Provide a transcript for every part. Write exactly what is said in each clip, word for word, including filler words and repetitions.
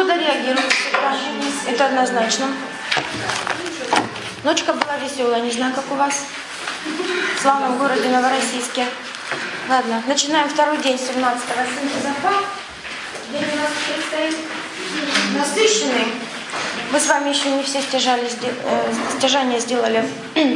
Погода реагирует всегда. Это однозначно. Ночка была веселая, не знаю, как у вас. В славном городе Новороссийске. Ладно, начинаем второй день семнадцатого сентября. День у нас предстоит насыщенный. Мы с вами еще не все стяжали, э, стяжания сделали.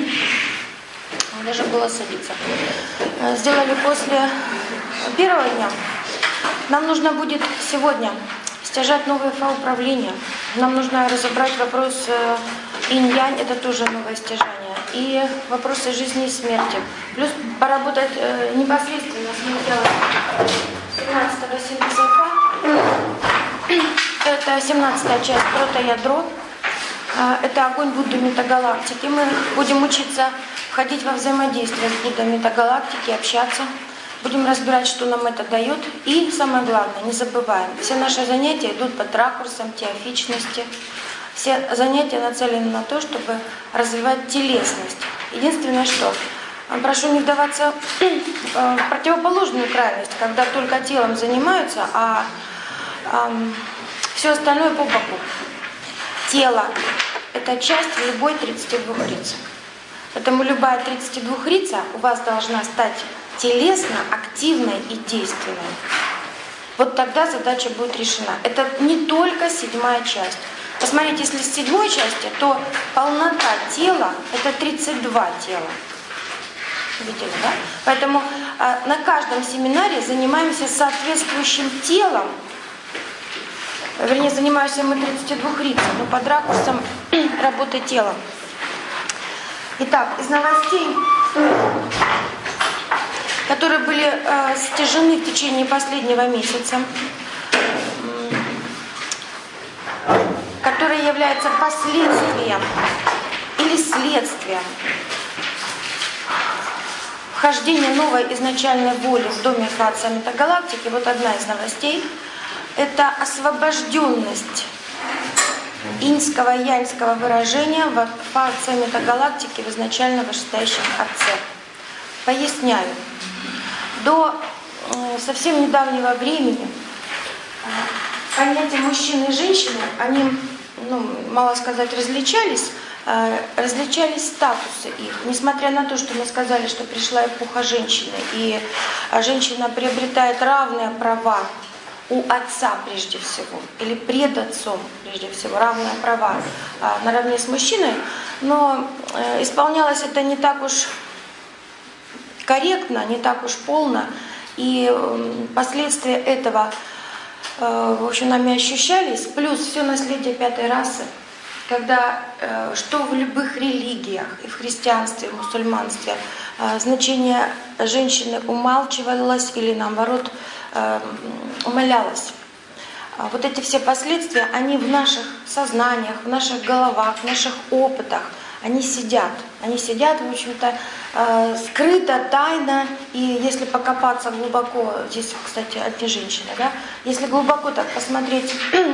Даже было садиться. Сделали после первого дня. Нам нужно будет сегодня стяжать новое фа-управление. Нам нужно разобрать вопрос инь-янь, это тоже новое стяжание. И вопросы жизни и смерти. Плюс поработать э, непосредственно с материалом семнадцатого синтеза. Это семнадцатая часть протоядро. Это огонь Будды метагалактики. Мы будем учиться входить во взаимодействие с Буддой метагалактики, общаться. Будем разбирать, что нам это дает. И самое главное, не забываем, все наши занятия идут под ракурсом теофичности. Все занятия нацелены на то, чтобы развивать телесность. Единственное, что прошу не вдаваться в противоположную крайность, когда только телом занимаются, а, а все остальное по боку. Тело – это часть любой тридцатидвухрицы. Поэтому любая тридцатидвухрица у вас должна стать телесно, активной и действенной. Вот тогда задача будет решена. Это не только седьмая часть. Посмотрите, если с седьмой части, то полнота тела – это тридцать два тела. Видели, да? Поэтому э, на каждом семинаре занимаемся соответствующим телом. Вернее, занимаемся мы тридцатидвухрицей, но под ракурсом работы тела. Итак, из новостей, которые были э, стяжены в течение последнего месяца, которые являются последствием или следствием вхождения новой изначальной воли в доме Фа-Отца метагалактики, вот одна из новостей, это освобожденность иньского и яньского выражения в Фа-Отце метагалактики в изначально вышестоящем Отце. Поясняю. До э, совсем недавнего времени понятия мужчины и женщины, они, ну, мало сказать, различались, э, различались статусы их. Несмотря на то, что мы сказали, что пришла эпоха женщины, и женщина приобретает равные права у отца прежде всего, или пред отцом прежде всего, равные права э, наравне с мужчиной, но э, исполнялось это не так уж корректно, не так уж полно, и э, последствия этого в общем, нами ощущались, плюс все наследие пятой расы, когда что в любых религиях, и в христианстве, и в мусульманстве, значение женщины умалчивалось или наоборот умалялось. Вот эти все последствия, они в наших сознаниях, в наших головах, в наших опытах, они сидят. Они сидят, в общем-то, э, скрыто, тайно. И если покопаться глубоко, здесь, кстати, одни женщины, да, если глубоко так посмотреть,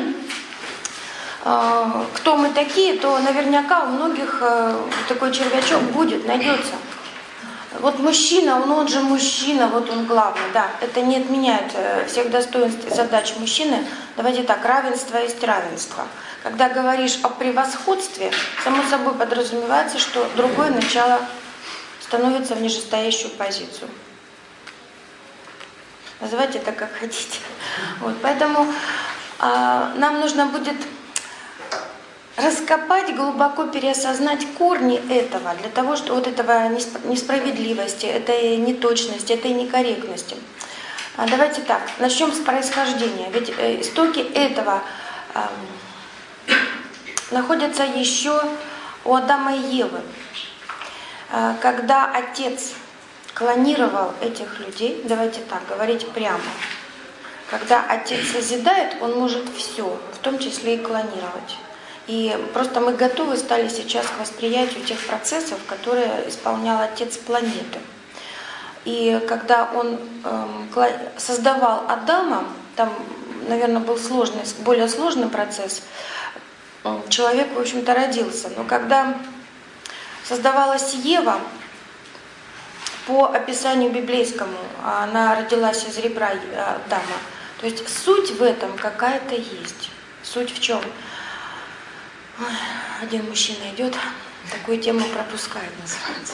э, кто мы такие, то наверняка у многих э, такой червячок будет, найдется. Вот мужчина, он, он же мужчина, вот он главный, да. Это не отменяет э, всех достоинств и задач мужчины. Давайте так, равенство есть равенство. Когда говоришь о превосходстве, само собой подразумевается, что другое начало становится в нижестоящую позицию. Называйте это как хотите. Вот, поэтому э, нам нужно будет раскопать, глубоко переосознать корни этого, для того, что вот этого несправедливости, этой неточности, этой некорректности. А давайте так, начнем с происхождения. Ведь э, истоки этого э, находятся еще у Адама и Евы. Э, когда отец клонировал этих людей, давайте так, говорить прямо, когда отец созидает, он может все, в том числе и клонировать. И просто мы готовы стали сейчас к восприятию тех процессов, которые исполнял отец планеты. И когда он э, создавал Адама, там, наверное, был сложный, более сложный процесс, человек, в общем-то, родился. Но когда создавалась Ева, по описанию библейскому, она родилась из ребра Адама. То есть суть в этом какая-то есть. Суть в чем? Один мужчина идет, такую тему пропускает, называется.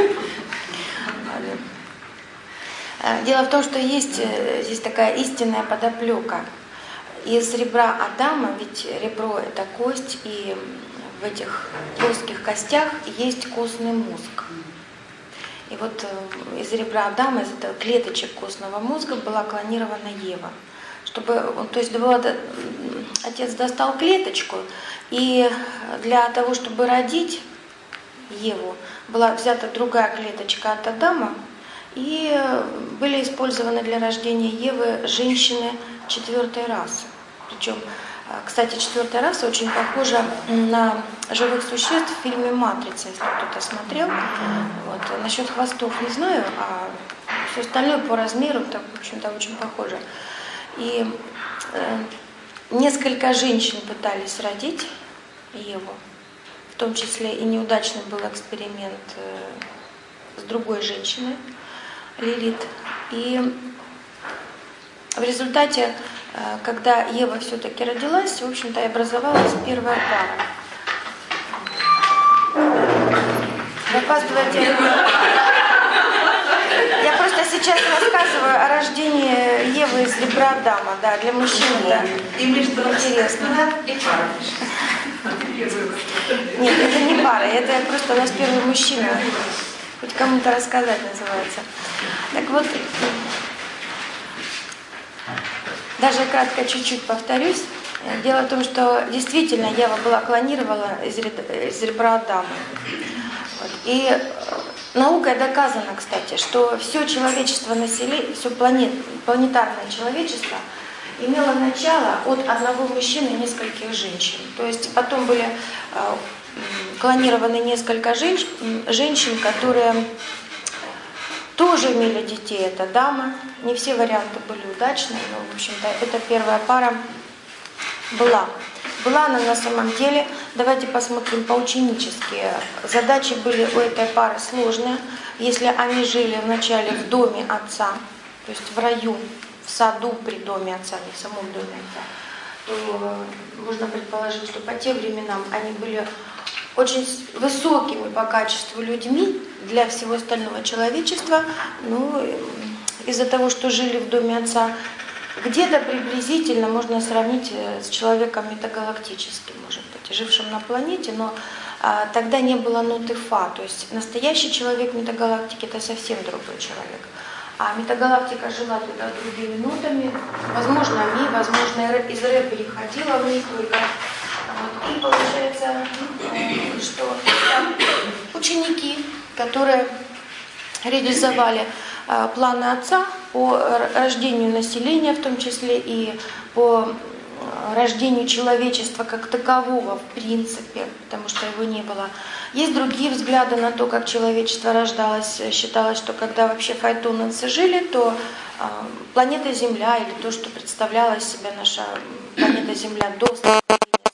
Дело в том, что есть здесь такая истинная подоплека. Из ребра Адама, ведь ребро – это кость, и в этих плоских костях есть костный мозг. И вот из ребра Адама, из этого клеточек костного мозга была клонирована Ева. Чтобы, то есть отец достал клеточку, и для того, чтобы родить Еву, была взята другая клеточка от Адама, и были использованы для рождения Евы женщины четвертой расы. Причем, кстати, четвертая раса очень похожа на живых существ в фильме «Матрица», если кто-то смотрел. Вот. Насчет хвостов не знаю, а все остальное по размеру так, в общем-то, очень похоже. И э, несколько женщин пытались родить Еву, в том числе и неудачный был эксперимент э, с другой женщиной, Лилит. И в результате, когда Ева все-таки родилась, в общем-то, и образовалась первая пара. Опаздывайте. Я просто сейчас рассказываю о рождении Евы из ребра Адама, да, для мужчин это интересно. Нет, это не пара, это просто у нас первый мужчина. Хоть кому-то рассказать называется. Так вот, даже кратко чуть-чуть повторюсь. Дело в том, что действительно Ева была клонирована из ребра Адама. Вот. И наукой доказано, кстати, что все человечество население, все планет, планетарное человечество имело начало от одного мужчины и нескольких женщин. То есть потом были э, клонированы несколько женщ, женщин, которые тоже имели детей. Это дамы. Не все варианты были удачные, но, в общем-то, эта первая пара была. Была она на самом деле, давайте посмотрим поученически. Задачи были у этой пары сложные. Если они жили вначале в доме отца, то есть в раю, в саду при доме отца, не в самом доме отца, то можно предположить, что по тем временам они были очень высокими по качеству людьми для всего остального человечества. Ну, из-за того, что жили в доме отца, где-то приблизительно можно сравнить с человеком метагалактическим, может быть, жившим на планете, но а, тогда не было ноты фа. То есть настоящий человек метагалактики – это совсем другой человек. А метагалактика жила туда другими нотами. Возможно, ми, возможно, из ре переходила в них только. Вот. И получается, что ученики, которые реализовали планы отца по рождению населения, в том числе и по рождению человечества как такового в принципе, потому что его не было. Есть другие взгляды на то, как человечество рождалось. Считалось, что когда вообще файтоновцы жили, то э, планета Земля, или то, что представляла из себя наша планета Земля до столкновения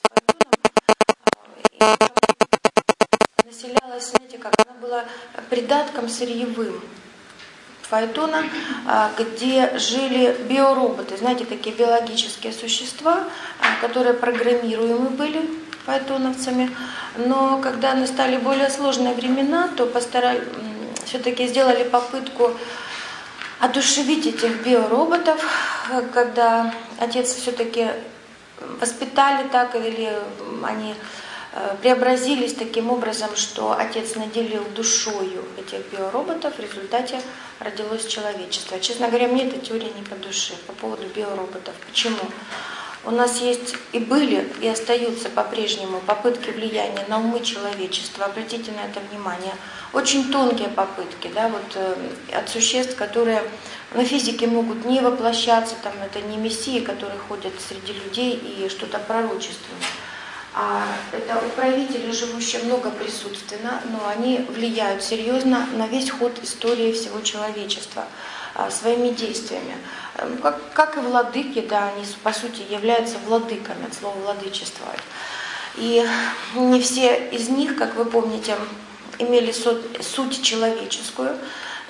с файтоном, э, населялась, знаете, как она была придатком сырьевым файтона, где жили биороботы, знаете, такие биологические существа, которые программируемы были файтоновцами. Но когда настали более сложные времена, то постарались, все-таки сделали попытку одушевить этих биороботов, когда отец все-таки воспитали так, или они преобразились таким образом, что отец наделил душою этих биороботов, в результате родилось человечество. Честно говоря, мне эта теория не по душе по поводу биороботов. Почему? У нас есть и были, и остаются по-прежнему попытки влияния на умы человечества. Обратите на это внимание. Очень тонкие попытки, да, вот, э, от существ, которые на физике могут не воплощаться, там, это не мессии, которые ходят среди людей и что-то пророчествуют. А это управители, живущие много присутственно, но они влияют серьезно на весь ход истории всего человечества а, своими действиями. Как, как и владыки, да, они по сути являются владыками, от слова владычествовать. И не все из них, как вы помните, имели суть человеческую.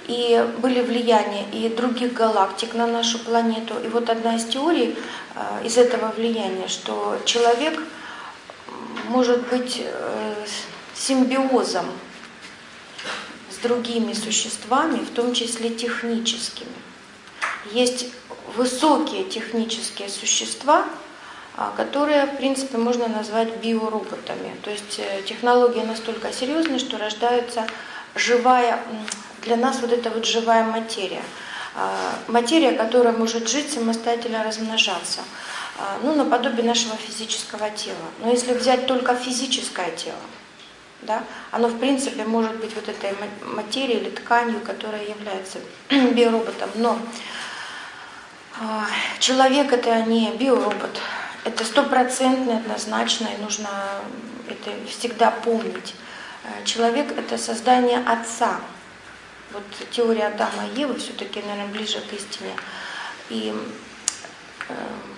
и были влияния и других галактик на нашу планету. И вот одна из теорий из этого влияния, что человек может быть симбиозом с другими существами, в том числе техническими. Есть высокие технические существа, которые, в принципе, можно назвать биороботами. То есть технологии настолько серьезные, что рождается живая, для нас вот эта вот живая материя. Материя, которая может жить, самостоятельно размножаться. Ну, наподобие нашего физического тела. Но если взять только физическое тело, да, оно, в принципе, может быть вот этой материей или тканью, которая является биороботом. Но человек — это не биоробот. Это стопроцентно, однозначно, и нужно это всегда помнить. Человек — это создание Отца. Вот теория Адама и Евы все-таки, наверное, ближе к истине. И э,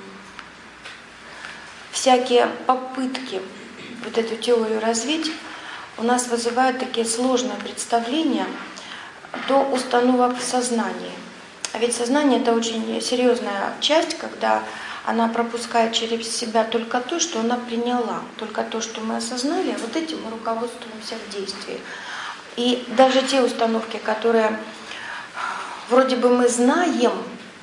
всякие попытки вот эту теорию развить у нас вызывают такие сложные представления до установок в сознании. А ведь сознание — это очень серьезная часть, когда она пропускает через себя только то, что она приняла, только то, что мы осознали, а вот этим мы руководствуемся в действии. И даже те установки, которые вроде бы мы знаем,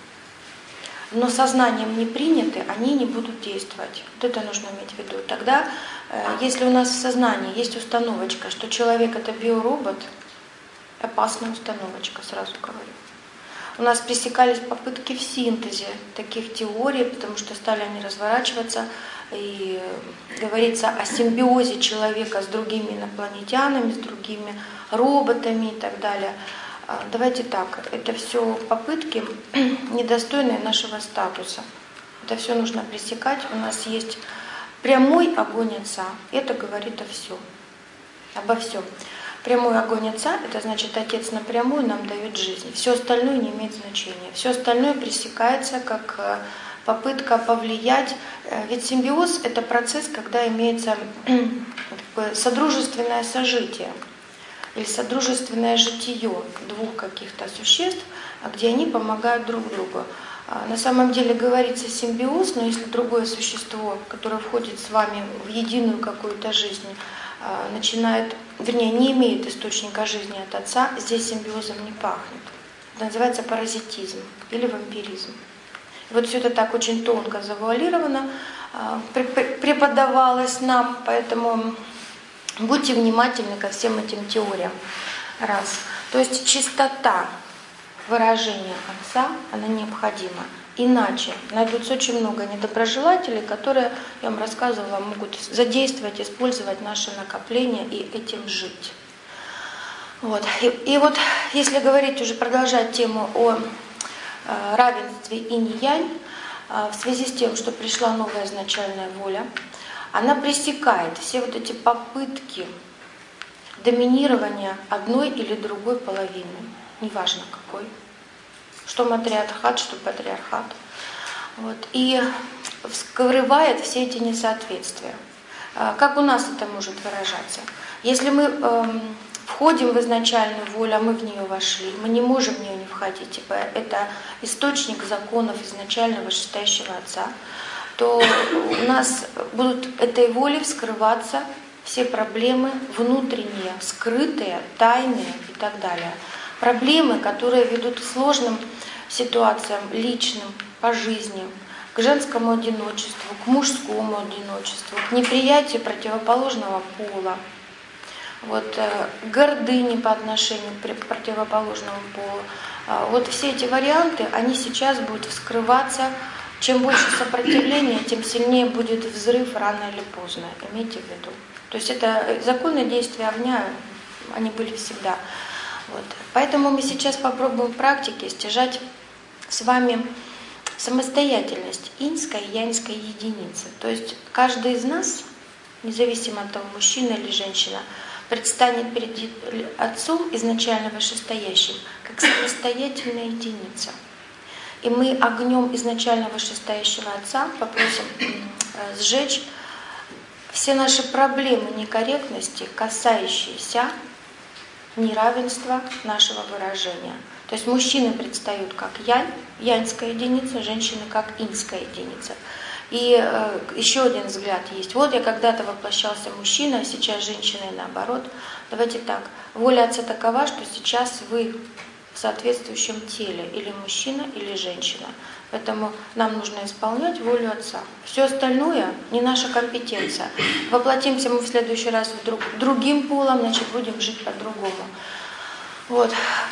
но сознанием не приняты, они не будут действовать. Вот это нужно иметь в виду. Тогда, если у нас в сознании есть установочка, что человек — это биоробот, опасная установочка, сразу говорю. У нас пресекались попытки в синтезе таких теорий, потому что стали они разворачиваться, и говорится о симбиозе человека с другими инопланетянами, с другими роботами и так далее. Давайте так, это все попытки, недостойные нашего статуса. Это все нужно пресекать. У нас есть прямой огонь Отца. Это говорит о всем, обо всем. Прямой огонь Отца — это значит, Отец напрямую нам дает жизнь. Все остальное не имеет значения. Все остальное пресекается как попытка повлиять. Ведь симбиоз — это процесс, когда имеется такое содружественное сожитие или содружественное житие двух каких-то существ, где они помогают друг другу. На самом деле говорится симбиоз, но если другое существо, которое входит с вами в единую какую-то жизнь, начинает, вернее, не имеет источника жизни от Отца, здесь симбиозом не пахнет. Это называется паразитизм или вампиризм. И вот все это так очень тонко завуалировано, преподавалось нам, поэтому будьте внимательны ко всем этим теориям. Раз. То есть чистота выражения Отца, она необходима. Иначе найдутся очень много недоброжелателей, которые, я вам рассказывала, могут задействовать, использовать наши накопления и этим жить. Вот. И, и вот если говорить, уже продолжать тему о э, равенстве инь-янь, э, в связи с тем, что пришла новая изначальная воля, она пресекает все вот эти попытки доминирования одной или другой половины, неважно какой. Что матриархат, что патриархат. Вот. И вскрывает все эти несоответствия. Как у нас это может выражаться? Если мы э, входим в изначальную волю, а мы в нее вошли, мы не можем в нее не входить, типа это источник законов изначального вышестоящего Отца, то у нас будут этой волей вскрываться все проблемы внутренние, скрытые, тайные и так далее. Проблемы, которые ведут к сложным ситуациям, личным, по жизни, к женскому одиночеству, к мужскому одиночеству, к неприятию противоположного пола, вот, к гордыне по отношению к противоположному полу. Вот все эти варианты, они сейчас будут вскрываться. Чем больше сопротивления, тем сильнее будет взрыв рано или поздно. Имейте в виду. То есть это законы действия огня, они были всегда. Вот. Поэтому мы сейчас попробуем в практике стяжать с вами самостоятельность иньской и яньской единицы. То есть каждый из нас, независимо от того, мужчина или женщина, предстанет перед Отцом изначально вышестоящим, как самостоятельная единица. И мы огнем изначально вышестоящего Отца попросим сжечь все наши проблемы некорректности, касающиеся неравенство нашего выражения. То есть мужчины предстают как янь, яньская единица, женщины как иньская единица. И э, еще один взгляд есть. Вот я когда-то воплощался мужчина, а сейчас женщина и наоборот. Давайте так. Воля Отца такова, что сейчас вы в соответствующем теле, или мужчина, или женщина. Поэтому нам нужно исполнять волю Отца. Все остальное не наша компетенция. Воплотимся мы в следующий раз вдруг другим полом, значит, будем жить по-другому. Вот.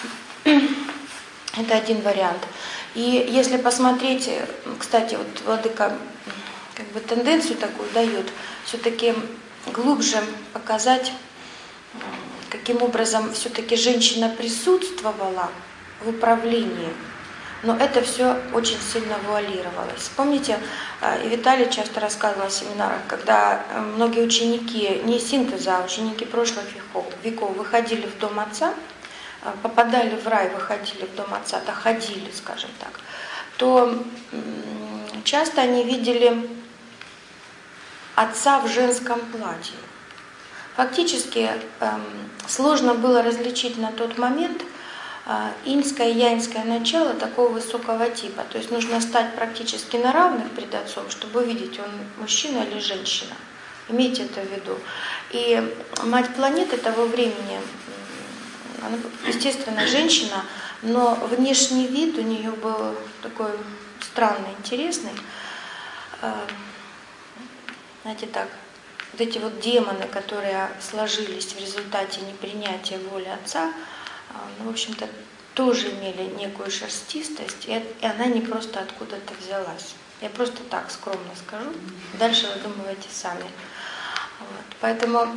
Это один вариант. И если посмотреть, кстати, вот Владыка как бы тенденцию такую дает, все-таки глубже показать, каким образом все-таки женщина присутствовала в управлении, но это все очень сильно вуалировалось. Помните, и Виталий часто рассказывал о семинарах, когда многие ученики, не синтеза, а ученики прошлых веков, веков выходили в дом Отца, попадали в рай, выходили в дом Отца, доходили, скажем так, то часто они видели Отца в женском платье. Фактически эм, сложно было различить на тот момент э, иньское и яньское начало такого высокого типа. То есть нужно стать практически на равных пред Отцом, чтобы увидеть, он мужчина или женщина. Имейте это в виду. И мать планеты того времени, она, естественно, женщина, но внешний вид у нее был такой странный, интересный. Э, знаете так, вот эти вот демоны, которые сложились в результате непринятия воли Отца, ну, в общем-то, тоже имели некую шерстистость, и она не просто откуда-то взялась. Я просто так скромно скажу, дальше вы думаете сами. Вот. Поэтому,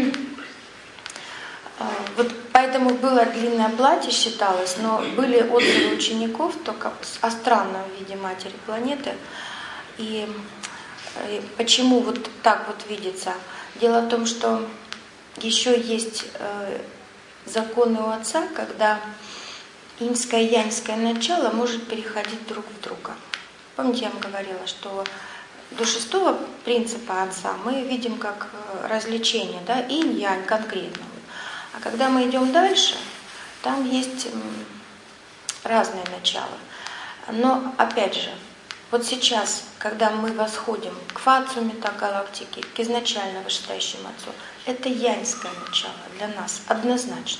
вот поэтому было длинное платье, считалось, но были отзывы учеников только о странном виде Матери Планеты. И почему вот так вот видится? Дело в том, что еще есть э, законы у Отца, когда иньское и яньское начало может переходить друг в друга. Помните, я вам говорила, что до шестого принципа Отца мы видим как развлечение, да, инь-янь конкретно. А когда мы идем дальше, там есть разные начала. Но опять же, вот сейчас, когда мы восходим к фацу метагалактики, к изначально вышестоящему Отцу, это яньское начало для нас, однозначно.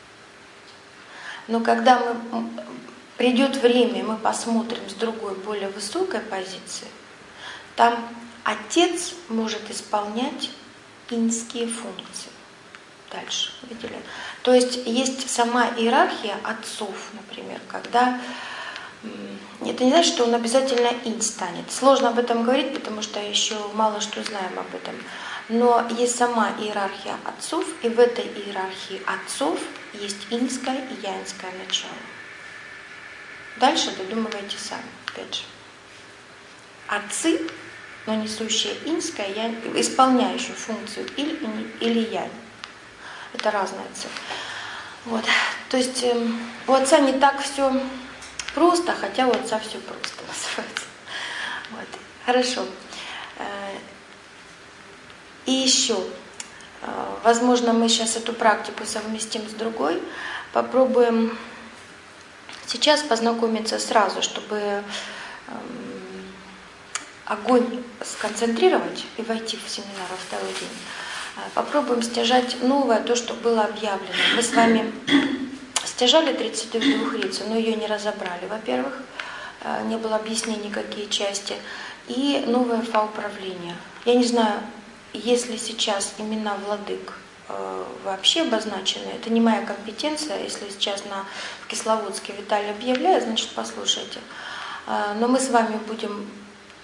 Но когда мы, придет время, и мы посмотрим с другой, более высокой позиции, там Отец может исполнять иньские функции. Дальше, видели? То есть есть сама иерархия отцов, например, когда... Это не значит, что он обязательно инь станет. Сложно об этом говорить, потому что еще мало что знаем об этом. Но есть сама иерархия отцов, и в этой иерархии отцов есть иньское и яньское начало. Дальше додумывайте сами, опять же. Отцы, но несущие иньское, янь, исполняющие функцию иль или янь. Это разные отцы. Вот. То есть э, у Отца не так все просто, хотя у Отца все просто называется. Вот. Хорошо. И еще, возможно, мы сейчас эту практику совместим с другой. Попробуем сейчас познакомиться сразу, чтобы огонь сконцентрировать и войти в семинар во второй день. Попробуем стяжать новое, то, что было объявлено. Мы с вами стяжали тридцатидвухрицу, но ее не разобрали, во-первых. Не было объяснений, какие части. И новое фа-управление. Я не знаю, есть ли сейчас имена владык э, вообще обозначены. Это не моя компетенция. Если сейчас на Кисловодске Виталий объявляет, значит, послушайте. Э, но мы с вами будем... Э,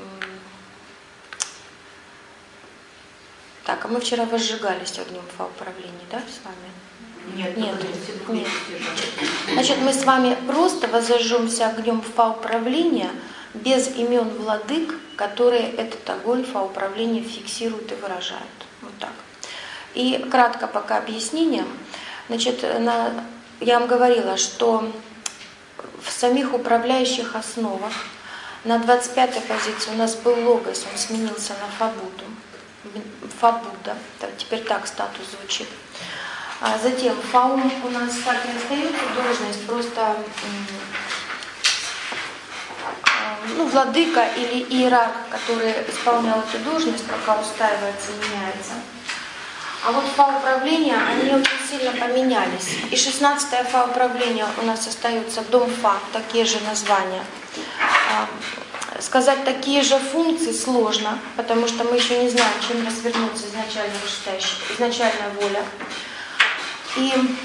так, а мы вчера возжигались огнем фа-управления, да, с вами? Нет, нет, нет. Значит, мы с вами просто возожжемся огнем фа-управления без имен владык, которые этот огонь фа-управления фиксируют и выражают. Вот так. И кратко пока объяснение. Значит, на, я вам говорила, что в самих управляющих основах на двадцать пятой позиции у нас был логос, он сменился на фабуду. Фабуда, теперь так статус звучит. А затем фаум у нас так и остается должность, просто ну, владыка или иерарх, который исполнял эту должность, пока устраивается, меняется. А вот фа-управления, они очень сильно поменялись. И шестнадцатое фа-управление у нас остается дом фа, такие же названия. Сказать такие же функции сложно, потому что мы еще не знаем, чем развернется изначально вышестоящая, изначальная воля. И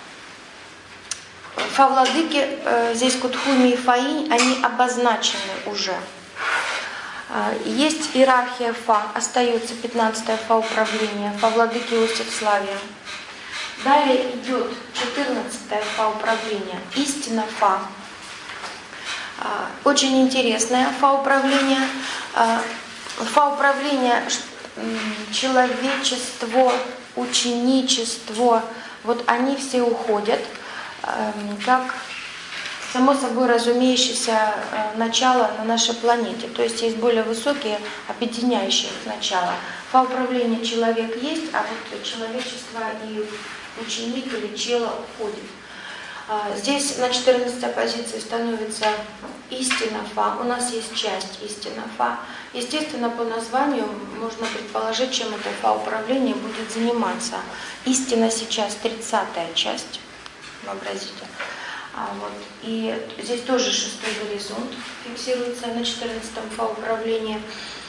фа-владыки, э, здесь Кутхуми и Фаинь, они обозначены уже. Э, есть иерархия фа, остается пятнадцатое фа-управление, фа-владыки Иосиф-Славия. Далее идет четырнадцатое фа-управление, истина фа. Э, очень интересное фа-управление. Э, фа-управление человечество, ученичество, вот они все уходят, как само собой разумеющееся начало на нашей планете. То есть есть более высокие, объединяющие их начала. Фа-управление человек есть, а вот человечество и ученик или чело уходит. Здесь на четырнадцатой позиции становится истина фа. У нас есть часть истина фа. Естественно, по названию можно предположить, чем это фа-управление будет заниматься. Истина сейчас тридцатая часть. Вообразите. А вот. И здесь тоже шестой горизонт фиксируется на четырнадцатом фа-управлении.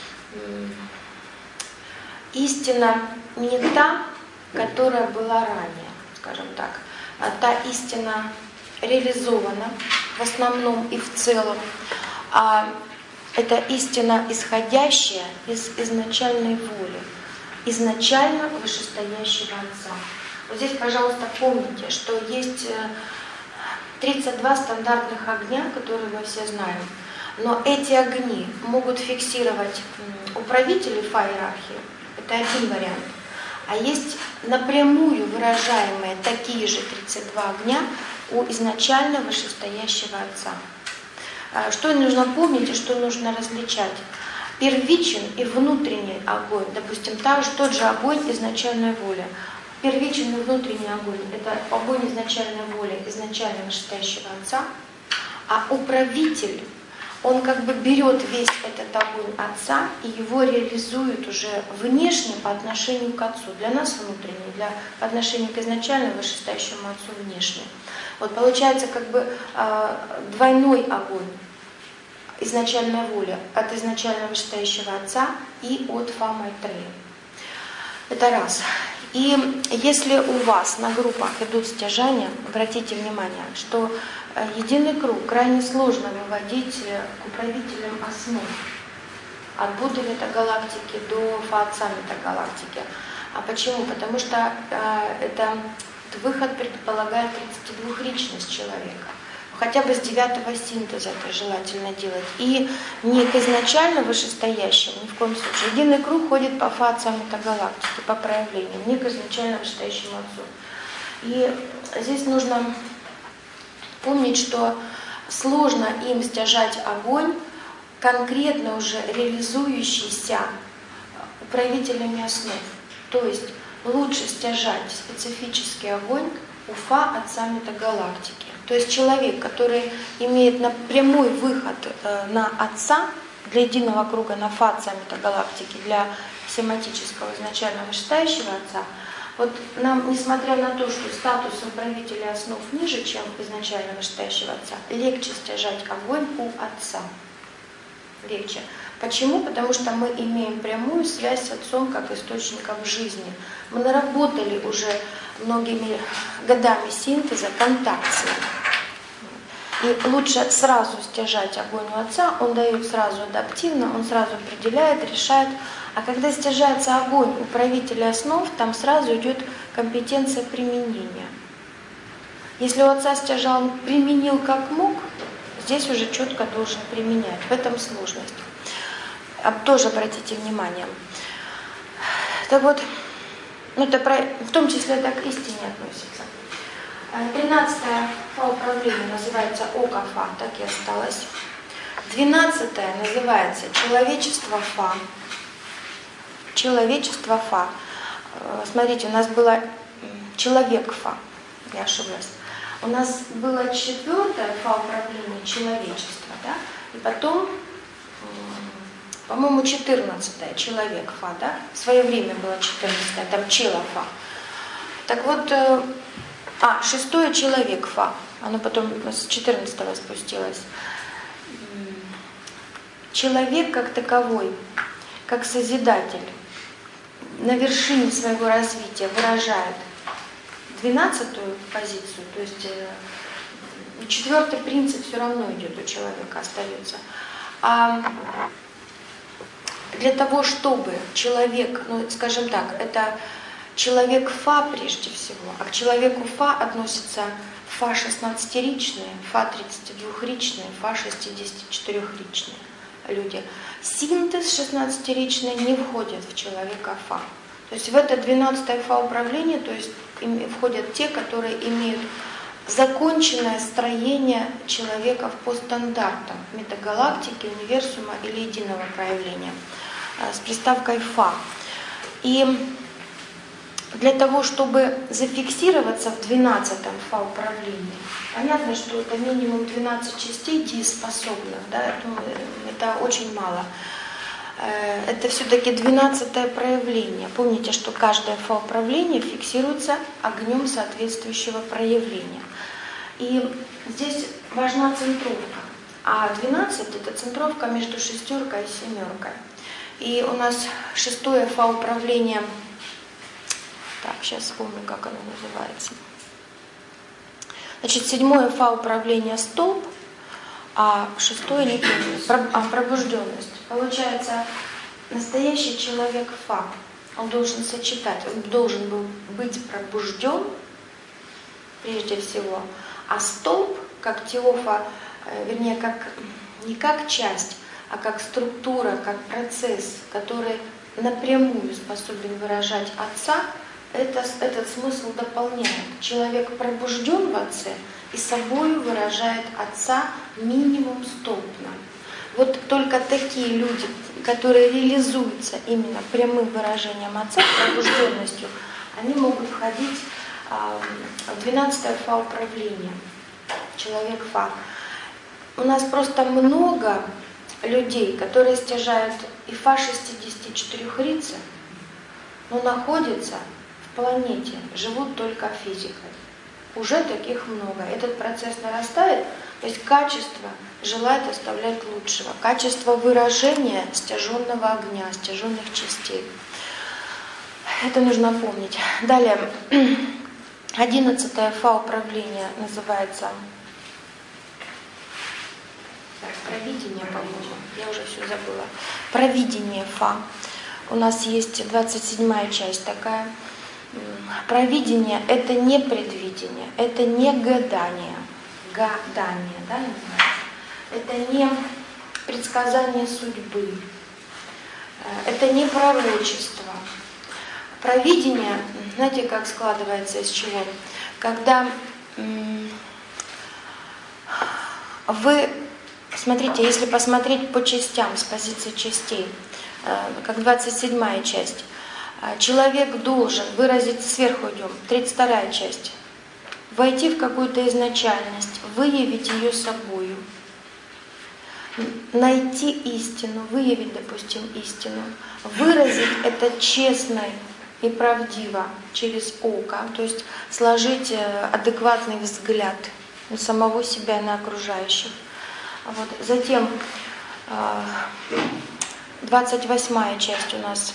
Истина не та, которая была ранее, скажем так. А та истина реализована в основном и в целом. А это истина, исходящая из изначальной воли, изначально вышестоящего Отца. Вот здесь, пожалуйста, помните, что есть тридцать два стандартных огня, которые мы все знаем. Но эти огни могут фиксировать управители фа-иерархии. Это один вариант. А есть напрямую выражаемые такие же тридцать два огня у изначально вышестоящего Отца. Что нужно помнить и что нужно различать? Первичен и внутренний огонь, допустим, также тот же огонь изначальной воли. Первичный и внутренний огонь – это огонь изначальной воли, изначально вышестоящего Отца, а управитель, он как бы берет весь этот огонь Отца и его реализует уже внешне по отношению к Отцу. Для нас внутренний, для, по отношению к изначально вышестоящему Отцу внешне. Вот получается как бы э, двойной огонь изначальной воли от изначально вышестоящего Отца и от Фа-Майтрея. Это раз. И если у вас на группах идут стяжания, обратите внимание, что единый круг крайне сложно выводить к управителям основ. От Будды метагалактики до Фа-Отца метагалактики. А почему? Потому что э, это, этот выход предполагает тридцатидвухличность человека. Хотя бы с девятого синтеза это желательно делать. И не к изначально вышестоящему, ни в коем случае. Единый круг ходит по Фа-Отца метагалактики, по проявлению, не к изначально вышестоящему Отцу. И здесь нужно помнить, что сложно им стяжать огонь, конкретно уже реализующийся управителями основ. То есть лучше стяжать специфический огонь у Фа-Отца метагалактики. То есть человек, который имеет прямой выход на Отца, для единого круга на Фа-Отца метагалактики, для семантического изначально вышестоящего Отца, вот нам, несмотря на то, что статус управителя основ ниже, чем изначально вышестоящего Отца, легче стяжать огонь у Отца. Легче. Почему? Потому что мы имеем прямую связь с Отцом как источником жизни. Мы наработали уже многими годами синтеза контакт с ним. И лучше сразу стяжать огонь у Отца, он дает сразу адаптивно, он сразу определяет, решает. А когда стяжается огонь управителя основ, там сразу идет компетенция применения. Если у Отца стяжал, он применил как мог, здесь уже четко должен применять. В этом сложность. Тоже обратите внимание. Так вот, ну это про, в том числе это к истине относится. Тринадцатое фа-управление называется Ока-фа, так и осталось. Двенадцатое называется Человечество фа. Человечество фа. Смотрите, у нас было человек Фа, я ошиблась. У нас было четвертое Фа управление человечества, да? И потом, по-моему, четырнадцатое человек Фа, да? В свое время было четырнадцатое, там чело Фа. Так вот, а, шестое человек Фа, оно потом с четырнадцатого спустилось. Человек как таковой, как созидатель, на вершине своего развития выражает двенадцатую позицию, то есть четвертый принцип все равно идет у человека, остается. А для того, чтобы человек, ну, скажем так, это человек Фа прежде всего, а к человеку Фа относятся Фа шестнадцатиричные, Фа тридцатидвухричные, Фа шестидесятичетырехричные люди. Синтез шестнадцатиричный не входит в человека Фа. То есть в это двенадцатое Фа управление, то есть входят те, которые имеют законченное строение человека по стандартам метагалактики, универсума или единого проявления с приставкой Фа. И для того, чтобы зафиксироваться в двенадцатом Фа управлении, понятно, что это минимум двенадцать частей дееспособных, да, это, это очень мало. Это все-таки двенадцатое проявление. Помните, что каждое Фа управление фиксируется огнем соответствующего проявления. И здесь важна центровка. А двенадцать это центровка между шестеркой и семеркой. И у нас шестое Фа управление. Так, сейчас вспомню, как оно называется. Значит, седьмое Фа управление столб, а шестое не помню, а, пробужденность. Получается, настоящий человек Фа, он должен сочетать, он должен был быть пробужден прежде всего, а столб, как теофа, вернее, как, не как часть, а как структура, как процесс, который напрямую способен выражать Отца, Это, этот смысл дополняет. Человек пробужден в Отце и собою выражает Отца минимум столбно. Вот только такие люди, которые реализуются именно прямым выражением Отца, пробужденностью, они могут входить а, в двенадцатое Фа управление. Человек Фа. У нас просто много людей, которые стяжают и Фа шестидесятичетырехрицы, но находятся планете, живут только физикой. Уже таких много. Этот процесс нарастает, то есть качество желает оставлять лучшего. Качество выражения стяженного огня, стяженных частей. Это нужно помнить. Далее, одиннадцатое Фа управление называется провидение, по-моему. Я уже все забыла. Провидение Фа. У нас есть двадцать седьмая часть такая. Провидение – это не предвидение, это не гадание, гадание, да, называется. Это не предсказание судьбы, это не пророчество. Провидение, знаете, как складывается из чего? Когда вы, смотрите, если посмотреть по частям, с позиции частей, как двадцать седьмая часть, человек должен выразить, сверху идем, тридцать вторая часть, войти в какую-то изначальность, выявить ее собою, найти истину, выявить, допустим, истину, выразить это честно и правдиво через око, то есть сложить адекватный взгляд на самого себя и на окружающих. Вот. Затем двадцать восьмая часть у нас.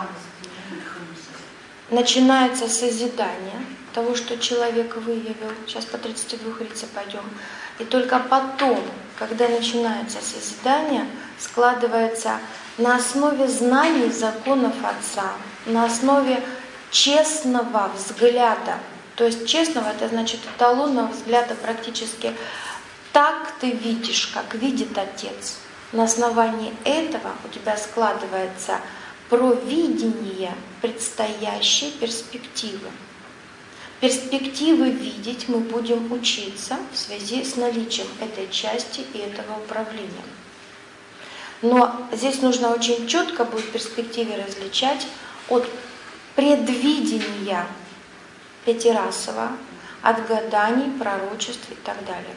Начинается созидание того, что человек выявил. Сейчас по тридцати двухрице пойдем. И только потом, когда начинается созидание, складывается на основе знаний законов Отца, на основе честного взгляда. То есть честного, это значит эталонного взгляда практически. Так ты видишь, как видит Отец. На основании этого у тебя складывается провидение предстоящей перспективы. Перспективы видеть мы будем учиться в связи с наличием этой части и этого управления. Но здесь нужно очень четко будет в перспективе различать от предвидения пятирасово от гаданий, пророчеств и так далее.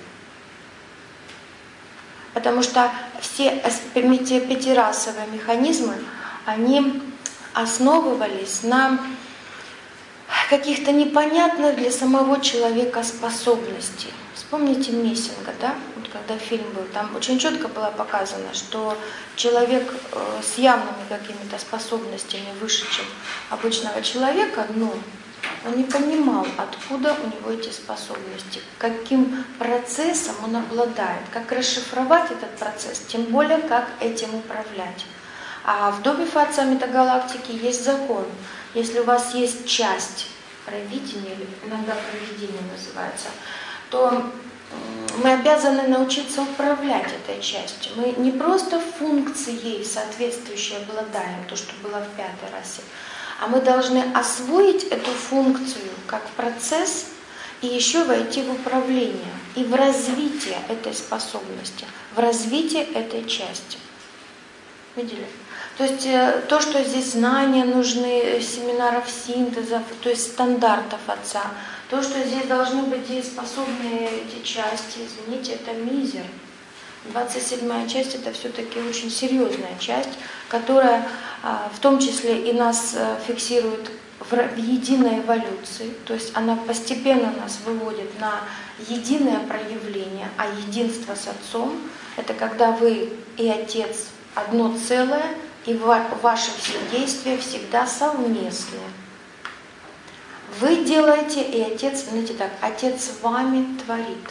Потому что все пятирасовые механизмы, они основывались на каких-то непонятных для самого человека способностей. Вспомните Мессинга, да? Вот когда фильм был, там очень четко было показано, что человек с явными какими-то способностями выше, чем обычного человека, но он не понимал, откуда у него эти способности, каким процессом он обладает, как расшифровать этот процесс, тем более, как этим управлять. А в доме Фа-Отца метагалактики есть закон. Если у вас есть часть провидения, или иногда провидение называется, то мы обязаны научиться управлять этой частью. Мы не просто функцией соответствующей обладаем, то, что было в пятой расе, а мы должны освоить эту функцию как процесс и еще войти в управление и в развитие этой способности, в развитие этой части. Видели? То есть то, что здесь знания нужны, семинаров синтезов, то есть стандартов Отца, то, что здесь должны быть дееспособные эти части, извините, это мизер. двадцать седьмая часть — это все-таки очень серьезная часть, которая в том числе и нас фиксирует в единой эволюции, то есть она постепенно нас выводит на единое проявление, а единство с Отцом — это когда вы и Отец одно целое, и ваши все действия всегда совместные. Вы делаете, и Отец, знаете так, Отец с вами творит.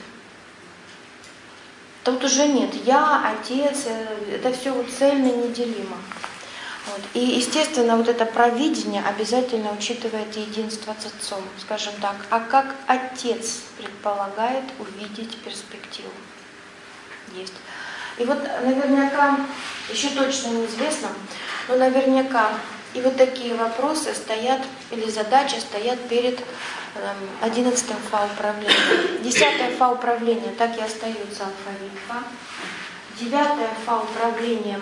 Тут уже нет я, Отец, это все вот цельно, неделимо. Вот. И, естественно, вот это провидение обязательно учитывает единство с Отцом, скажем так. А как Отец предполагает увидеть перспективу? Есть. И вот наверняка, еще точно неизвестно, но наверняка и вот такие вопросы стоят, или задачи стоят перед одиннадцатым Фа-управлением. Десятое Фа-управление так и остается алфавит Фа. Девятое Фа-управление,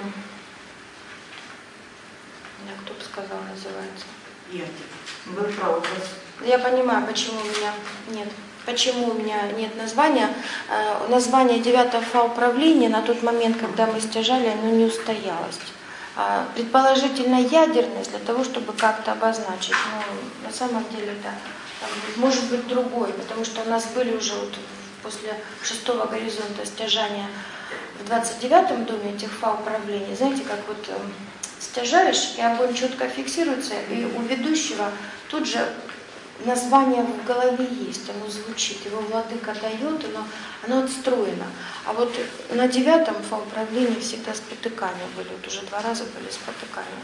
кто бы сказал, называется? Я. Был прообраз. Я понимаю, почему у меня нет. Почему у меня нет названия? Э, название девятого Фа-управления на тот момент, когда мы стяжали, оно не устоялось. Э, предположительно ядерность для того, чтобы как-то обозначить. Но на самом деле это может быть другой, потому что у нас были уже вот после шестого горизонта стяжания в двадцать девятом доме этих Фа-управлений. Знаете, как вот э, стяжаешь, и огонь четко фиксируется, и у ведущего тут же название в голове есть, оно звучит, его владыка дает, оно, оно отстроено. А вот на девятом Фа-управлении всегда спотыкания были, вот уже два раза были спотыкания.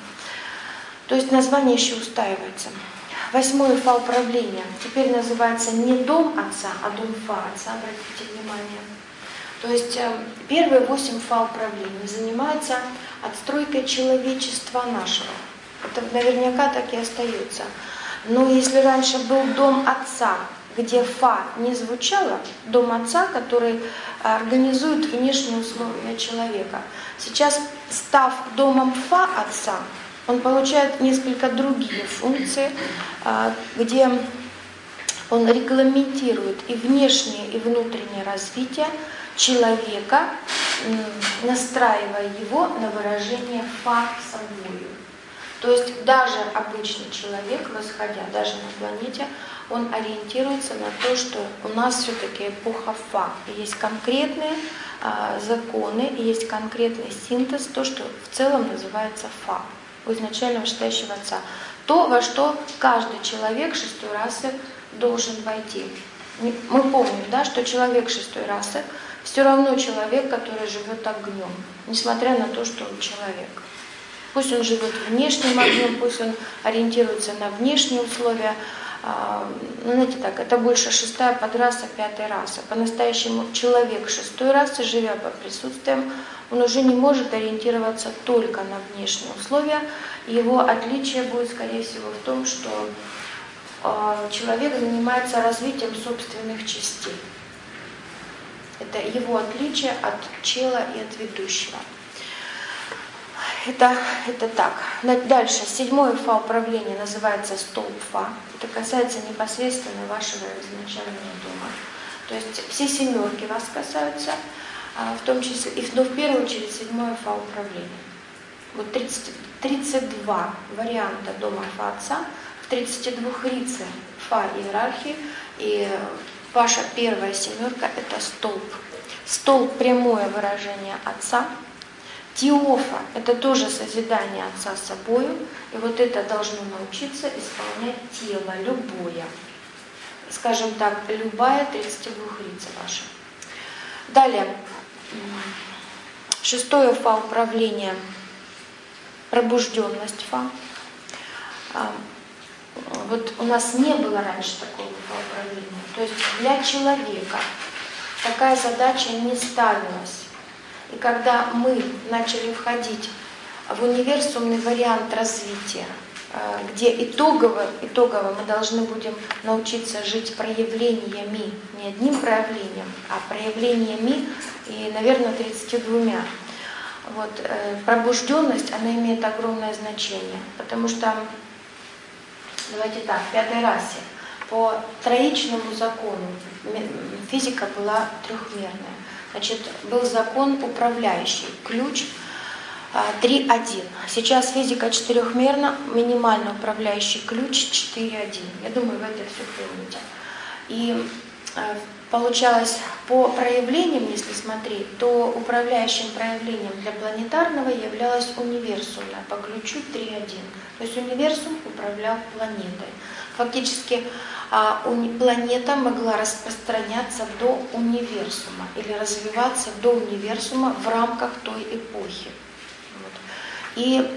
То есть название еще устаивается. Восьмое Фа-управление теперь называется не дом Отца, а дом Фа-Отца, обратите внимание. То есть первые восемь Фа-управлений занимаются отстройкой человечества нашего. Это наверняка так и остается. Но если раньше был дом Отца, где Фа не звучало, дом Отца, который организует внешние условия человека, сейчас, став домом Фа Отца, он получает несколько другие функции, где он регламентирует и внешнее, и внутреннее развитие человека, настраивая его на выражение Фа собою. То есть даже обычный человек, восходя даже на планете, он ориентируется на то, что у нас все-таки эпоха Фа. И есть конкретные а, законы, и есть конкретный синтез, то, что в целом называется Фа, у изначального считающего Отца. То, во что каждый человек шестой расы должен войти. Мы помним, да, что человек шестой расы все равно человек, который живет огнем, несмотря на то, что он человек. Пусть он живет внешним огнем, пусть он ориентируется на внешние условия. Ну, знаете так, это больше шестая подраса, пятая раса. По-настоящему человек шестой расы, живя по присутствиям, он уже не может ориентироваться только на внешние условия. Его отличие будет, скорее всего, в том, что человек занимается развитием собственных частей. Это его отличие от чела и от ведущего. Это, это так. Дальше, седьмое фа управление называется столб фа. Это касается непосредственно вашего изначального дома. То есть все семерки вас касаются, в том числе, и но в первую очередь седьмое фа управление. Вот тридцать, тридцать два варианта дома фа отца, в тридцати двух рице фа иерархии, и ваша первая семерка это столб. Столб прямое выражение отца. Теофа – это тоже созидание отца собою, и вот это должно научиться исполнять тело, любое. Скажем так, любая тридцатидвухрица ваша. Далее, шестое фа управление, пробужденность фа. Вот у нас не было раньше такого фа управления. То есть для человека такая задача не ставилась. И когда мы начали входить в универсумный вариант развития, где итогово, итогово мы должны будем научиться жить проявлениями, не одним проявлением, а проявлениями и, наверное, тридцатью двумя. Вот, пробужденность, она имеет огромное значение, потому что, давайте так, в пятой расе по троичному закону физика была трехмерная. Значит, был закон управляющий, ключ три один. Сейчас физика четырехмерна, минимально управляющий ключ четыре один. Я думаю, вы это все помните. И получалось, по проявлениям, если смотреть, то управляющим проявлением для планетарного являлось универсумное по ключу три один. То есть универсум управлял планетой. Фактически планета могла распространяться до универсума или развиваться до универсума в рамках той эпохи. Вот. И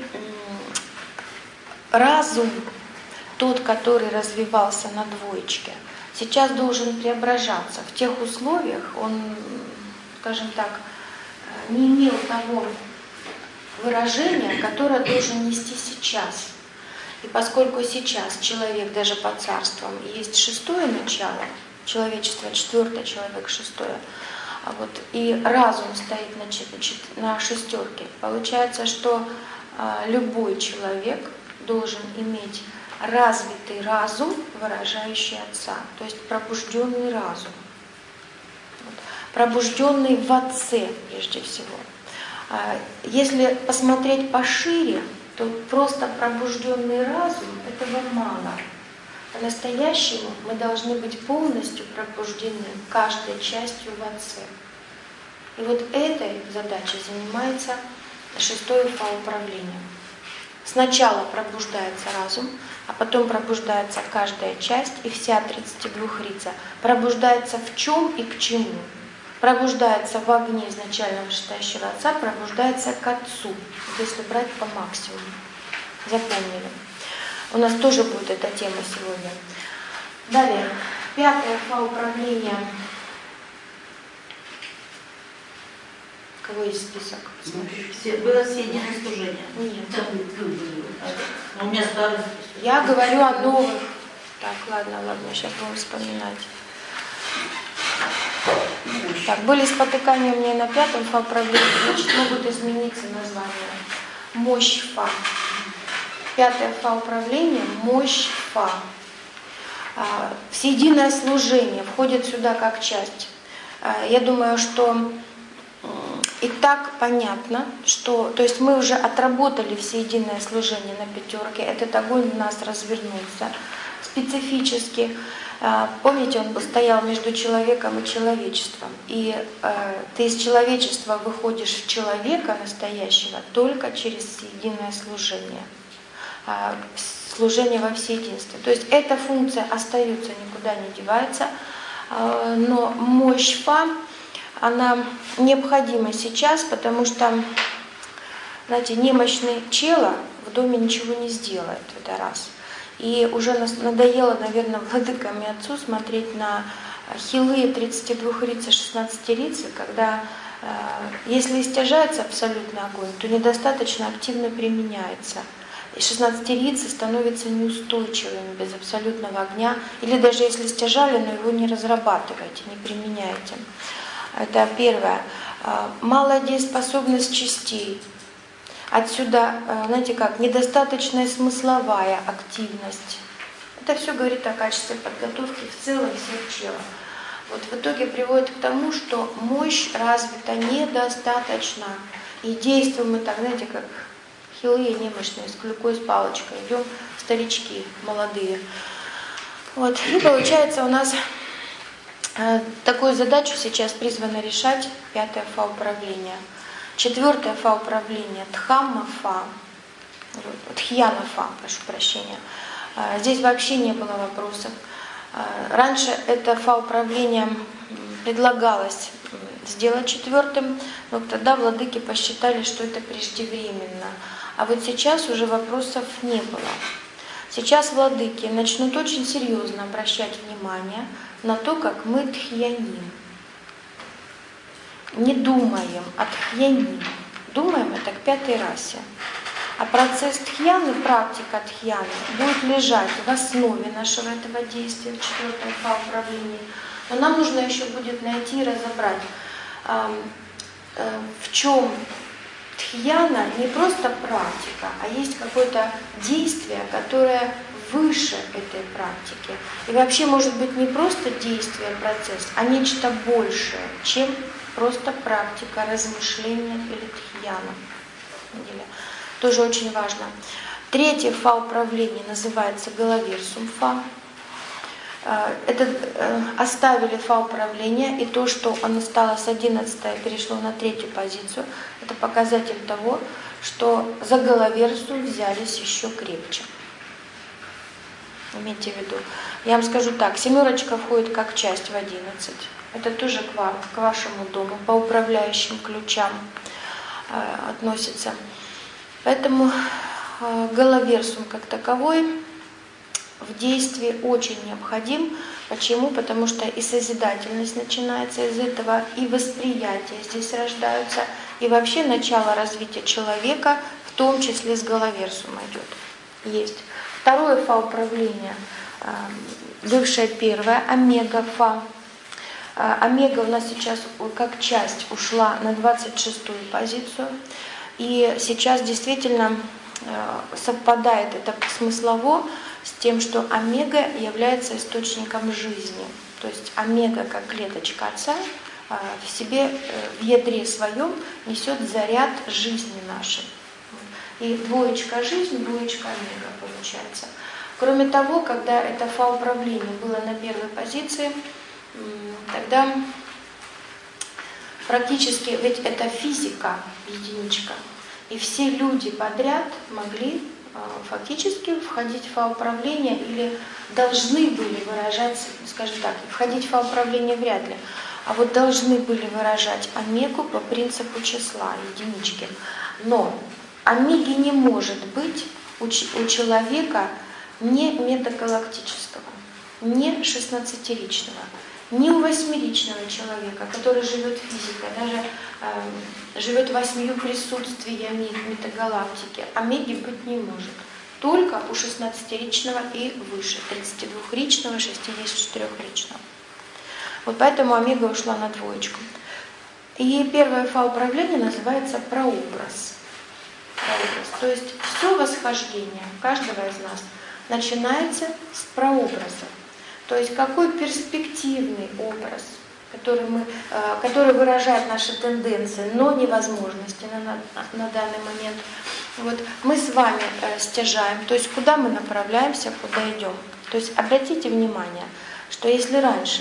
разум, тот, который развивался на двоечке, сейчас должен преображаться. В тех условиях он, скажем так, не имел того выражения, которое должен нести сейчас. И поскольку сейчас человек даже по царствам есть шестое начало, человечество четвертое, человек шестое, а вот, и разум стоит на, на шестерке, получается, что а, любой человек должен иметь развитый разум, выражающий отца, то есть пробужденный разум. Вот, пробужденный в отце прежде всего. А, если посмотреть пошире, то просто пробужденный разум этого мало. По-настоящему мы должны быть полностью пробуждены каждой частью в отце. И вот этой задачей занимается шестое фа управление. Сначала пробуждается разум, а потом пробуждается каждая часть, и вся тридцатидвухрица пробуждается в чем и к чему. Пробуждается в огне изначального вышестоящего отца, пробуждается к отцу, если брать по максимуму. Запомнили. У нас тоже будет эта тема сегодня. Далее, пятое фа управление. Кого есть список? Все, было соединенное служение. Нет. У меня старый. Я говорю о новых. Так, ладно, ладно, сейчас будем вспоминать. Так, были спотыкания у меня на пятом фа управлении, значит, могут измениться названия. Мощь фа. Пятое фа управление, мощь фа. Всеединое служение входит сюда как часть. Я думаю, что и так понятно, что, то есть мы уже отработали всеединое служение на пятерке, этот огонь у нас развернулся специфически. Помните, он стоял между человеком и человечеством. И э, ты из человечества выходишь в человека настоящего только через единое служение. Э, служение во всеединстве. То есть эта функция остается, никуда не девается. Э, но мощь фа, она необходима сейчас, потому что, знаете, немощный чело в доме ничего не сделает, это раз. И уже надоело, наверное, владыкам и отцу смотреть на хилые тридцатидвухрицы, шестнадцатирицы, когда э, если истяжается абсолютный огонь, то недостаточно активно применяется. И шестнадцатирицы становятся неустойчивыми без абсолютного огня. Или даже если стяжали, но его не разрабатываете, не применяете. Это первое. Малая дееспособность частей. Отсюда, знаете как, недостаточная смысловая активность. Это все говорит о качестве подготовки в целом всех тела. Вот в итоге приводит к тому, что мощь развита недостаточно. И действуем мы так, знаете, как хилые, немощные, с клюкой, с палочкой. Идем старички, молодые. Вот. И получается у нас э, такую задачу сейчас призвано решать пятое фа-управление. Четвертое фа-управление, Дхамма-фа, Дхьяна-фа, прошу прощения. Э, здесь вообще не было вопросов. Э, раньше это фа-управление предлагалось сделать четвертым, но тогда владыки посчитали, что это преждевременно. А вот сейчас уже вопросов не было. Сейчас владыки начнут очень серьезно обращать внимание на то, как мы дхьяним. Не думаем, а дхьяним. Думаем это к пятой расе. А процесс дхьяны, практика дхьяны будет лежать в основе нашего этого действия, в четвертом фа-управлении. Но нам нужно еще будет найти и разобрать, в чем дхьяна не просто практика, а есть какое-то действие, которое выше этой практики. И вообще может быть не просто действие, процесс, а нечто большее, чем просто практика размышления или дхьяна. Тоже очень важно. Третье фа-управление называется Галаверсум-фа. Это оставили фа-управление, и то, что оно стало с одиннадцатой, перешло на третью позицию, это показатель того, что за Галаверсум взялись еще крепче. Имейте в виду. Я вам скажу так, семерочка входит как часть в одиннадцать. Это тоже к вам, к вашему дому, по управляющим ключам э, относится. Поэтому э, Галаверсум как таковой в действии очень необходим. Почему? Потому что и созидательность начинается из этого, и восприятие здесь рождаются, и вообще начало развития человека, в том числе с Галаверсума идет. Есть. Второе фа-управление, бывшее первое, омега-фа. Омега у нас сейчас как часть ушла на двадцать шестую позицию, и сейчас действительно совпадает это смыслово с тем, что омега является источником жизни. То есть омега, как клеточка отца, в себе, в ядре своем несет заряд жизни нашей. И двоечка жизнь, двоечка омега получается. Кроме того, когда это фа-управление было на первой позиции, тогда практически, ведь это физика, единичка, и все люди подряд могли фактически входить в фа-управление или должны были выражать, скажем так, входить в фа-управление вряд ли, а вот должны были выражать омегу по принципу числа, единички. Но омеги не может быть у человека не метагалактического, не шестнадцатиричного, не у восьмиричного человека, который живет физикой, даже э, живет восьмью присутствиями метагалактики, омеги быть не может. Только у шестнадцатиричного и выше, тридцатидвухричного, шестидесятичетырехричного. Вот поэтому омега ушла на двоечку. И первое фа-управление называется прообраз. прообраз. То есть все восхождение каждого из нас начинается с прообраза. То есть какой перспективный образ, который, мы, который выражает наши тенденции, но не возможности на, на, на данный момент. Вот мы с вами стяжаем, то есть куда мы направляемся, куда идем. То есть обратите внимание, что если раньше,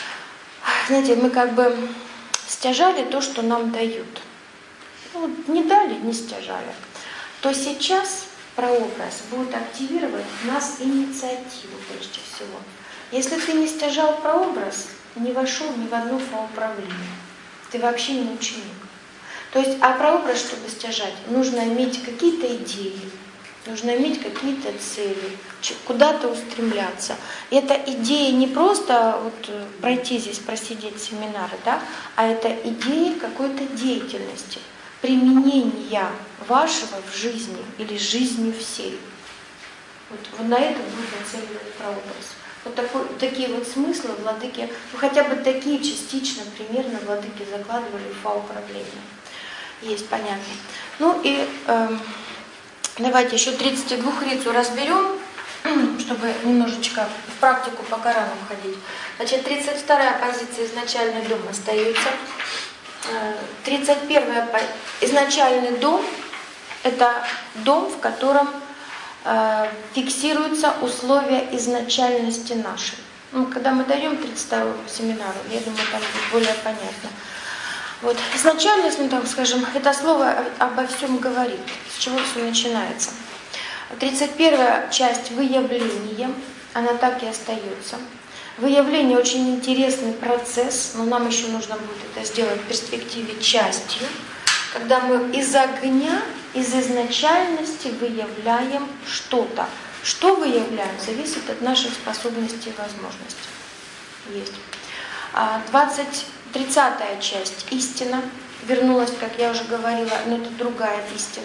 знаете, мы как бы стяжали то, что нам дают, ну, не дали, не стяжали, то сейчас прообраз будет активировать в нас инициативу прежде всего. Если ты не стяжал прообраз, не вошел ни в одно фа-управление, ты вообще не ученик. То есть, а прообраз, чтобы стяжать, нужно иметь какие-то идеи, нужно иметь какие-то цели, куда-то устремляться. И эта идея не просто вот пройти здесь, просидеть семинары, да, а это идея какой-то деятельности, применения вашего в жизни или жизнью всей. Вот, вот на это будет нацелен прообраз. Вот такой, такие вот смыслы владыки, ну хотя бы такие частично, примерно владыки закладывали в фа-управление. Есть, понятно. Ну и э, давайте еще тридцатидвухрицу разберем, чтобы немножечко в практику по Корану входить. Значит, тридцать вторая позиция изначальный дом остается. тридцать первая изначальный дом – это дом, в котором э, фиксируются условия изначальности нашей. Ну, когда мы даем тридцать вторую семинару, я думаю, там будет более понятно. Вот. Изначальность, ну, там, скажем, это слово обо всем говорит, с чего все начинается. тридцать первая часть выявления, она так и остается. Выявление очень интересный процесс, но нам еще нужно будет это сделать в перспективе частью, когда мы из огня, из изначальности выявляем что-то. Что выявляем, зависит от наших способностей и возможностей. Есть. двадцать тридцатая часть истина. Вернулась, как я уже говорила, но это другая истина.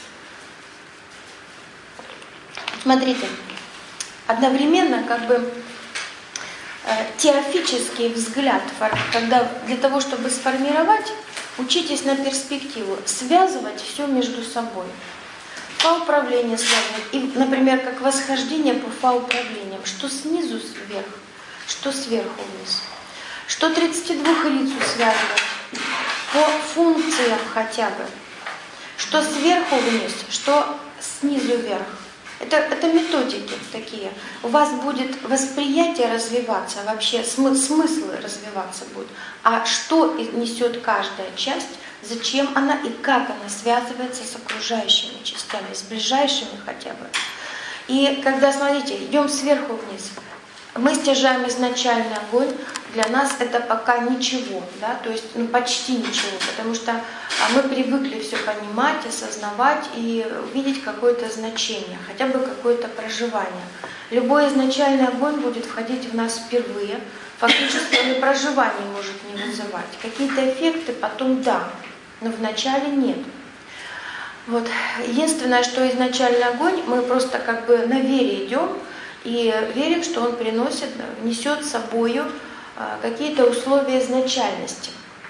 Смотрите, одновременно как бы теофический взгляд, когда для того, чтобы сформировать, учитесь на перспективу, связывать все между собой. Фа-управление связывать, и, например, как восхождение по фа-управлениям, что снизу вверх, что сверху вниз. Что тридцатидвухрицу связывать по функциям хотя бы, что сверху вниз, что снизу вверх. Это, это методики такие. У вас будет восприятие развиваться, вообще смы, смыслы развиваться будут. А что несет каждая часть, зачем она и как она связывается с окружающими частями, с ближайшими хотя бы. И когда, смотрите, идем сверху вниз, мы стяжаем изначальный огонь, для нас это пока ничего, да, то есть ну, почти ничего, потому что мы привыкли все понимать, осознавать и видеть какое-то значение, хотя бы какое-то проживание. Любой изначальный огонь будет входить в нас впервые, фактически он и проживание может не вызывать. Какие-то эффекты потом да, но вначале нет. Вот. Единственное, что изначальный огонь, мы просто как бы на вере идем, и верим, что он приносит, несет с собою какие-то условия изначальности.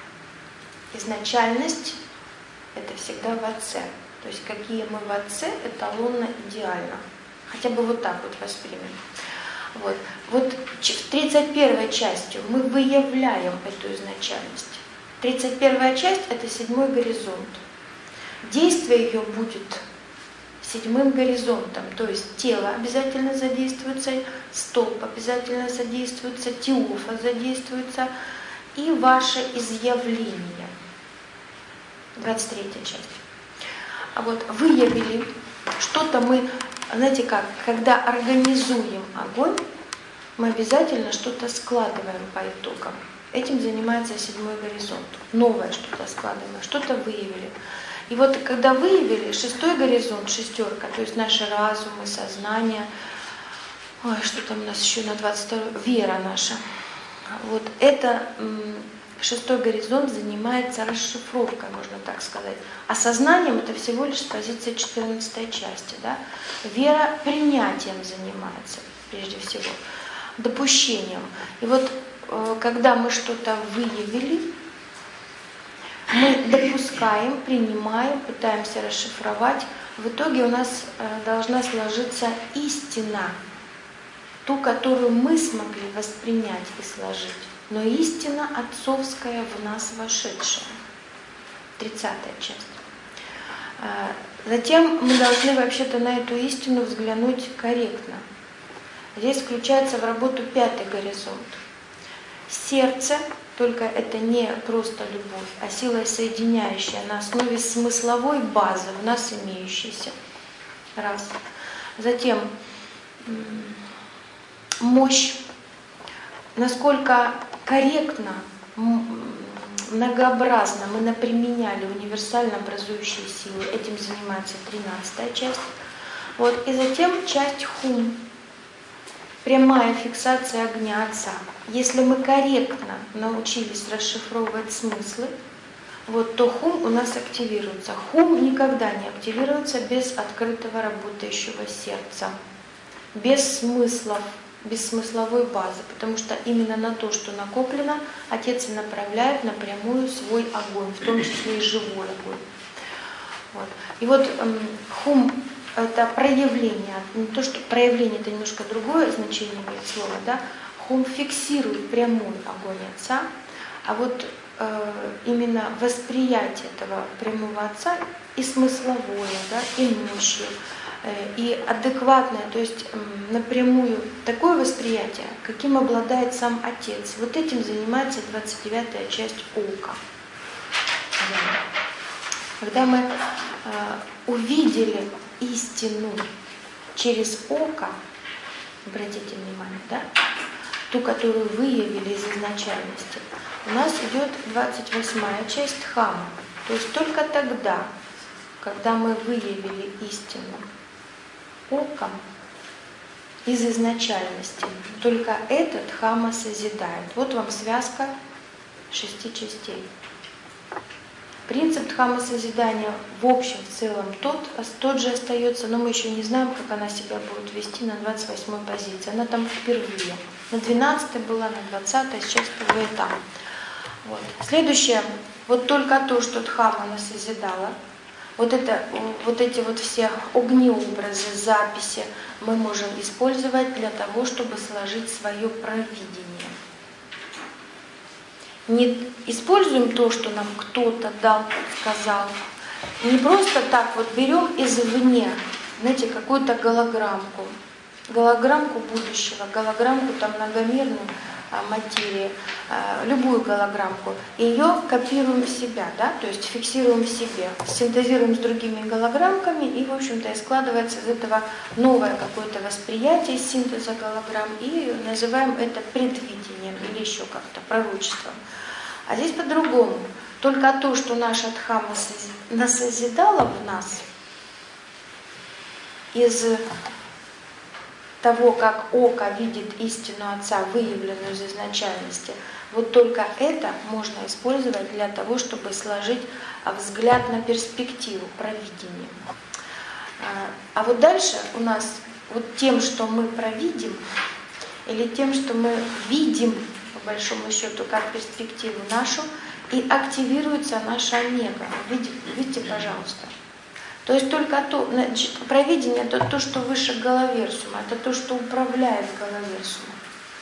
Изначальность – это всегда в Отце. То есть какие мы в Отце, эталонно идеально. Хотя бы вот так вот воспримем. Вот, вот в тридцать первой частью мы выявляем эту изначальность. тридцать первая часть – это седьмой горизонт. Действие ее будет седьмым горизонтом, то есть тело обязательно задействуется, столб обязательно задействуется, теофа задействуется и ваше изъявление. двадцать третья часть. А вот выявили, что-то мы, знаете как, когда организуем огонь, мы обязательно что-то складываем по итогам. Этим занимается седьмой горизонт. Новое что-то складываем, что-то выявили. И вот когда выявили шестой горизонт, шестерка, то есть наши разумы, сознание, ой, что там у нас еще на двадцать второй, вера наша. Вот это шестой горизонт занимается расшифровкой, можно так сказать. А сознанием это всего лишь позиция четырнадцатой части. Да? Вера принятием занимается, прежде всего, допущением. И вот когда мы что-то выявили, мы допускаем, принимаем, пытаемся расшифровать. В итоге у нас должна сложиться истина, ту, которую мы смогли воспринять и сложить. Но истина отцовская в нас вошедшая. тридцатая часть. Затем мы должны вообще-то на эту истину взглянуть корректно. Здесь включается в работу пятый горизонт. Сердце, только это не просто любовь, а сила соединяющая на основе смысловой базы, в нас имеющейся. Раз. Затем мощь, насколько корректно, многообразно мы наприменяли универсально образующие силы, этим занимается тринадцатая часть. Вот. И затем часть хум. Прямая фиксация огня Отца. Если мы корректно научились расшифровывать смыслы, вот, то хум у нас активируется. Хум никогда не активируется без открытого работающего сердца, без смыслов, без смысловой базы, потому что именно на то, что накоплено, Отец и направляет напрямую свой огонь, в том числе и живой огонь. Вот. И вот эм, хум – это проявление, не то, что проявление – это немножко другое значение имеет слово, да? Хум фиксирует прямой огонь Отца, а вот э, именно восприятие этого прямого Отца и смысловое, да, и мощью, и адекватное, то есть напрямую такое восприятие, каким обладает сам Отец. Вот этим занимается двадцать девятая часть ока. Когда мы э, увидели истину через око, обратите внимание, да, ту, которую выявили из изначальности, у нас идет двадцать восьмая часть дхамма. То есть только тогда, когда мы выявили истину оком из изначальности, только этот дхамма созидает. Вот вам связка шести частей. Принцип дхамма созидания в общем, в целом тот, тот же остается, но мы еще не знаем, как она себя будет вести на двадцать восьмой позиции. Она там впервые. На двенадцатой была, на двадцатой, сейчас впервые там. Вот. Следующее, вот только то, что дхамма она созидала, Вот, это, вот эти вот все огнеобразы, записи мы можем использовать для того, чтобы сложить свое провидение. Не используем то, что нам кто-то дал, сказал. Не просто так вот берем извне, знаете, какую-то голограммку, голограммку будущего, голограммку там многомерную, материи, любую голограммку, и ее копируем в себя, да, то есть фиксируем в себе, синтезируем с другими голограммками, и, в общем-то, и складывается из этого новое какое-то восприятие из синтеза голограмм, и называем это предвидением или еще как-то пророчеством. А здесь по-другому. Только то, что наша дхамма насозидала в нас из того, как око видит истину Отца, выявленную из изначальности, вот только это можно использовать для того, чтобы сложить взгляд на перспективу, провидение. А вот дальше у нас вот тем, что мы провидим, или тем, что мы видим, по большому счету, как перспективу нашу, и активируется наша омега. Видите, видите, пожалуйста. То есть только то, значит, провидение – это то, что выше головерсума, это то, что управляет головерсумом.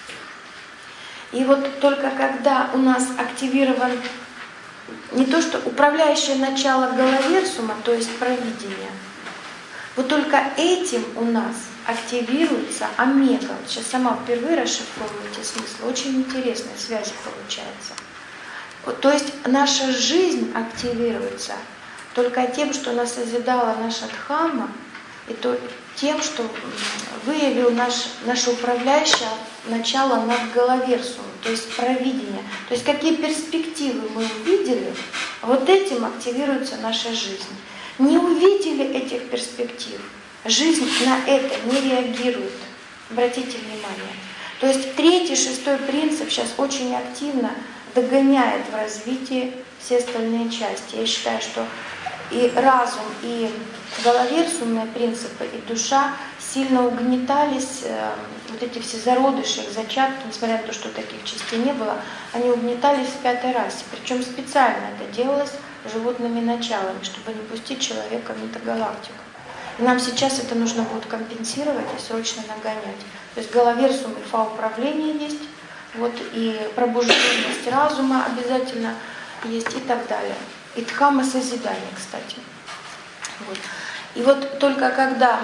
И вот только когда у нас активирован не то, что управляющее начало головерсума, то есть провидение, вот только этим у нас активируется омега. Вот сейчас сама впервые расшифровываю эти смыслы, очень интересная связь получается. То есть наша жизнь активируется только тем, что нас созидала наша дхамма, и то тем, что выявил наш, наше управляющее начало над головерсумом, то есть провидение. То есть какие перспективы мы увидели, вот этим активируется наша жизнь. Не увидели этих перспектив, жизнь на это не реагирует. Обратите внимание. То есть третий, шестой принцип сейчас очень активно догоняет в развитии все остальные части. Я считаю, что и разум, и головерсумные принципы, и душа сильно угнетались, э, вот эти все зародыши, их зачатки, несмотря на то, что таких частей не было, они угнетались в пятой расе. Причем специально это делалось животными началами, чтобы не пустить человека в метагалактику. И нам сейчас это нужно будет компенсировать и срочно нагонять. То есть головерсум и фауправление есть, вот, и пробужденность разума обязательно есть и так далее. И дхамма созидания, кстати. Вот. И вот только когда...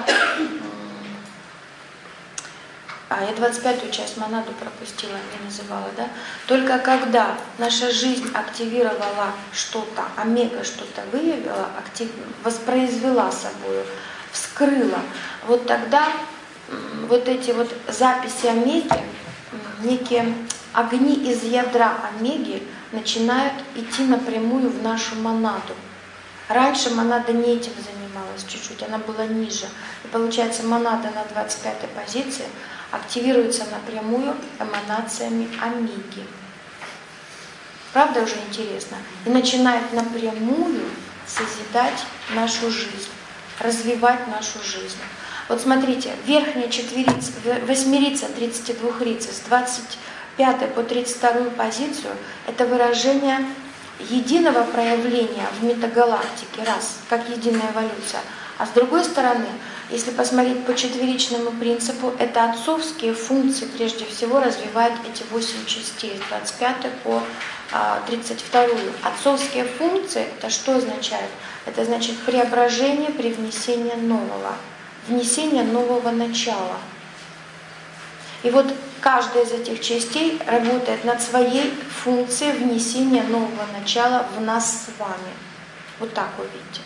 А, я двадцать пятую часть монаду пропустила, не называла, да? Только когда наша жизнь активировала что-то, омега что-то выявила, актив... воспроизвела собою, вскрыла, вот тогда вот эти вот записи омеги, некие огни из ядра омеги, начинают идти напрямую в нашу монаду. Раньше монада не этим занималась чуть-чуть, она была ниже. И получается, монада на двадцать пятой позиции активируется напрямую эманациями омеги. Правда уже интересно? И начинает напрямую созидать нашу жизнь, развивать нашу жизнь. Вот смотрите, верхняя четверица, восьмерица тридцатидвухрицы с двадцать пятой по тридцать вторую позицию – это выражение единого проявления в метагалактике, раз, как единая эволюция. А с другой стороны, если посмотреть по четверичному принципу, это отцовские функции, прежде всего, развивают эти восемь частей, с двадцать пятой по тридцать вторую. Отцовские функции – это что означает? Это значит преображение, привнесение нового, внесение нового начала. И вот каждая из этих частей работает над своей функцией внесения нового начала в нас с вами. Вот так вы видите.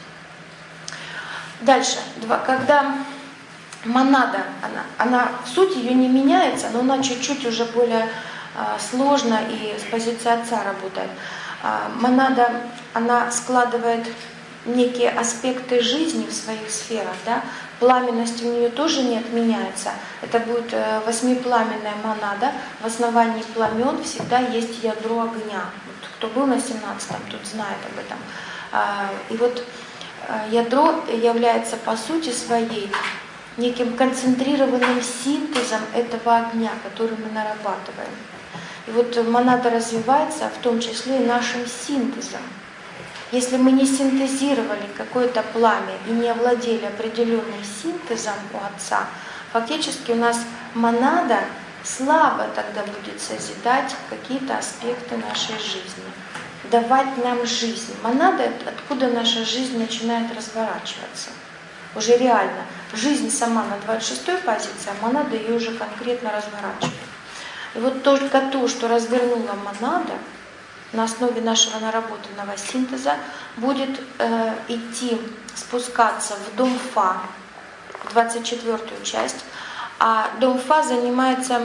Дальше, когда монада, она, она суть ее не меняется, но она чуть-чуть уже более а, сложно и с позиции отца работает. А, монада, она складывает некие аспекты жизни в своих сферах, да? Пламенность у нее тоже не отменяется. Это будет восьмипламенная монада. В основании пламен всегда есть ядро огня. Вот, кто был на семнадцатом, тот знает об этом. А, и вот ядро является по сути своей неким концентрированным синтезом этого огня, который мы нарабатываем. И вот монада развивается в том числе и нашим синтезом. Если мы не синтезировали какое-то пламя и не овладели определенным синтезом у Отца, фактически у нас монада слабо тогда будет созидать какие-то аспекты нашей жизни, давать нам жизнь. Монада — откуда наша жизнь начинает разворачиваться. Уже реально. Жизнь сама на двадцать шестой позиции, а монада ее уже конкретно разворачивает. И вот только то, что развернула монада, на основе нашего наработанного синтеза будет э, идти, спускаться в дом Фа, в двадцать четвёртую часть. А дом Фа занимается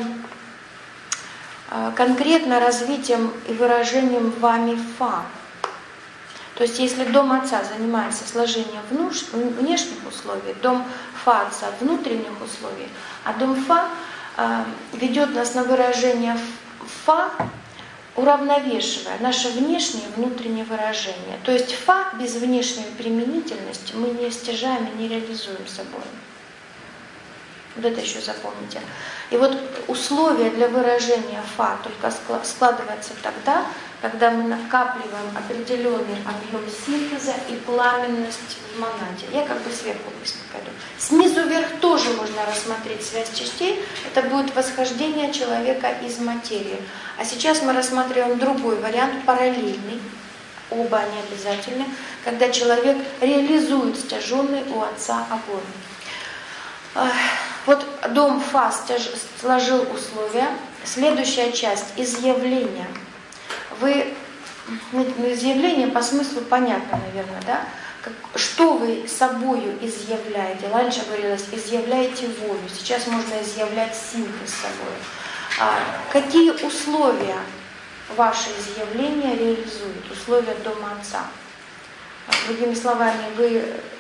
э, конкретно развитием и выражением вами Фа. То есть если дом Отца занимается сложением внуш, внешних условий, дом Фа Отца внутренних условий, а дом Фа э, ведет нас на выражение Фа, уравновешивая наше внешнее и внутреннее выражение. То есть Фа без внешней применительности мы не стяжаем и не реализуем собой. Вот это еще запомните. И вот условия для выражения Фа только складываются тогда, когда мы накапливаем определенный объем синтеза и пламенность в монаде. Я как бы сверху быстро пойду. Снизу вверх тоже можно рассмотреть связь частей. Это будет восхождение человека из материи. А сейчас мы рассматриваем другой вариант, параллельный. Оба они обязательны, когда человек реализует стяженный у Отца огонь. Вот дом Фа сложил условия. Следующая часть – изъявление. Вы, ну, изъявление по смыслу понятно, наверное, да? Как, что вы собою изъявляете? Раньше говорилось, изъявляете волю. Сейчас можно изъявлять синтез собой. А, какие условия ваше изъявление реализует? Условия дома Отца. Другими словами, вы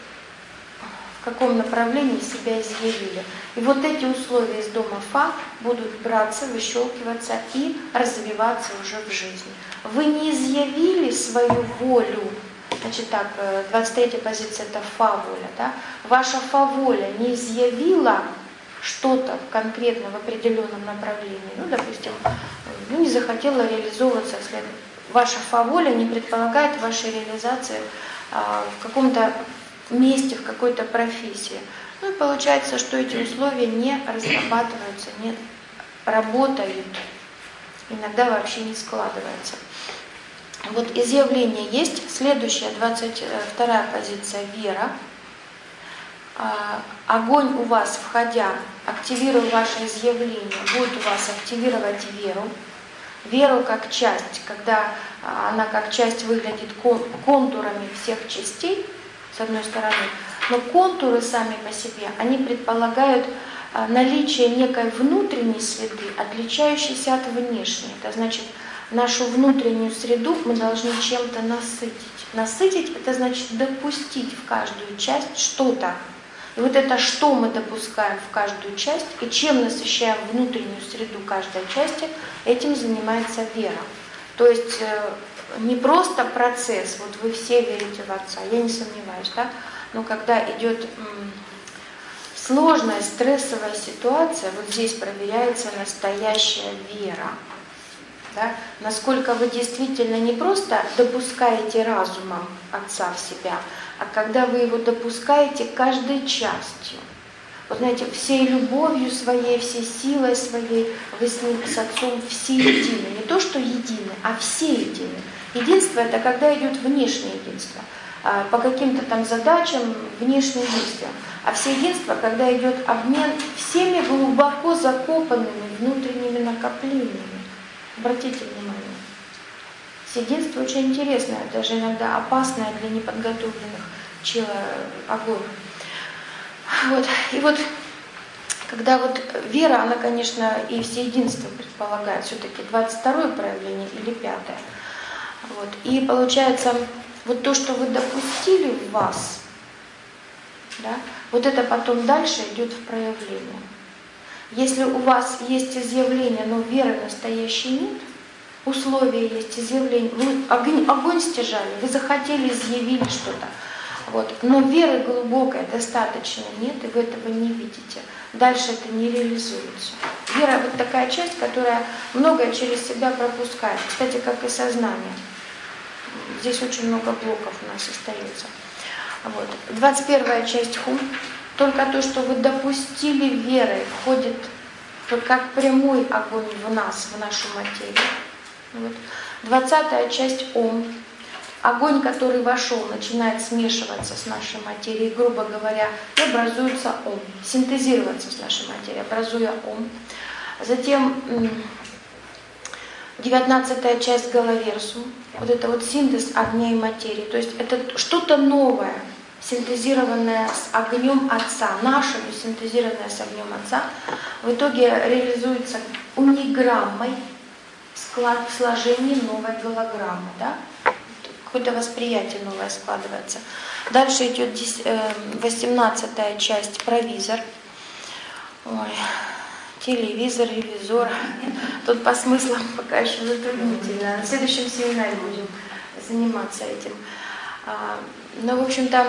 в каком направлении себя изъявили. И вот эти условия из дома Фа будут браться, выщелкиваться и развиваться уже в жизни. Вы не изъявили свою волю, значит так, двадцать третья позиция – это Фа-воля, да? Ваша Фа-воля не изъявила что-то конкретно в определенном направлении, ну, допустим, ну, не захотела реализовываться, ваша Фа-воля не предполагает вашей реализации а, в каком-то месте, в какой-то профессии. Ну и получается, что эти условия не разрабатываются, не работают, иногда вообще не складываются. Вот изъявление есть. Следующая, двадцать вторая позиция – вера. Огонь у вас, входя, активируя ваше изъявление, будет у вас активировать веру. Веру как часть, когда она как часть выглядит контурами всех частей, с одной стороны, но контуры сами по себе, они предполагают наличие некой внутренней среды, отличающейся от внешней. Это значит, нашу внутреннюю среду мы должны чем-то насытить. Насытить – это значит допустить в каждую часть что-то. И вот это, что мы допускаем в каждую часть, и чем насыщаем внутреннюю среду каждой части, этим занимается вера. То есть не просто процесс, вот вы все верите в Отца, я не сомневаюсь, да? Но когда идет сложная стрессовая ситуация, вот здесь проверяется настоящая вера. Да? Насколько вы действительно не просто допускаете разумом Отца в себя, а когда вы его допускаете каждой частью. Вот знаете, всей любовью своей, всей силой своей вы с ним, с Отцом все едины. Не то, что едины, а все едины. Единство — это когда идет внешнее единство. По каким-то там задачам, внешним действиям. А всеединство, когда идет обмен всеми глубоко закопанными внутренними накоплениями. Обратите внимание. Всеединство очень интересное, даже иногда опасное для неподготовленных чела огонь. Вот. И вот, когда вот вера, она, конечно, и всеединство предполагает все-таки двадцать второе проявление или пятое. Вот. И получается, вот то, что вы допустили в вас, да, вот это потом дальше идет в проявление. Если у вас есть изъявление, но веры настоящей нет, условия есть изъявление, вы огонь, огонь стяжали, вы захотели, изъявили что-то, вот, но веры глубокой достаточно нет, и вы этого не видите. Дальше это не реализуется. Вера — вот такая часть, которая многое через себя пропускает, кстати, как и сознание. Здесь очень много блоков у нас остается. Вот. двадцать первая часть хум. Только то, что вы допустили верой, входит как прямой огонь в нас, в нашу материю. Вот. двадцатая часть ом. Огонь, который вошел, начинает смешиваться с нашей материей, грубо говоря, и образуется ом. Синтезироваться с нашей материей, образуя ом. Затем девятнадцатая часть галаверсум. Вот это вот синтез огня и материи. То есть это что-то новое, синтезированное с огнем Отца, нашим, синтезированное с огнем Отца, в итоге реализуется униграммой склад, в сложении новой голограммы. Да? Какое-то восприятие новое складывается. Дальше идет восемнадцатая часть провизор. Ой. Телевизор, ревизор. Тут по смыслам пока еще затруднительно. В следующем семинаре будем заниматься этим. Но, в общем-то,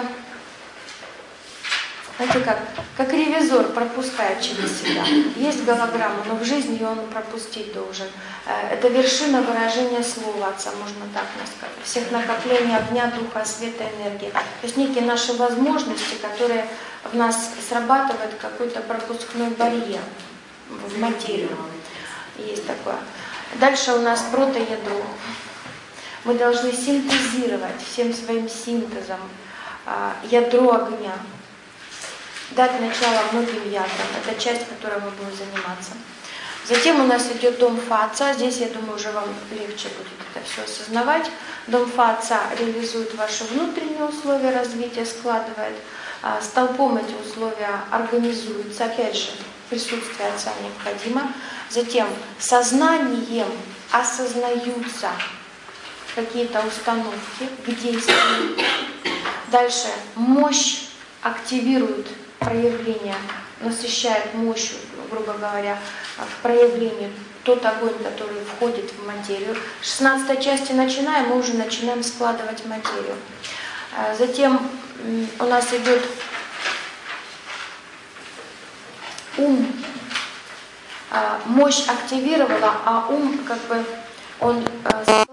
знаете как, как ревизор пропускает через себя. Есть голограмма, но в жизни ее он пропустить должен. Это вершина выражения слова Отца, можно так сказать. Всех накоплений огня, духа, света, энергии. То есть некие наши возможности, которые в нас срабатывают какой-то пропускной барьер в материю. Есть такое. Дальше у нас протоядро. Мы должны синтезировать всем своим синтезом ядро огня. Дать начало многим ядрам. Это часть, которой мы будем заниматься. Затем у нас идет дом Фа Отца. Здесь, я думаю, уже вам легче будет это все осознавать. Дом Фа Отца реализует ваши внутренние условия развития, складывает. Столпом эти условия организуются. Опять же, присутствие Отца необходимо. Затем сознанием осознаются какие-то установки к действию. Дальше мощь активирует проявление, насыщает мощью, грубо говоря, в проявлении тот огонь, который входит в материю. В шестнадцатой части начинаем, мы уже начинаем складывать материю. Затем у нас идет ум. Мощь активировала, а ум как бы он складывает,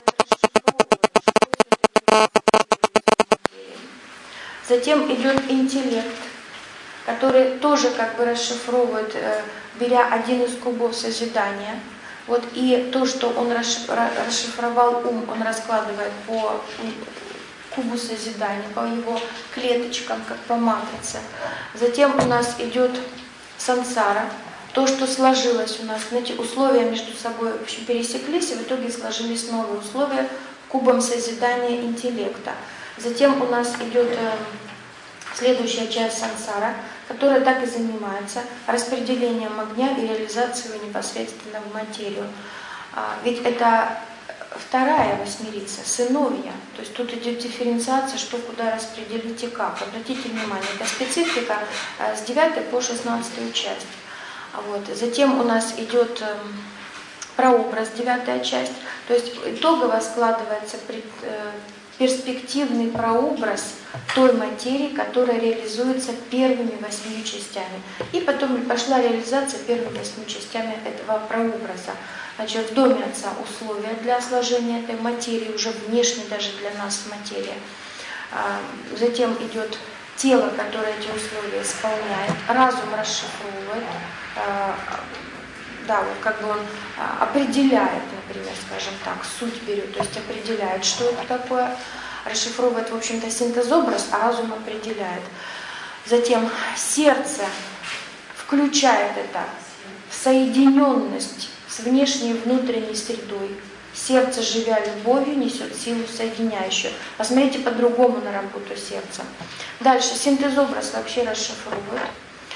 затем идет интеллект, который тоже как бы расшифровывает, беря один из кубов созидания. Вот и то, что он расшифровал ум, он раскладывает по кубу созидания, по его клеточкам, как по матрице. Затем у нас идет сансара, то, что сложилось у нас, знаете, условия между собой в общем, пересеклись, и в итоге сложились новые условия кубом созидания интеллекта. Затем у нас идет э, следующая часть сансара, которая так и занимается распределением огня и реализацией его непосредственно в материю. А, ведь это вторая восьмерица, сыновья. То есть тут идет дифференциация, что куда распределить и как. Обратите внимание, это специфика э, с девятой по шестнадцатую часть. Вот. Затем у нас идет э, прообраз, девятая часть. То есть итогово складывается пред, э, перспективный прообраз той материи, которая реализуется первыми восьмью частями. И потом пошла реализация первыми восьмью частями этого прообраза. Значит, в доме Отца условия для сложения этой материи, уже внешне даже для нас материя. Затем идет тело, которое эти условия исполняет, разум расшифровывает, да, вот как бы он определяет, например, скажем так, суть берет, то есть определяет, что это такое, расшифровывает, в общем-то, синтез-образ, а разум определяет. Затем сердце включает это в соединенность с внешней и внутренней средой. Сердце, живя любовью, несет силу соединяющую. Посмотрите по-другому на работу сердца. Дальше синтез-образ вообще расшифровывает.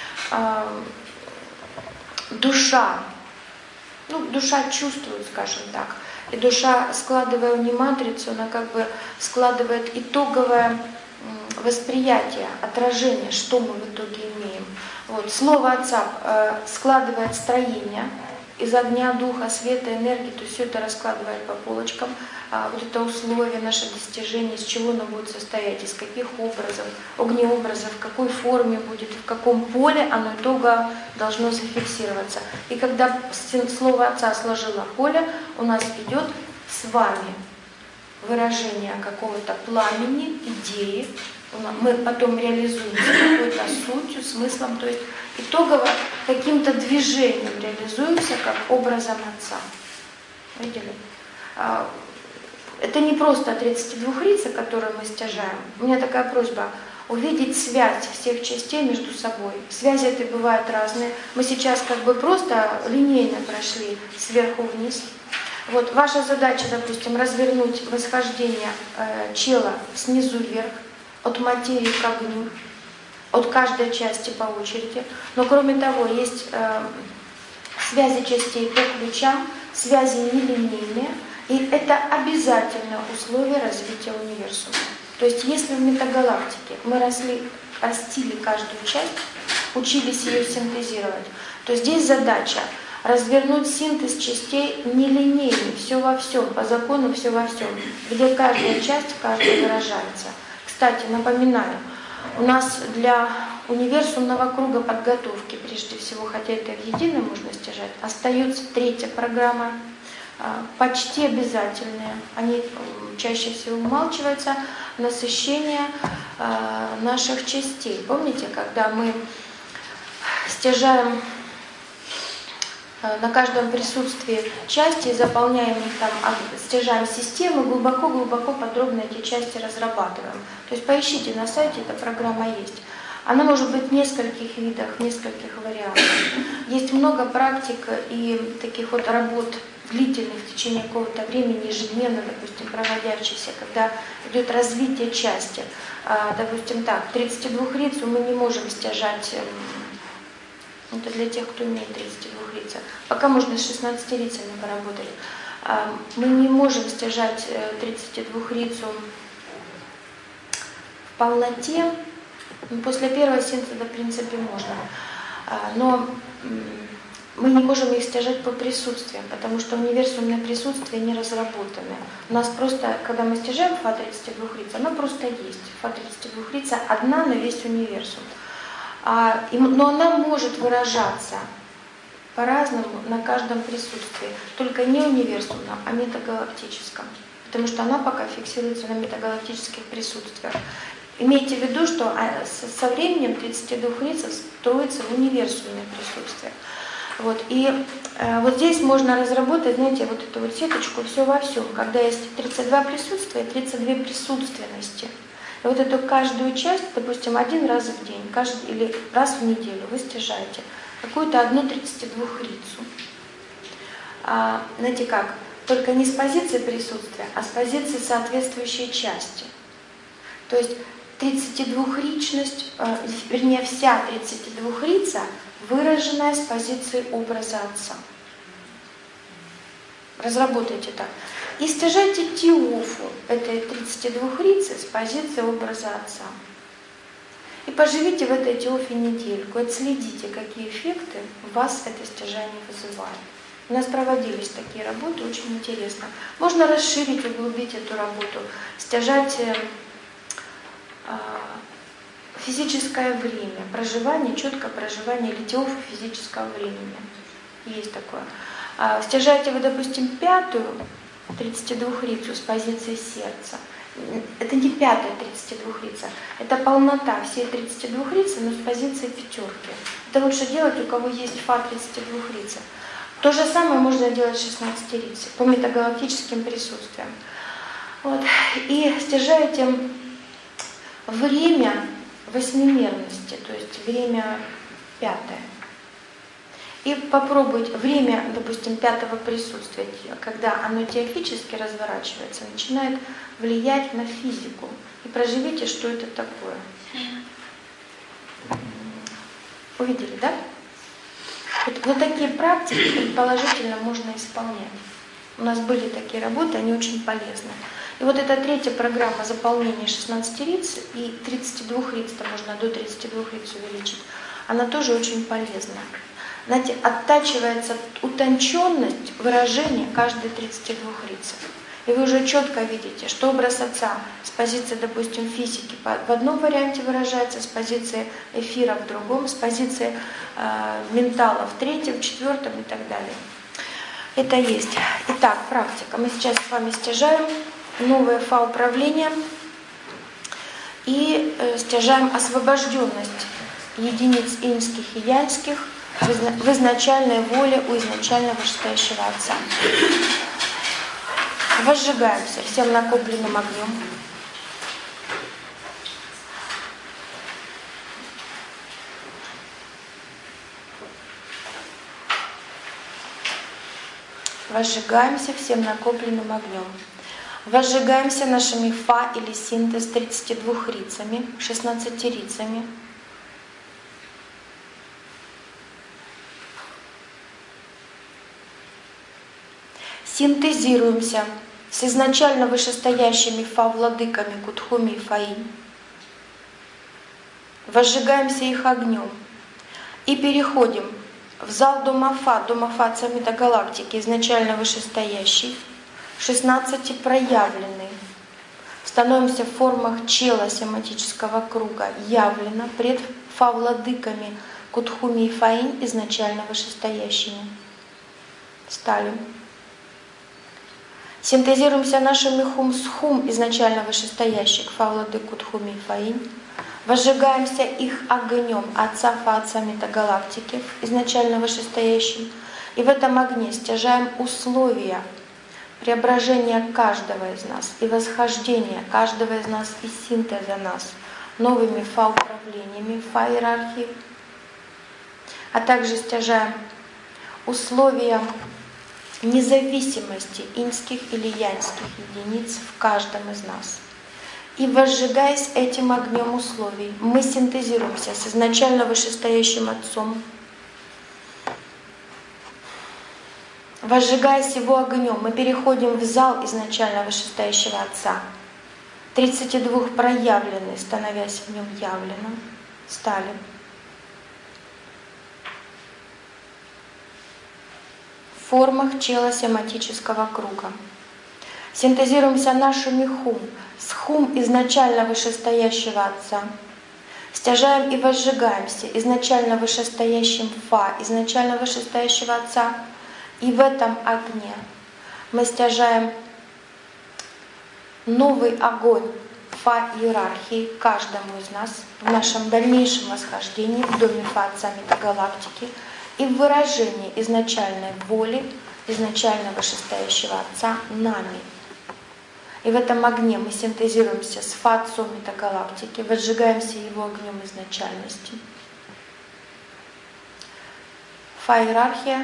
Душа. Ну, душа чувствует, скажем так. И душа, складывая в ней матрицу, она как бы складывает итоговое восприятие, отражение, что мы в итоге имеем. Вот. Слово Отца э, складывает строение из огня, духа, света, энергии, то есть все это раскладывает по полочкам. А вот это условие, наше достижение, из чего оно будет состоять, из каких образов, огнеобразов, в какой форме будет, в каком поле оно итога должно зафиксироваться. И когда слово Отца сложило поле, у нас идет с вами выражение какого-то пламени, идеи. Мы потом реализуем какой-то сутью, смыслом, то есть итогово каким-то движением реализуемся как образом Отца. Видели? Это не просто тридцатидвухрица, которую мы стяжаем. У меня такая просьба увидеть связь всех частей между собой. Связи эти бывают разные. Мы сейчас как бы просто линейно прошли сверху вниз. Вот ваша задача, допустим, развернуть восхождение э, чела снизу вверх, от материи к огню, от каждой части по очереди. Но кроме того, есть э, связи частей по ключам, связи нелинейные. И это обязательное условие развития универсума. То есть если в метагалактике мы росли, растили каждую часть, учились ее синтезировать, то здесь задача развернуть синтез частей нелинейный, все во всем, по закону все во всем, где каждая часть, каждая выражается. Кстати, напоминаю, у нас для универсумного круга подготовки, прежде всего, хотя это в едином можно стяжать, остается третья программа, почти обязательные. Они чаще всего умалчиваются, насыщение наших частей. Помните, когда мы стяжаем на каждом присутствии части, заполняем их там, стяжаем системы, глубоко-глубоко подробно эти части разрабатываем. То есть поищите на сайте, эта программа есть. Она может быть в нескольких видах, в нескольких вариантах. Есть много практик и таких вот работ длительных в течение какого-то времени, ежедневно, допустим, проводящихся, когда идет развитие части. Допустим, так, тридцатидвухрицу мы не можем стяжать. Это для тех, кто умеет тридцатидвухрица. Пока можно с шестнадцатирицами поработать. Мы не можем стяжать тридцатидвухрицу в полноте. После первого синтеза, в принципе, можно. Но мы не можем их стяжать по присутствиям, потому что универсумные присутствия не разработаны. У нас просто, когда мы стяжаем фа тридцатидвухрица, она просто есть. фа тридцатидвухрица одна на весь универсум. А, и, но она может выражаться по-разному на каждом присутствии, только не универсумном, а метагалактическом, потому что она пока фиксируется на метагалактических присутствиях. Имейте в виду, что со временем тридцатидвухрица строится в универсумных присутствиях. Вот, и э, вот здесь можно разработать, знаете, вот эту вот сеточку «все во всем», когда есть тридцать два присутствия, тридцать две присутственности. И вот эту каждую часть, допустим, один раз в день, каждый, или раз в неделю вы стяжаете какую-то одну тридцатидвухрицу. А, знаете как? Только не с позиции присутствия, а с позиции соответствующей части. То есть тридцатидвухричность, э, вернее, вся тридцатидвухрица, выраженная с позиции образа Отца. Разработайте так. И стяжайте теофу этой тридцатидвухрицы с позиции образа Отца. И поживите в этой теофе недельку, отследите, какие эффекты у вас это стяжание вызывает. У нас проводились такие работы, очень интересно. Можно расширить, углубить эту работу, стяжать физическое время, проживание, четкое проживание литиов и физического времени. Есть такое. Стяжаете вы, допустим, пятую тридцатидвухрицу с позиции сердца. Это не пятая тридцатидвухрица, это полнота всей тридцатидвухрицы, но с позиции пятерки. Это лучше делать, у кого есть фа тридцатидвухрица. То же самое можно делать с шестнадцатирицей, по метагалактическим присутствиям. Вот. И стяжаете время восьмимерности, то есть время пятое. И попробуйте время, допустим, пятого присутствия, когда оно теофически разворачивается, начинает влиять на физику. И проживите, что это такое. Увидели, да? Вот, вот такие практики предположительно можно исполнять. У нас были такие работы, они очень полезны. И вот эта третья программа заполнения шестнадцати риц и тридцати двух риц, там можно до тридцати двух риц увеличить, она тоже очень полезна. Знаете, оттачивается утонченность выражения каждой тридцати двух рицы. И вы уже четко видите, что образ Отца с позиции, допустим, физики в одном варианте выражается, с позиции эфира в другом, с позиции э, ментала в третьем, в четвертом и так далее. Это есть. Итак, практика. Мы сейчас с вами стяжаем новое фа-управление и э, стяжаем освобожденность единиц иньских и яньских в изначальной воле у изначально вышестоящего Отца. Возжигаемся всем накопленным огнем. Возжигаемся всем накопленным огнем. Возжигаемся нашими фа или синтез тридцати двух рицами, шестнадцати рицами. Синтезируемся с изначально вышестоящими фа-владыками Кутхуми и Фаинь. Возжигаемся их огнем и переходим в зал Домафа, Домафа Отца Метагалактики, изначально вышестоящий, шестнадцати проявленный. Становимся в формах чела семантического круга, явлено пред фа-владыками Кутхуми и Фаинь, изначально вышестоящими. Стали. Синтезируемся нашими хум с хум, изначально вышестоящих, фа-владык Кутхуми и Фаинь. Возжигаемся их огнем Отца Фа, Отца Метагалактики, изначально вышестоящим. И в этом огне стяжаем условия преображения каждого из нас и восхождения каждого из нас и синтеза нас новыми фа-управлениями, фа-иерархии. А также стяжаем условия независимости иньских или яньских единиц в каждом из нас. И возжигаясь этим огнем условий, мы синтезируемся с изначально вышестоящим Отцом. Возжигаясь его огнем, мы переходим в зал изначально вышестоящего Отца. тридцати двух проявленный, становясь в нем явленным, стали. В формах чела семантического круга. Синтезируемся нашими хум с хум изначально вышестоящего Отца. Стяжаем и возжигаемся изначально вышестоящим фа, изначально вышестоящего Отца. И в этом огне мы стяжаем новый огонь фа-иерархии каждому из нас в нашем дальнейшем восхождении в доме Фа Отца Метагалактики и в выражении изначальной воли изначально вышестоящего Отца нами. И в этом огне мы синтезируемся с Фа Отцом Метагалактики, возжигаемся его огнем изначальности. Фа-иерархия.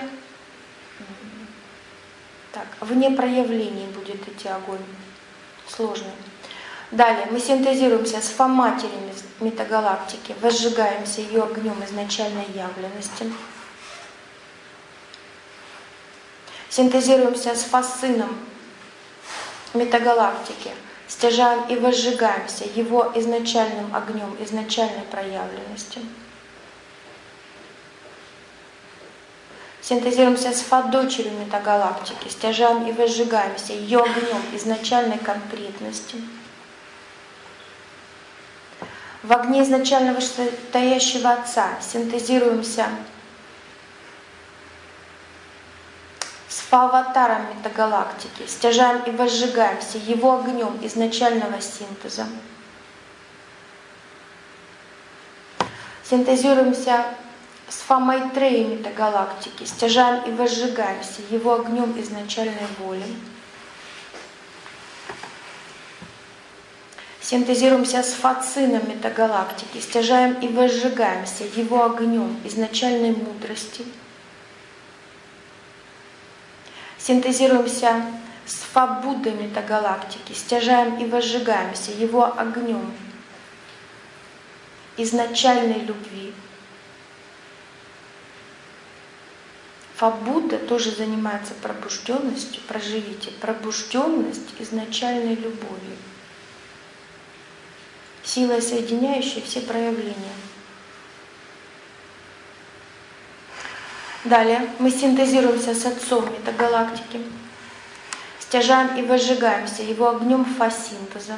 Так, вне проявлений будет идти огонь. Сложный. Далее мы синтезируемся с Фа-матерью Метагалактики, возжигаемся ее огнем изначальной явленности. Синтезируемся с Фа-сыном Метагалактики, стяжаем и возжигаемся его изначальным огнем, изначальной проявленностью. Синтезируемся с Фа дочерью метагалактики, стяжаем и возжигаемся ее огнем изначальной конкретности. В огне изначально вышестоящего Отца синтезируемся с Фа-аватаром метагалактики, стяжаем и возжигаемся его огнем изначального синтеза. Синтезируемся с Фа-майтреей метагалактики, стяжаем и возжигаемся его огнем изначальной воли. Синтезируемся с Фа-цином метагалактики, стяжаем и возжигаемся его огнем изначальной мудрости. Синтезируемся с Фа-буддой метагалактики, стяжаем и возжигаемся его огнем изначальной любви. Фа-будда тоже занимается пробужденностью. Проживите пробужденность изначальной любовью, силой, соединяющей все проявления. Далее мы синтезируемся с Отцом метагалактики, стяжаем и возжигаемся его огнем Фа-синтеза.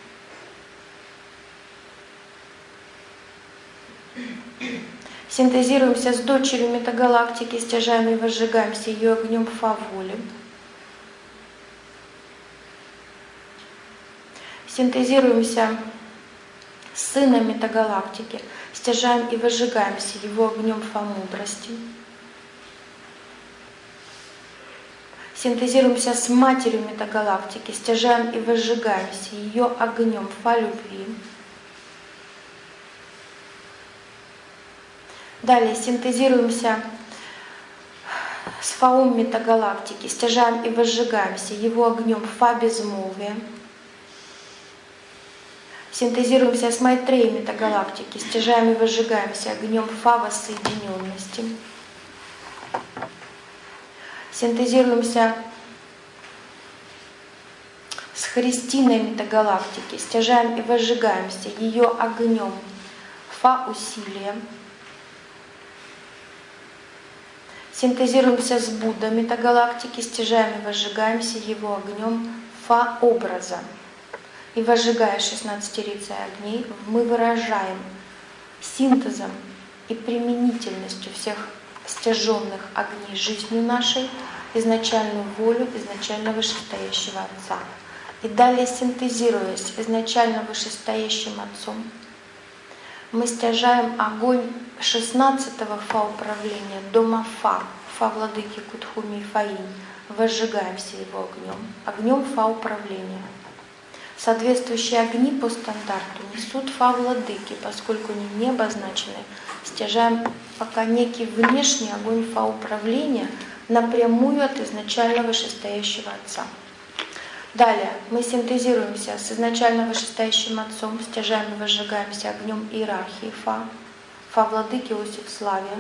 Синтезируемся с дочерью метагалактики, стяжаем и возжигаемся ее огнем Фа-воли. Синтезируемся с сыном метагалактики, стяжаем и возжигаемся его огнем Фа-мудрости. Синтезируемся с матерью метагалактики, стяжаем и возжигаемся ее огнем Фа-любви. Далее синтезируемся с Фаум метагалактики, стяжаем и возжигаемся его огнем Фа-безмолвия. Синтезируемся с Майтреей метагалактики, стяжаем и возжигаемся огнем Фа-воссоединенности. Синтезируемся с Христиной метагалактики, стяжаем и возжигаемся ее огнем Фа-усилия. Синтезируемся с Буддой метагалактики, стяжаем и возжигаемся его огнем Фа-образа. И возжигая шестнадцатерицей огней, мы выражаем синтезом и применительностью всех стяженных огней жизнью нашей изначальную волю изначально вышестоящего Отца. И далее, синтезируясь изначально вышестоящим Отцом, мы стяжаем огонь шестнадцатого Фа-управления, дома Фа, Фа-владыки Кудхуми и Фаинь, возжигаемся его огнем, огнем Фа-управления. Соответствующие огни по стандарту несут Фа-владыки, поскольку они не обозначены. Стяжаем пока некий внешний огонь Фа-управления напрямую от изначально вышестоящего Отца. Далее мы синтезируемся с изначально вышестоящим Отцом, стяжаем и возжигаемся огнем иерархии Фа, Фа-владыки Иосиф Славия.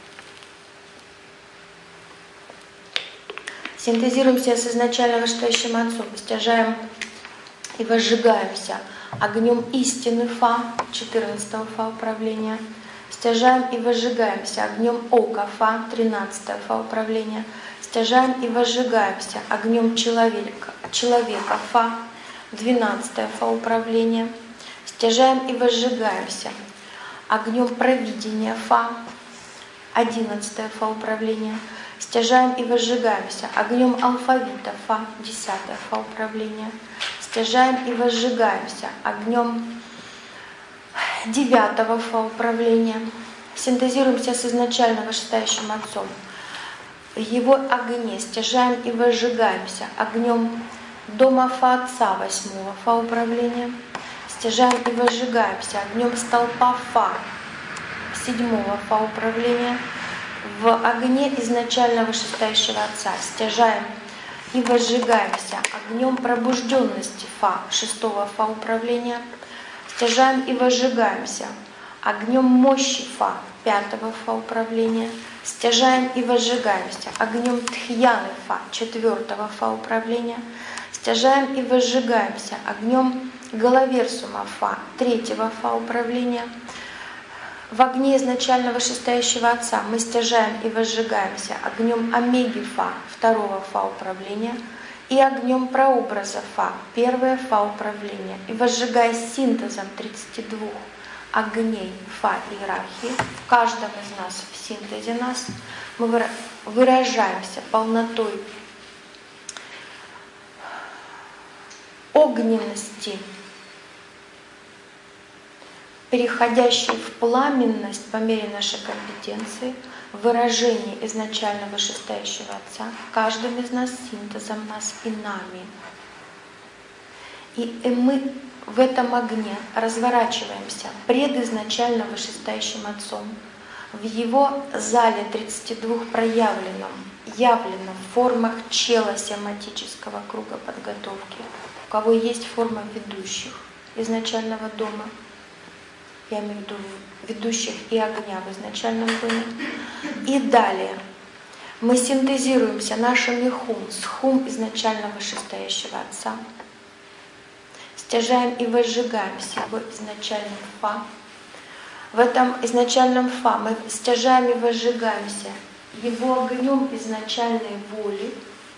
Синтезируемся с изначально вышестоящим Отцом, стяжаем и возжигаемся огнем истины Фа, четырнадцатого Фа-управления. Стяжаем и возжигаемся огнем Ока Фа, тринадцатое Фа-управления. Стяжаем и возжигаемся огнем человека, человека Фа, двенадцатое Фа-управление. Стяжаем и возжигаемся огнем провидения Фа, одиннадцатое Фа-управление. Стяжаем и возжигаемся огнем алфавита Фа, десятое Фа-управление. Стяжаем и возжигаемся огнем девятого Фа-управления. Синтезируемся с изначально вышестоящим Отцом. В его огне стяжаем и возжигаемся огнем дома Фа Отца, восьмого Фа-управления. Стяжаем и возжигаемся огнем столпа Фа, седьмого Фа-управления. В огне изначально вышестоящего Отца стяжаем и возжигаемся огнем пробужденности Фа, шестого Фа-управления. Стяжаем и возжигаемся огнем мощи Фа, пятого Фа-управления. Стяжаем и возжигаемся огнем Тхьяны Фа, четвертого Фа-управления. Стяжаем и возжигаемся огнем Головерсума Фа, третьего Фа-управления. В огне изначально вышестоящего Отца мы стяжаем и возжигаемся огнем омеги Фа, второго Фа управления, и огнем прообраза Фа, первое Фа управления, и возжигаясь синтезом тридцати двух огней Фа иерархии, в каждом из нас, в синтезе нас, мы выражаемся полнотой огненности, переходящей в пламенность по мере нашей компетенции, выражение изначально вышестоящего Отца, каждым из нас, синтезом нас и нами. И мы в этом огне разворачиваемся пред изначально вышестоящим Отцом, в Его зале тридцати двух проявленном, явленном в формах чела семантического круга подготовки, у кого есть форма ведущих изначального дома, я имею в виду ведущих и огня в изначальном доме. И далее мы синтезируемся нашими хум с хум изначально вышестоящего Отца, стяжаем и возжигаемся его изначальным Фа. В этом изначальном Фа мы стяжаем и возжигаемся его огнем изначальной воли.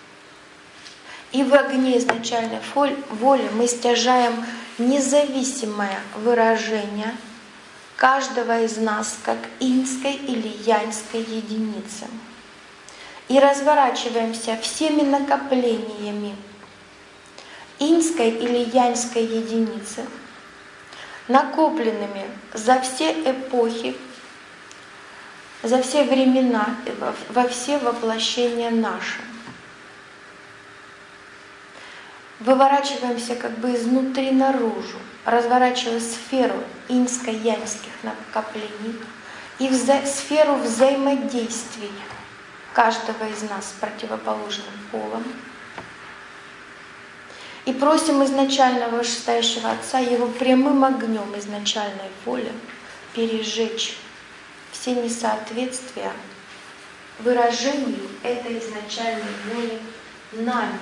И в огне изначальной воли мы стяжаем независимое выражение каждого из нас как иньской или яньской единицы. И разворачиваемся всеми накоплениями иньской или яньской единицы, накопленными за все эпохи, за все времена, во все воплощения наши. Выворачиваемся как бы изнутри наружу, разворачивая сферу иньско-яньских накоплений и вза- сферу взаимодействий каждого из нас с противоположным полом. И просим изначального вышестоящего Отца его прямым огнем изначальной воли пережечь все несоответствия выражению этой изначальной воли нами,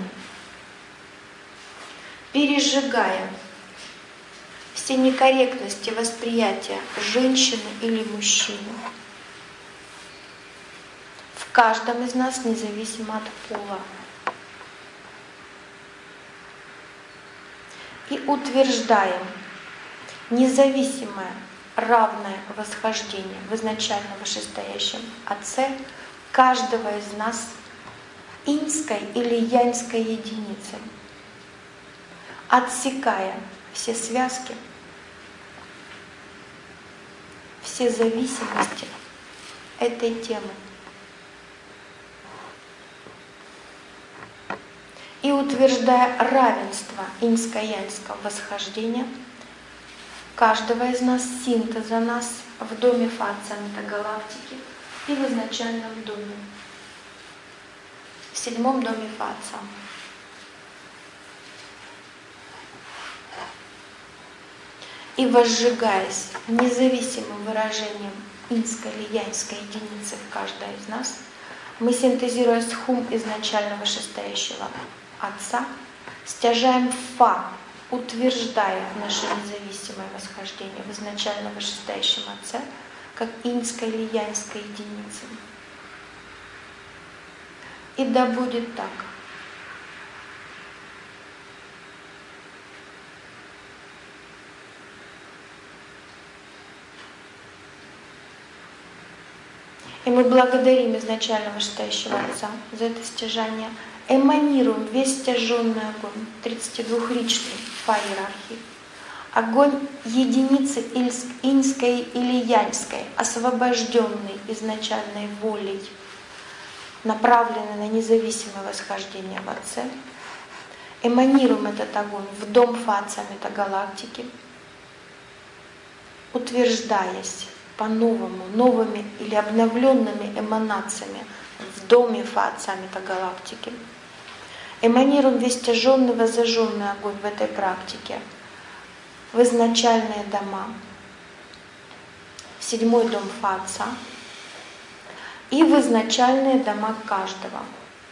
пережигая все некорректности восприятия женщины или мужчины в каждом из нас, независимо от пола. И утверждаем независимое, равное восхождение в изначально вышестоящем Отце каждого из нас иньской или яньской единицы, отсекая все связки, все зависимости этой темы. И утверждая равенство иньско-яньского восхождения каждого из нас, синтеза нас в доме Фа Отца метагалактики и в изначальном доме, в седьмом доме Фа Отца. И возжигаясь независимым выражением иньской или яньской единицы в каждой из нас, мы, синтезируя с хум изначально вышестоящего Отца, стяжаем Фа, утверждая наше независимое восхождение в изначально вышестоящем Отце, как иньской или яньской единицы. И да будет так. И мы благодарим изначально вышестоящего Отца за это стяжание, эманируем весь стяженный огонь тридцатидвухричной Фа иерархии, огонь единицы иньской или яньской, освобожденный изначальной волей, направленный на независимое восхождение в Отце. Эманируем этот огонь в дом Фа Отца метагалактики, утверждаясь по-новому, новыми или обновленными эманациями в доме Фа Отца метагалактики. Эманируем весь стяженный, воззажженный огонь в этой практике в изначальные дома, в седьмой дом Фа Отца и в изначальные дома каждого.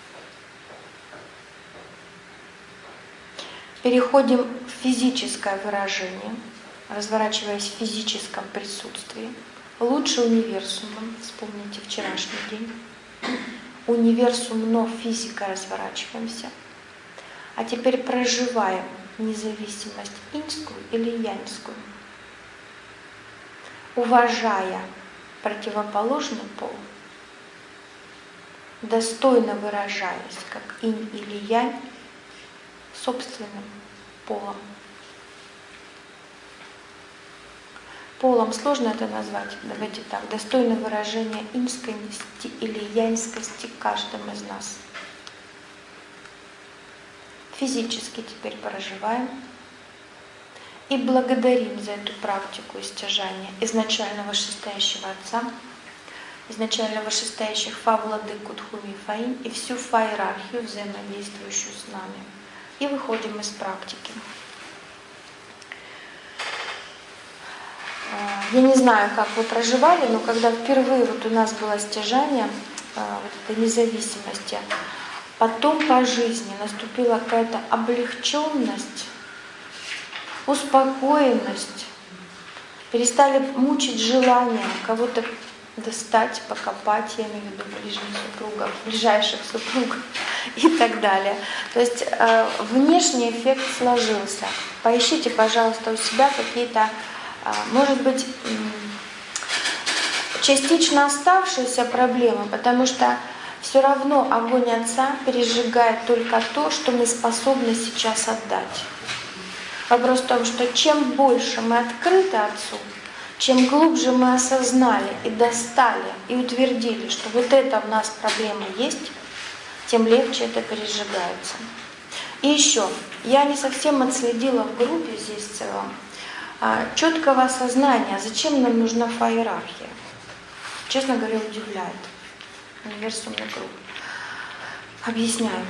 Переходим в физическое выражение, разворачиваясь в физическом присутствии лучше универсумом. Вспомните вчерашний день. Универсум, но физика разворачиваемся. А теперь проживаем независимость иньскую или яньскую, уважая противоположный пол, достойно выражаясь, как инь или янь, собственным полом. Полом сложно это назвать, давайте так, достойно выражения иньскости или яньскости каждым из нас. Физически теперь проживаем и благодарим за эту практику истяжания изначально вышестоящего Отца, изначально вышестоящих Фа-владыку Тхуми и Фаинь и всю Фа-иерархию, взаимодействующую с нами. И выходим из практики. Я не знаю, как вы проживали, но когда впервые вот у нас было стяжание вот этой независимости, потом по жизни наступила какая-то облегченность, успокоенность, перестали мучить желание кого-то достать, покопать, я имею в виду ближних супругов, ближайших супругов и так далее. То есть э, внешний эффект сложился. Поищите, пожалуйста, у себя какие-то, э, может быть, э, частично оставшиеся проблемы, потому что все равно огонь Отца пережигает только то, что мы способны сейчас отдать. Вопрос в том, что чем больше мы открыты Отцу, чем глубже мы осознали и достали, и утвердили, что вот это в нас проблема есть, тем легче это пережигается. И еще, я не совсем отследила в группе здесь в целом четкого осознания, зачем нам нужна фа-иерархия. Честно говоря, удивляет. Универсумный круг. Объясняю.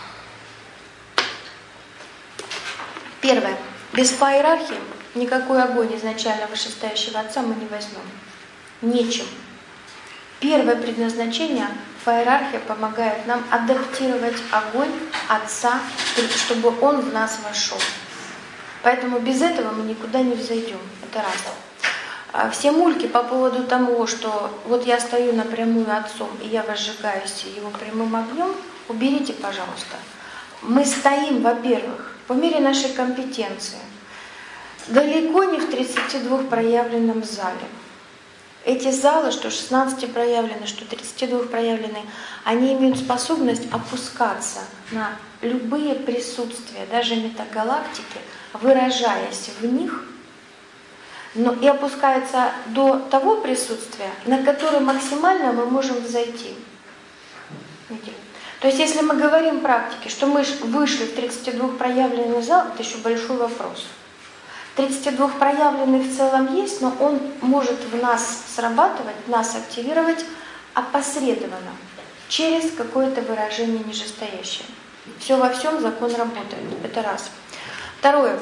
Первое. Без фа-иерархии никакой огонь изначально вышестоящего Отца мы не возьмем. Нечем. Первое предназначение — фа-иерархия помогает нам адаптировать огонь Отца, чтобы он в нас вошел. Поэтому без этого мы никуда не взойдем. Это раз. Все мульки по поводу того, что вот я стою напрямую Отцом, и я возжигаюсь его прямым огнем, уберите, пожалуйста. Мы стоим, во-первых, по мере нашей компетенции, далеко не в тридцати двух проявленном зале. Эти залы, что шестнадцать проявлены, что тридцать два проявлены, они имеют способность опускаться на любые присутствия, даже метагалактики, выражаясь в них, но и опускается до того присутствия, на которое максимально мы можем взойти. То есть, если мы говорим в практике, что мы вышли в тридцать два проявленный зал, это еще большой вопрос. тридцать два проявленный в целом есть, но он может в нас срабатывать, в нас активировать опосредованно, через какое-то выражение нижестоящее. Все во всем закон работает. Это раз. Второе.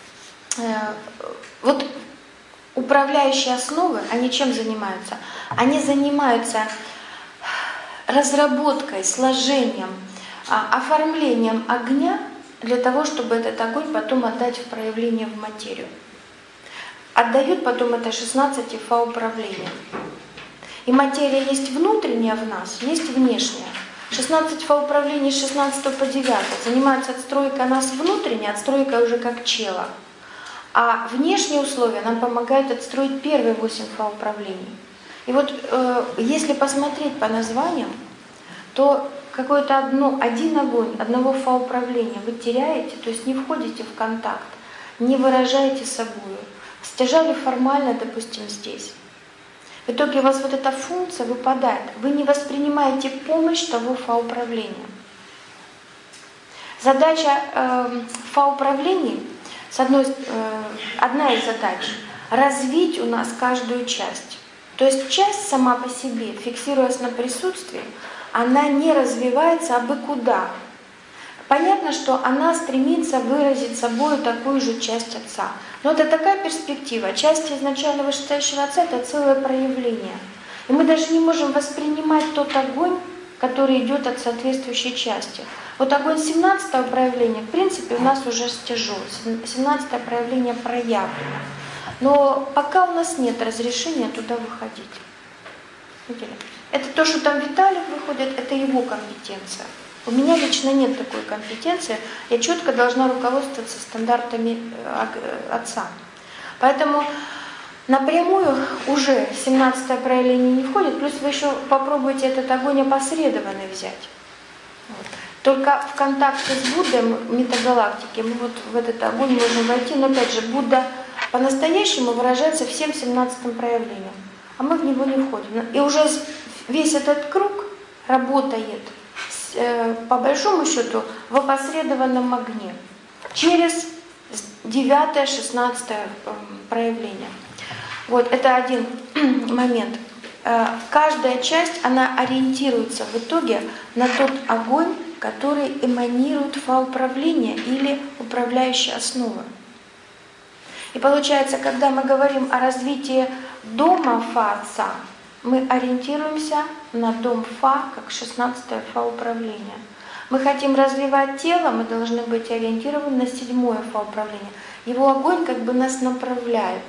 Вот управляющие основы, они чем занимаются? Они занимаются разработкой, сложением, оформлением огня для того, чтобы этот огонь потом отдать в проявление в материю. Отдают потом это шестнадцать фа-управления. И материя есть внутренняя в нас, есть внешняя. шестнадцать фа-управлений с шестнадцатого по девятое занимаются отстройкой нас внутренней, отстройкой уже как чела. А внешние условия нам помогают отстроить первые восемь фа-управлений. И вот э, если посмотреть по названиям, то какой-то одно, один огонь, одного фа-управления вы теряете, то есть не входите в контакт, не выражаете собою. Стяжали формально, допустим, здесь. В итоге у вас вот эта функция выпадает. Вы не воспринимаете помощь того фа-управления. Задача э, фа-управлений, с одной, э, одна из задач — развить у нас каждую часть. То есть часть сама по себе, фиксируясь на присутствии, она не развивается абы куда. Понятно, что она стремится выразить собой такую же часть Отца. Но это такая перспектива. Часть изначально вышестоящего Отца — это целое проявление. И мы даже не можем воспринимать тот огонь, который идет от соответствующей части. Вот огонь семнадцатого проявления, в принципе, у нас уже стяжен. семнадцатое проявление проявлено. Но пока у нас нет разрешения туда выходить. Видели? Это то, что там Виталик выходит, это его компетенция. У меня лично нет такой компетенции. Я четко должна руководствоваться стандартами отца. Поэтому напрямую уже семнадцатое проявление не входит, плюс вы еще попробуйте этот огонь опосредованный взять. Вот. Только в контакте с Буддой метагалактики мы вот в этот огонь можем войти, но опять же Будда по-настоящему выражается всем семнадцатым проявлением, а мы в него не входим. И уже весь этот круг работает по большому счету в опосредованном огне через девятое, шестнадцатое проявление. Вот это один момент. Каждая часть, она ориентируется в итоге на тот огонь, который эманирует фа-управление или управляющая основа. И получается, когда мы говорим о развитии дома фа-отца, мы ориентируемся на дом фа как шестнадцатое фа-управление. Мы хотим развивать тело, мы должны быть ориентированы на седьмое фа-управление. Его огонь как бы нас направляет.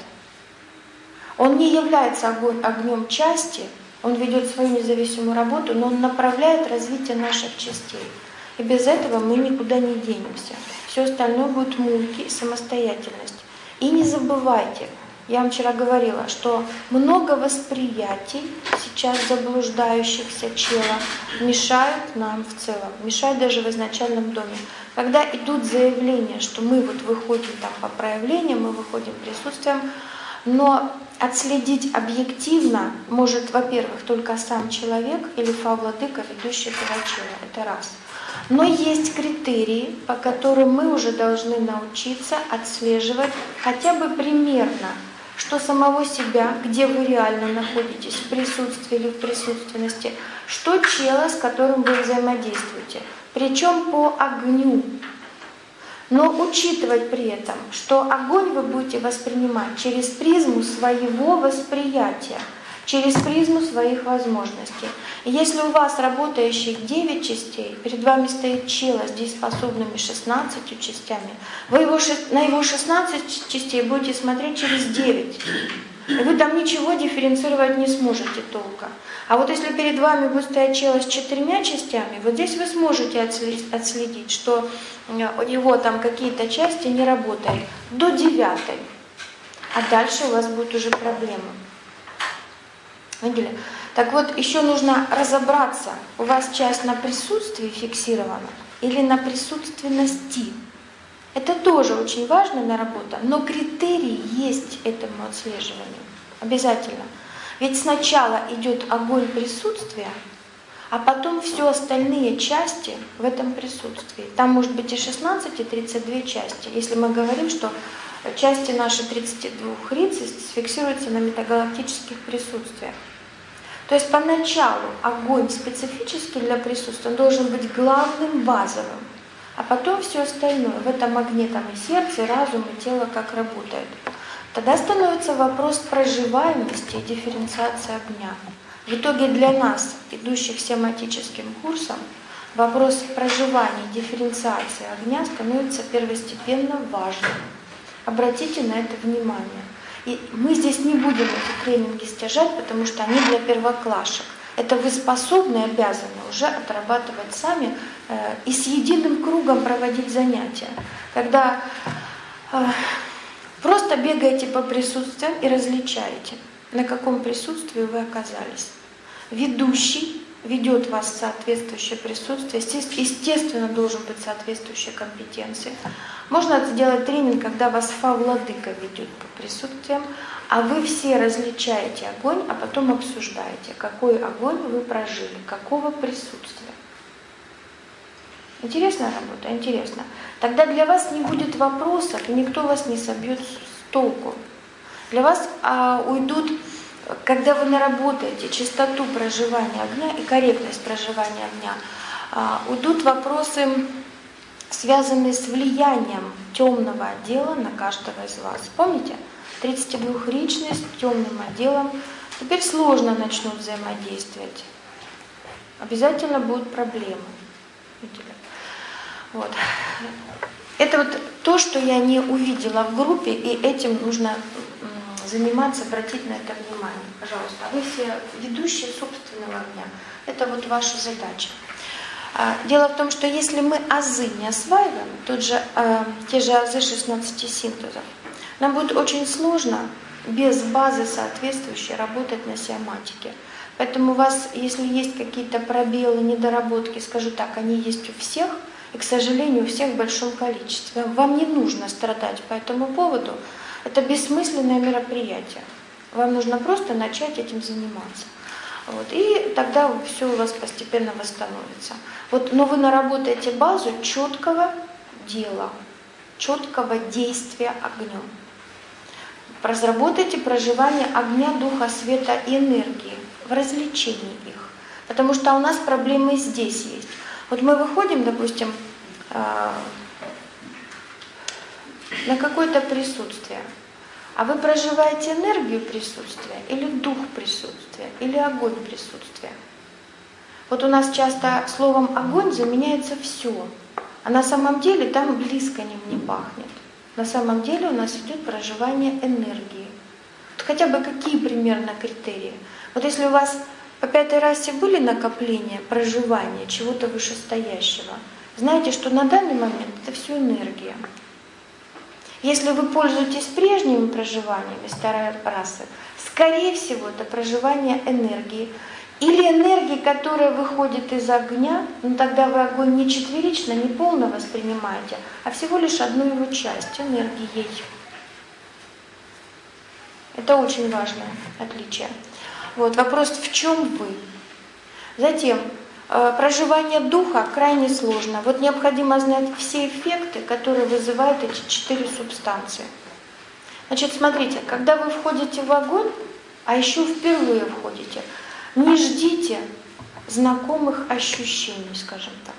Он не является огонь, огнем части, он ведет свою независимую работу, но он направляет развитие наших частей. И без этого мы никуда не денемся. Все остальное будет мульки и самостоятельность. И не забывайте, я вам вчера говорила, что много восприятий сейчас заблуждающихся чела мешают нам в целом, мешают даже в изначальном доме. Когда идут заявления, что мы вот выходим там по проявлениям, мы выходим присутствием, но отследить объективно может, во-первых, только сам человек или фа-владыка, ведущий этого чела. Это раз. Но есть критерии, по которым мы уже должны научиться отслеживать хотя бы примерно, что самого себя, где вы реально находитесь, в присутствии или в присутственности, что чела, с которым вы взаимодействуете, причем по огню. Но учитывать при этом, что огонь вы будете воспринимать через призму своего восприятия, через призму своих возможностей. И если у вас работающих девять частей, перед вами стоит чела с дееспособными шестнадцатью частями, вы его, на его шестнадцать частей будете смотреть через девять. И вы там ничего дифференцировать не сможете толком. А вот если перед вами будет стоять чела с четырьмя частями, вот здесь вы сможете отследить, что у него там какие-то части не работают до девятой. А дальше у вас будут уже проблемы. Видели? Так вот, еще нужно разобраться, у вас часть на присутствии фиксирована или на присутственности. Это тоже очень важная наработка, но критерии есть этому отслеживанию. Обязательно. Ведь сначала идет огонь присутствия, а потом все остальные части в этом присутствии. Там может быть и шестнадцать, и тридцать две части. Если мы говорим, что части наши тридцати двух риц фиксируются на метагалактических присутствиях. То есть поначалу огонь специфический для присутствия, он должен быть главным, базовым. А потом все остальное. В этом огне там и сердце, и разум, и тело как работает. Тогда становится вопрос проживаемости и дифференциации огня. В итоге для нас, идущих семантическим курсом, вопрос проживания и дифференциации огня становится первостепенно важным. Обратите на это внимание. И мы здесь не будем эти тренинги стяжать, потому что они для первоклашек. Это вы способны, обязаны уже отрабатывать сами э, и с единым кругом проводить занятия. Когда э, просто бегаете по присутствиям и различаете, на каком присутствии вы оказались. Ведущий ведет вас в соответствующее присутствие, естественно, должен быть соответствующая компетенция. Можно сделать тренинг, когда вас фа-владыка ведет по присутствиям, а вы все различаете огонь, а потом обсуждаете, какой огонь вы прожили, какого присутствия. Интересная работа? Интересно. Тогда для вас не будет вопросов, и никто вас не собьет с толку. Для вас а, уйдут, когда вы наработаете чистоту проживания огня и корректность проживания огня, а, уйдут вопросы, связанные с влиянием темного отдела на каждого из вас. Помните? тридцатидвухричность с темным отделом. Теперь сложно начнут взаимодействовать. Обязательно будут проблемы. Вот. Это вот то, что я не увидела в группе, и этим нужно заниматься, обратить на это внимание. Пожалуйста, вы все ведущие собственного огня. Это вот ваша задача. Дело в том, что если мы азы не осваиваем, тут же, э, те же азы шестнадцати синтезов, нам будет очень сложно без базы соответствующей работать на сиоматике. Поэтому у вас, если есть какие-то пробелы, недоработки, скажу так, они есть у всех, и, к сожалению, у всех в большом количестве. Вам не нужно страдать по этому поводу. Это бессмысленное мероприятие. Вам нужно просто начать этим заниматься. Вот, и тогда все у вас постепенно восстановится. Вот, но вы наработаете базу четкого дела, четкого действия огнем. Разработайте проживание огня, духа, света и энергии в развлечении их. Потому что у нас проблемы здесь есть. Вот мы выходим, допустим, на какое-то присутствие, а вы проживаете энергию присутствия, или дух присутствия, или огонь присутствия. Вот у нас часто словом «огонь» заменяется все, а на самом деле там близко ним не пахнет. На самом деле у нас идет проживание энергии. Вот хотя бы какие примерно критерии? Вот если у вас по пятой расе были накопления, проживания чего-то вышестоящего, знаете, что на данный момент это все энергия. Если вы пользуетесь прежними проживаниями старой расы, скорее всего, это проживание энергии. Или энергии, которая выходит из огня, но тогда вы огонь не четверично, не полно воспринимаете, а всего лишь одну его часть энергией. Это очень важное отличие. Вот, вопрос, в чем вы? Затем, проживание духа крайне сложно. Вот необходимо знать все эффекты, которые вызывают эти четыре субстанции. Значит, смотрите, когда вы входите в огонь, а еще впервые входите, не ждите знакомых ощущений, скажем так.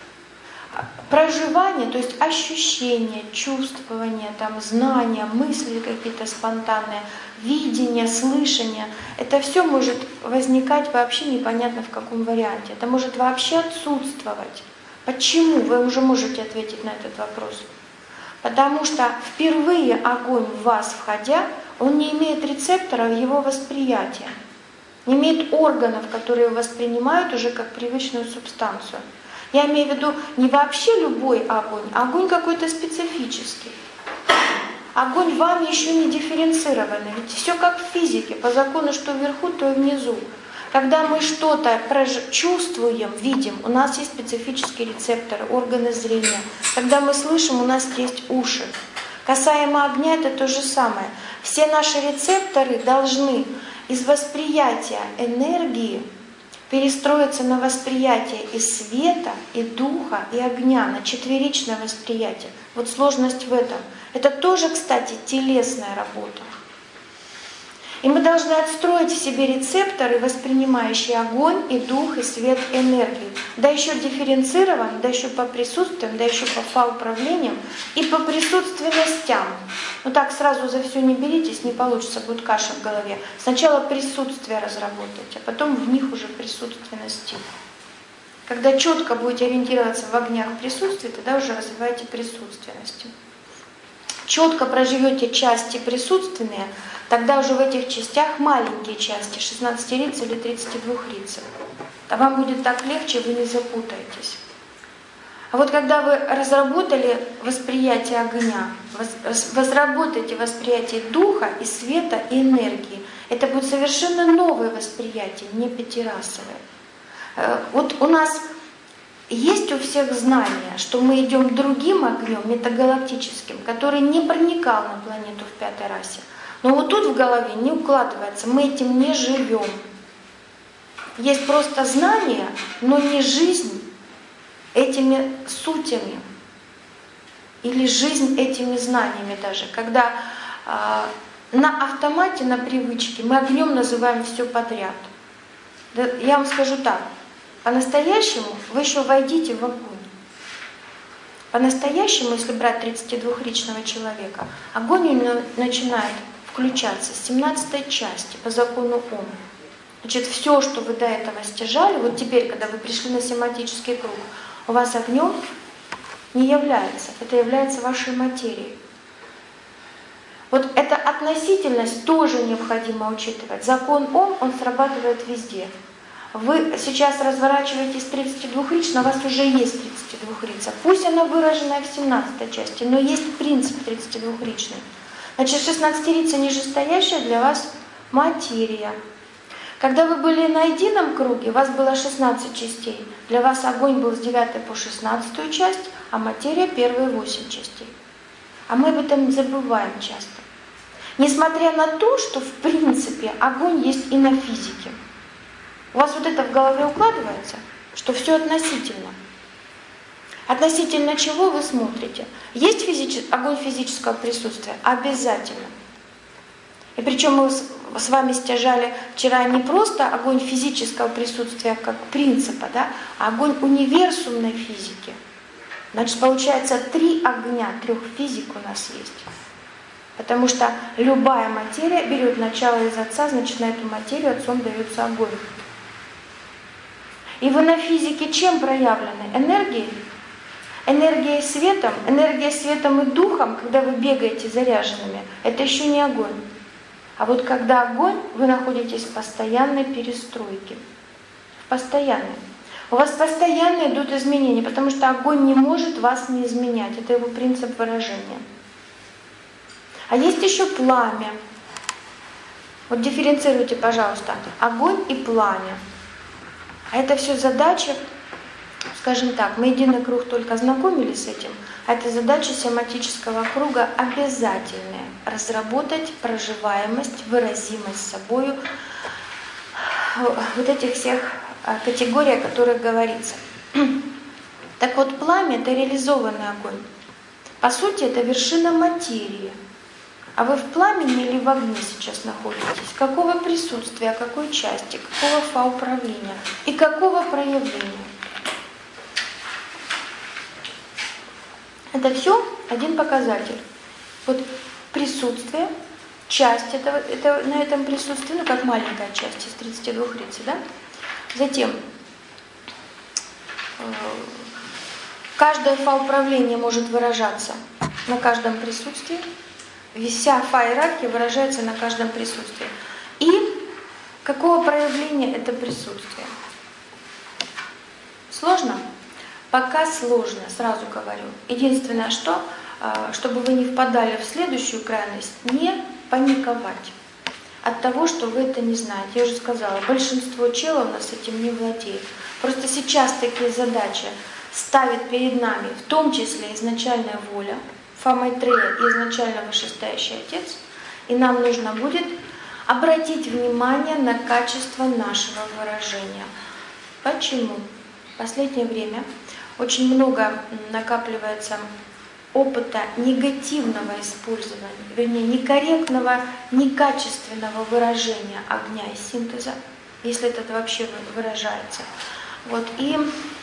Проживание, то есть ощущения, чувствования, там, знания, мысли какие-то спонтанные, видение, слышание, это все может возникать вообще непонятно в каком варианте. Это может вообще отсутствовать. Почему? Вы уже можете ответить на этот вопрос. Потому что впервые огонь в вас входя, он не имеет рецепторов его восприятия, не имеет органов, которые воспринимают уже как привычную субстанцию. Я имею в виду не вообще любой огонь, а огонь какой-то специфический. Огонь вам еще не дифференцированный. Ведь все как в физике, по закону, что вверху, то и внизу. Когда мы что-то чувствуем, видим, у нас есть специфические рецепторы, органы зрения. Когда мы слышим, у нас есть уши. Касаемо огня, это то же самое. Все наши рецепторы должны из восприятия энергии перестроиться на восприятие и света, и духа, и огня, на четверичное восприятие. Вот сложность в этом. Это тоже, кстати, телесная работа. И мы должны отстроить в себе рецепторы, воспринимающие огонь, и дух, и свет, и энергию. Да еще дифференцирован, да еще по присутствиям, да еще по фа-управлениям и по присутственностям. Ну так сразу за все не беритесь, не получится, будет каша в голове. Сначала присутствие разработайте, а потом в них уже присутственности. Когда четко будете ориентироваться в огнях присутствия, тогда уже развиваете присутственности. Четко проживете части присутственные, тогда уже в этих частях маленькие части, шестнадцатирицы или тридцатидвухрицы. А вам будет так легче, вы не запутаетесь. А вот когда вы разработали восприятие огня, разработаете восприятие духа и света и энергии, это будет совершенно новое восприятие, не пятирасовое. Вот у нас есть у всех знание, что мы идем другим огнем, метагалактическим, который не проникал на планету в пятой расе. Но вот тут в голове не укладывается, мы этим не живем. Есть просто знание, но не жизнь этими сутями. Или жизнь этими знаниями даже. Когда э, на автомате, на привычке мы огнем называем все подряд. Да, я вам скажу так. По-настоящему вы еще войдите в огонь. По-настоящему, если брать тридцатидвухричного человека, огонь у него начинает включаться с семнадцатой части по закону Ом. Значит, все, что вы до этого стяжали, вот теперь, когда вы пришли на семантический круг, у вас огнем не является. Это является вашей материей. Вот эта относительность тоже необходимо учитывать. Закон Ом, он срабатывает везде. Вы сейчас разворачиваетесь тридцатидвухрична, у вас уже есть тридцатидвухрица. Пусть она выражена в семнадцатой части, но есть принцип тридцатидвухричный. Значит, шестнадцатирица нижестоящая для вас материя. Когда вы были на едином круге, у вас было шестнадцать частей. Для вас огонь был с девятой по шестнадцатую часть, а материя первые восемь частей. А мы об этом забываем часто. Несмотря на то, что в принципе огонь есть и на физике. У вас вот это в голове укладывается, что все относительно. Относительно чего вы смотрите? Есть физич... огонь физического присутствия? Обязательно. И причем мы с вами стяжали вчера не просто огонь физического присутствия как принципа, да, а огонь универсумной физики. Значит, получается, три огня, трех физик у нас есть. Потому что любая материя берет начало из Отца, значит, на эту материю Отцом дается огонь. И вы на физике чем проявлены? Энергией? Энергией светом? Энергия светом и духом, когда вы бегаете заряженными, это еще не огонь. А вот когда огонь, вы находитесь в постоянной перестройке. В постоянной. У вас постоянно идут изменения, потому что огонь не может вас не изменять. Это его принцип выражения. А есть еще пламя. Вот дифференцируйте, пожалуйста, огонь и пламя. А это все задача, скажем так, мы единый круг только знакомились с этим, а это задача семантического круга обязательная. Разработать проживаемость, выразимость собою вот этих всех категорий, о которых говорится. Так вот, пламя — это реализованный огонь. По сути, это вершина материи. А вы в пламени или в огне сейчас находитесь? Какого присутствия, какой части, какого фа-управления и какого проявления? Это все один показатель. Вот присутствие, часть этого, это, на этом присутствии, ну как маленькая часть из тридцати двух риц, да? Затем э, каждое фа-управление может выражаться на каждом присутствии. Вся фа-иерархия выражается на каждом присутствии. И какого проявления это присутствие? Сложно? Пока сложно, сразу говорю. Единственное, что, чтобы вы не впадали в следующую крайность, не паниковать от того, что вы это не знаете. Я уже сказала, большинство челов у нас этим не владеет. Просто сейчас такие задачи ставит перед нами, в том числе изначальная воля, Фа-Майтрея и изначально Вышестоящий Отец, и нам нужно будет обратить внимание на качество нашего выражения. Почему? В последнее время очень много накапливается опыта негативного использования, вернее, некорректного, некачественного выражения огня и синтеза, если это вообще выражается. Вот. И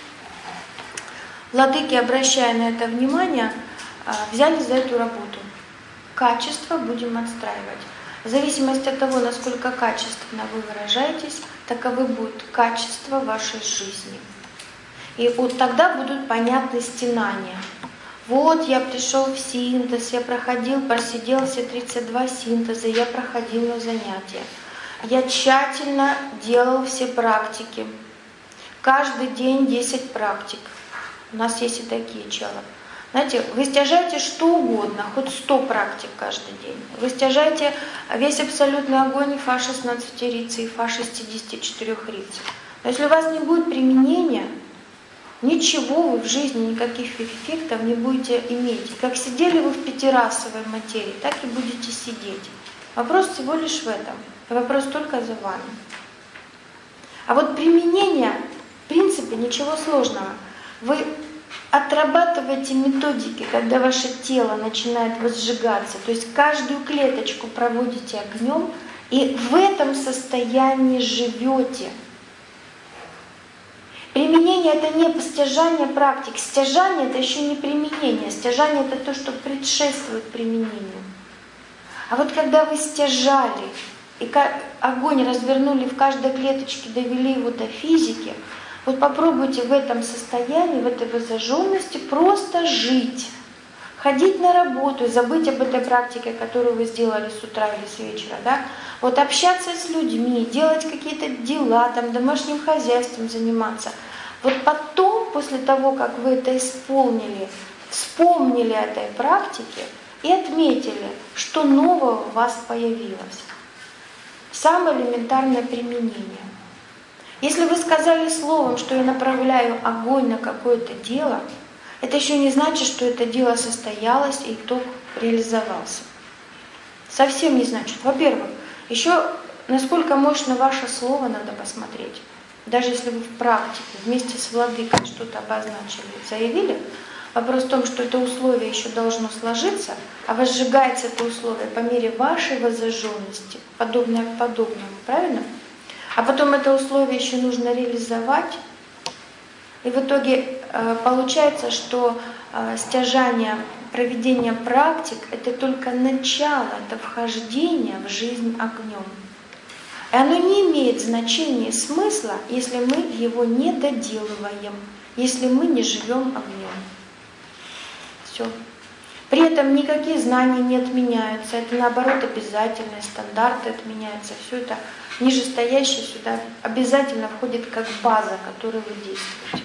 владыки, обращая на это внимание, взяли за эту работу. Качество будем отстраивать. В зависимости от того, насколько качественно вы выражаетесь, таковы будут качества вашей жизни. И вот тогда будут понятны стенания. Вот я пришел в синтез, я проходил, просидел все тридцать два синтеза, я проходил на занятия. Я тщательно делал все практики. Каждый день десять практик. У нас есть и такие челы. Знаете, вы стяжаете что угодно, хоть сто практик каждый день. Вы стяжаете весь абсолютный огонь и фа шестнадцати риц, и фа шестидесяти четырёх риц. Но если у вас не будет применения, ничего вы в жизни, никаких эффектов не будете иметь. Как сидели вы в пятирасовой материи, так и будете сидеть. Вопрос всего лишь в этом. Вопрос только за вами. А вот применение, в принципе, ничего сложного. Вы отрабатывайте методики, когда ваше тело начинает возжигаться, то есть каждую клеточку проводите огнем, и в этом состоянии живете. Применение — это не стяжание практик. Стяжание — это еще не применение. Стяжание — это то, что предшествует применению. А вот когда вы стяжали, и огонь развернули в каждой клеточке, довели его до физики, вот попробуйте в этом состоянии, в этой воззаженности просто жить. ходить на работу, забыть об этой практике, которую вы сделали с утра или с вечера, да? Вот общаться с людьми, делать какие-то дела, там, домашним хозяйством заниматься. Вот потом, после того, как вы это исполнили, вспомнили о этой практике и отметили, что нового у вас появилось. Самое элементарное применение. Если вы сказали словом, что я направляю огонь на какое-то дело, это еще не значит, что это дело состоялось и итог реализовался. Совсем не значит. Во-первых, еще насколько мощно ваше слово надо посмотреть. Даже если вы в практике вместе с владыкой что-то обозначили, заявили, вопрос в том, что это условие еще должно сложиться, а возжигается это условие по мере вашей воззажженности, подобное к подобному, правильно? А потом это условие еще нужно реализовать. И в итоге э, получается, что э, стяжание, проведение практик – это только начало, это вхождение в жизнь огнем. И оно не имеет значения и смысла, если мы его не доделываем, если мы не живем огнем. Все. При этом никакие знания не отменяются, это наоборот обязательные стандарты отменяются. Все это нижестоящее сюда обязательно входит как база, которую вы действуете.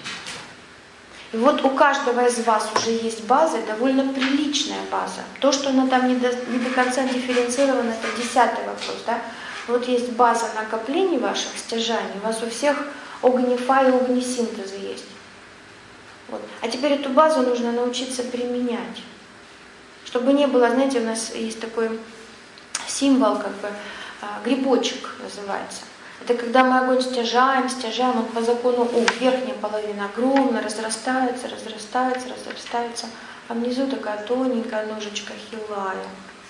И вот у каждого из вас уже есть база, довольно приличная база. То, что она там не до, не до конца дифференцирована, это десятый вопрос. Да? Вот есть база накоплений ваших, стяжаний, у вас у всех огнефа и огнесинтеза есть. Вот. А теперь эту базу нужно научиться применять. Чтобы не было, знаете, у нас есть такой символ, как бы, грибочек называется. Это когда мы огонь стяжаем, стяжаем, он по закону О, верхняя половина огромно разрастается, разрастается, разрастается, а внизу такая тоненькая ножечка хилая.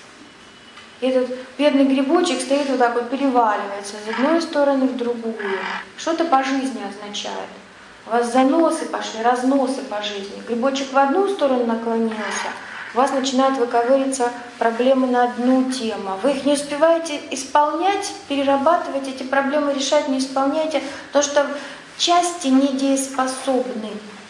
И этот бедный грибочек стоит вот так вот, переваливается с одной стороны в другую. Что это по жизни означает? У вас заносы пошли, разносы по жизни. Грибочек в одну сторону наклонился, у вас начинают выковыриваться проблемы на одну тему. Вы их не успеваете исполнять, перерабатывать, эти проблемы решать не исполняете, потому что части недееспособны.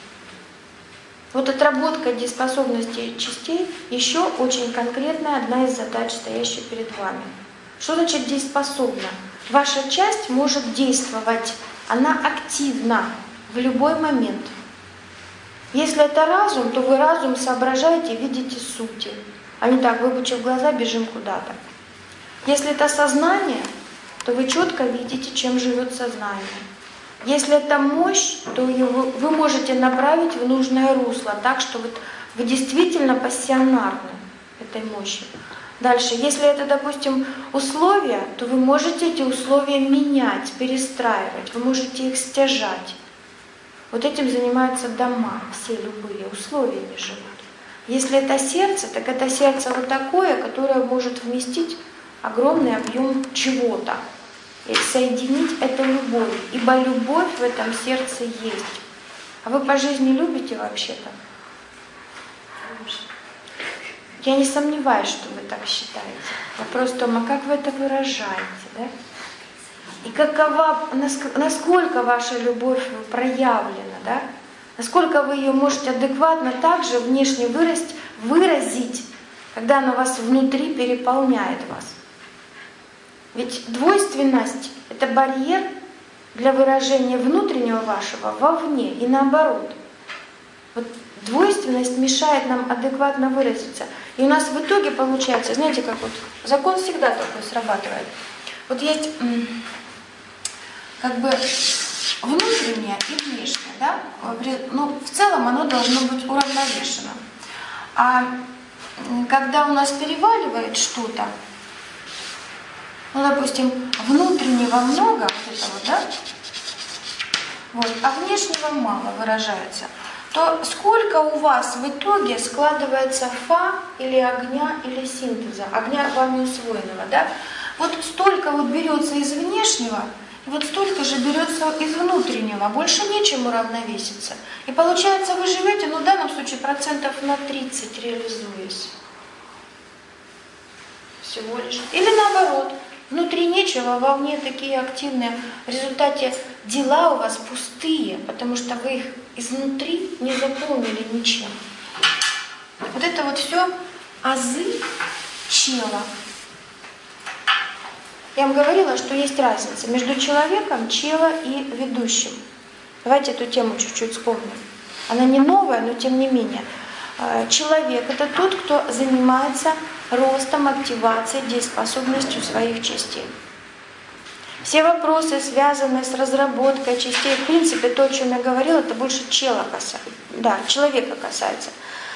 Вот отработка дееспособности частей еще очень конкретная одна из задач, стоящая перед вами. Что значит дееспособна? Ваша часть может действовать, она активна в любой момент. Если это разум, то вы разум соображаете, видите сути, а не так, выпучив глаза, бежим куда-то. Если это сознание, то вы четко видите, чем живет сознание. Если это мощь, то вы можете направить в нужное русло, так что вы, вы действительно пассионарны этой мощью. Дальше, если это, допустим, условия, то вы можете эти условия менять, перестраивать, вы можете их стяжать. Вот этим занимаются дома, все любые, условиями живут. Если это сердце, так это сердце вот такое, которое может вместить огромный объем чего-то. И соединить это любовь, ибо любовь в этом сердце есть. А вы по жизни любите вообще-то? Я не сомневаюсь, что вы так считаете. Вопрос в том, а как вы это выражаете, да? И какова, насколько ваша любовь проявлена, да? Насколько вы ее можете адекватно также внешне выразить, выразить, когда она вас внутри переполняет вас. Ведь двойственность – это барьер для выражения внутреннего вашего вовне и наоборот. Вот двойственность мешает нам адекватно выразиться. И у нас в итоге получается, знаете, как вот закон всегда такой срабатывает. Вот есть как бы внутреннее и внешнее, да? Ну, в целом оно должно быть уравновешено. А когда у нас переваливает что-то, ну, допустим, внутреннего много, вот этого, да? Вот, а внешнего мало выражается, то сколько у вас в итоге складывается фа или огня, или синтеза, огня вами усвоенного, да? Вот столько вот берется из внешнего, и вот столько же берется из внутреннего, больше нечем уравновеситься. И получается, вы живете, ну, в данном случае, процентов на тридцать реализуясь. Всего лишь. Или наоборот, внутри нечего, вовне такие активные. В результате дела у вас пустые, потому что вы их изнутри не заполнили ничем. Вот это вот все азы чела. Я вам говорила, что есть разница между человеком, чела и ведущим. Давайте эту тему чуть-чуть вспомним. Она не новая, но тем не менее. Человек – это тот, кто занимается ростом, активацией, дееспособностью своих частей. Все вопросы, связанные с разработкой частей, в принципе, то, о чем я говорила, это больше чела касается, да, человека касается.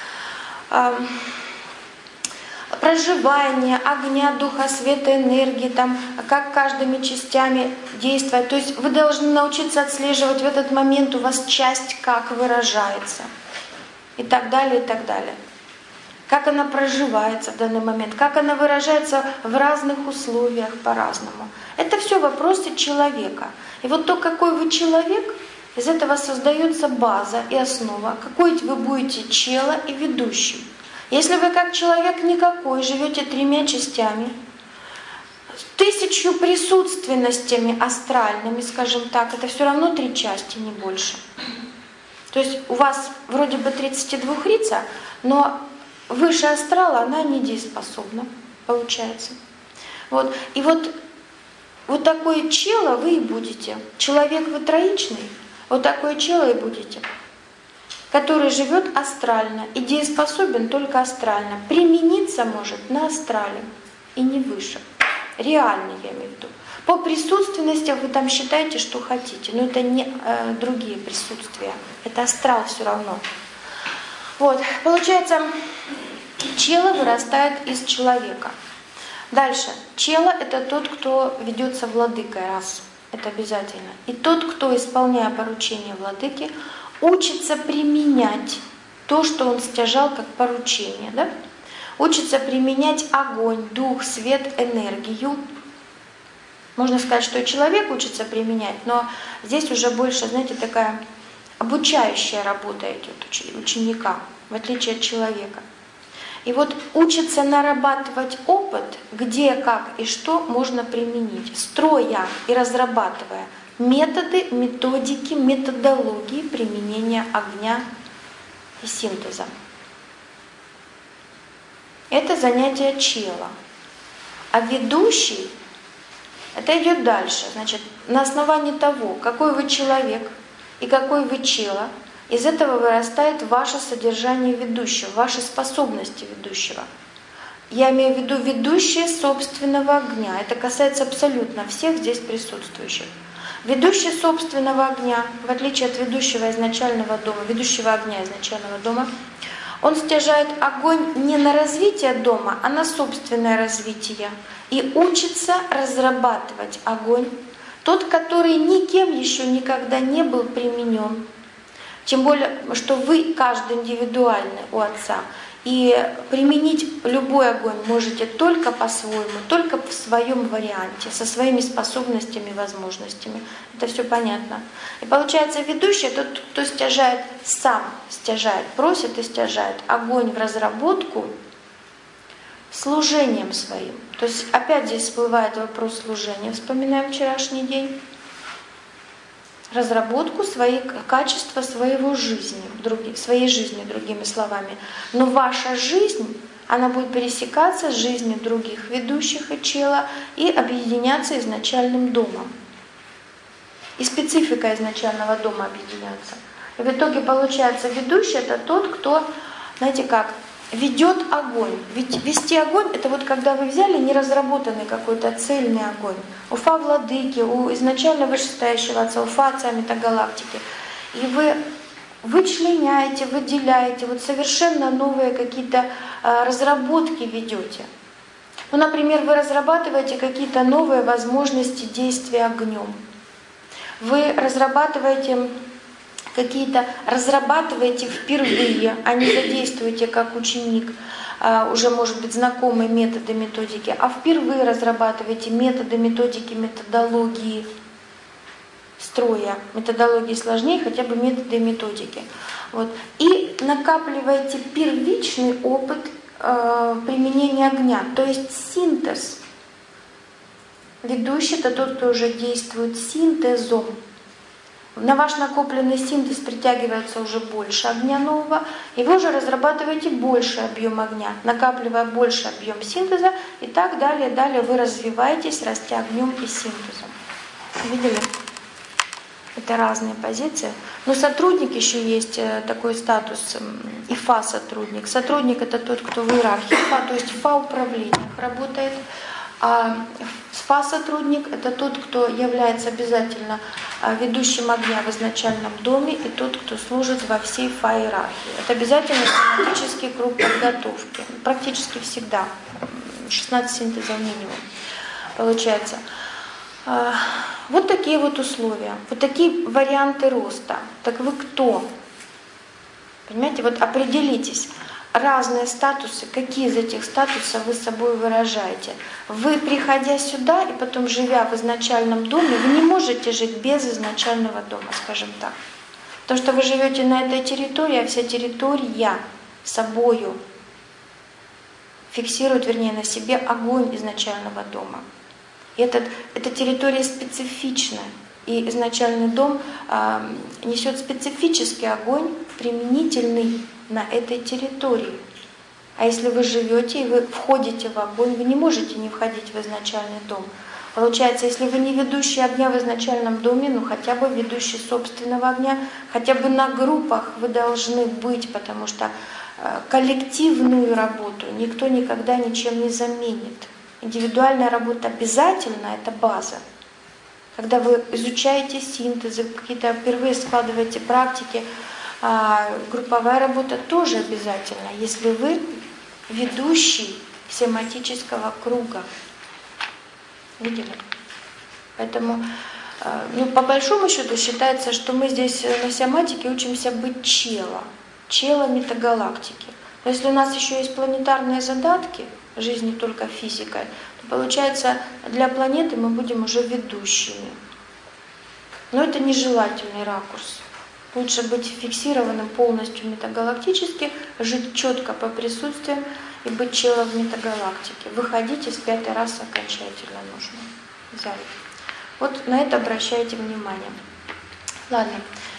Проживание огня, духа, света, энергии, там, как каждыми частями действовать. То есть вы должны научиться отслеживать в этот момент у вас часть, как выражается. И так далее, и так далее. Как она проживается в данный момент, как она выражается в разных условиях по-разному. Это все вопросы человека. И вот то, какой вы человек, из этого создается база и основа, какой вы будете чело и ведущий. Если вы как человек никакой, живете тремя частями, тысячу присутственностями астральными, скажем так, это все равно три части, не больше. То есть у вас вроде бы тридцатидвухрица, но выше астрала она недееспособна, получается. Вот. И вот, вот такое чело вы и будете. Человек вы троичный, вот такое чело и будете. Который живет астрально и дееспособен только астрально. Примениться может на астрале и не выше. Реально, я имею в виду. По присутственности вы там считаете, что хотите, но это не э, другие присутствия. Это астрал все равно. Вот, получается, чело вырастает из человека. Дальше. Чело – это тот, кто ведется владыкой, раз. Это обязательно. И тот, кто, исполняя поручение владыки, учится применять то, что он стяжал как поручение. Да? Учится применять огонь, дух, свет, энергию. Можно сказать, что и человек учится применять, но здесь уже больше, знаете, такая обучающая работа идет ученика, в отличие от человека. И вот учится нарабатывать опыт, где, как и что можно применить, строя и разрабатывая методы, методики, методологии применения огня и синтеза. Это занятие чела. А ведущий, это идет дальше. Значит, на основании того, какой вы человек и какой вы чело, из этого вырастает ваше содержание ведущего, ваши способности ведущего. Я имею в виду ведущие собственного огня. Это касается абсолютно всех здесь присутствующих. Ведущий собственного огня, в отличие от ведущего изначального дома, ведущего огня изначального дома, он стяжает огонь не на развитие дома, а на собственное развитие. И учится разрабатывать огонь, тот, который никем еще никогда не был применен. Тем более, что вы каждый индивидуальный у Отца. И применить любой огонь можете только по-своему, только в своем варианте, со своими способностями и возможностями. Это все понятно. И получается, ведущий тот, кто стяжает, сам стяжает, просит и стяжает огонь в разработку служением своим. То есть опять здесь всплывает вопрос служения. Вспоминаем вчерашний день. Разработку своих, качества своего жизни, други, своей жизни, другими словами. Но ваша жизнь, она будет пересекаться с жизнью других ведущих и чела и объединяться изначальным домом. И специфика изначального дома объединяться. И в итоге получается, ведущий — это тот, кто, знаете как, ведет огонь. Ведь вести огонь — это вот когда вы взяли неразработанный какой-то цельный огонь. Уфа владыки, у изначально вышестоящего Отца, Уфа Отца Метагалактики. И вы вычленяете, выделяете, вот совершенно новые какие-то э, разработки ведете. Ну, например, вы разрабатываете какие-то новые возможности действия огнем. Вы разрабатываете какие-то, разрабатываете впервые, а не задействуете как ученик, уже, может быть, знакомые методы, методики, а впервые разрабатываете методы, методики, методологии строя. Методологии сложнее, хотя бы методы и методики. Вот. И накапливаете первичный опыт э, применения огня, то есть На ваш накопленный синтез притягивается уже больше огня нового, и вы уже разрабатываете больше объем огня, накапливая больше объем синтеза, и так далее, далее вы развиваетесь, растя огнем и синтезом. Видели? Это разные позиции. Но сотрудник еще есть такой статус, ИФА-сотрудник. Сотрудник — это тот, кто в иерархии ИФА, то есть в ФА-управлениях работает. А СФА-сотрудник — это тот, кто является обязательно ведущим огня в изначальном доме и тот, кто служит во всей ФА-иерархии. Это обязательно тематический круг подготовки. Практически всегда. шестнадцать синтезов минимум получается. Вот такие вот условия, вот такие варианты роста. Так вы кто? Понимаете, вот определитесь. Разные статусы, какие из этих статусов вы собой выражаете. Вы, приходя сюда и потом живя в изначальном доме, вы не можете жить без изначального дома, скажем так. Потому что вы живете на этой территории, а вся территория собою фиксирует, вернее, на себе огонь изначального дома. И этот, эта территория специфична. И изначальный дом э, несет специфический огонь, применительный на этой территории. А если вы живете и вы входите в огонь, вы не можете не входить в изначальный дом. Получается, если вы не ведущий огня в изначальном доме, ну хотя бы ведущий собственного огня, хотя бы на группах вы должны быть, потому что э, коллективную работу никто никогда ничем не заменит. Индивидуальная работа обязательно, это база. Когда вы изучаете синтезы, какие-то впервые складываете практики, а групповая работа тоже обязательно, если вы ведущий семантического круга. Видели? Поэтому, ну, по большому счету считается, что мы здесь на семантике учимся быть чело, чело метагалактики. Но если у нас еще есть планетарные задатки, жизнь не только физикой, то получается, для планеты мы будем уже ведущими. Но это нежелательный ракурс. Лучше быть фиксированным полностью метагалактически, жить четко по присутствиям и быть челом в метагалактике. Выходить из пятой расы окончательно нужно. Взяли. Вот на это обращайте внимание. Ладно.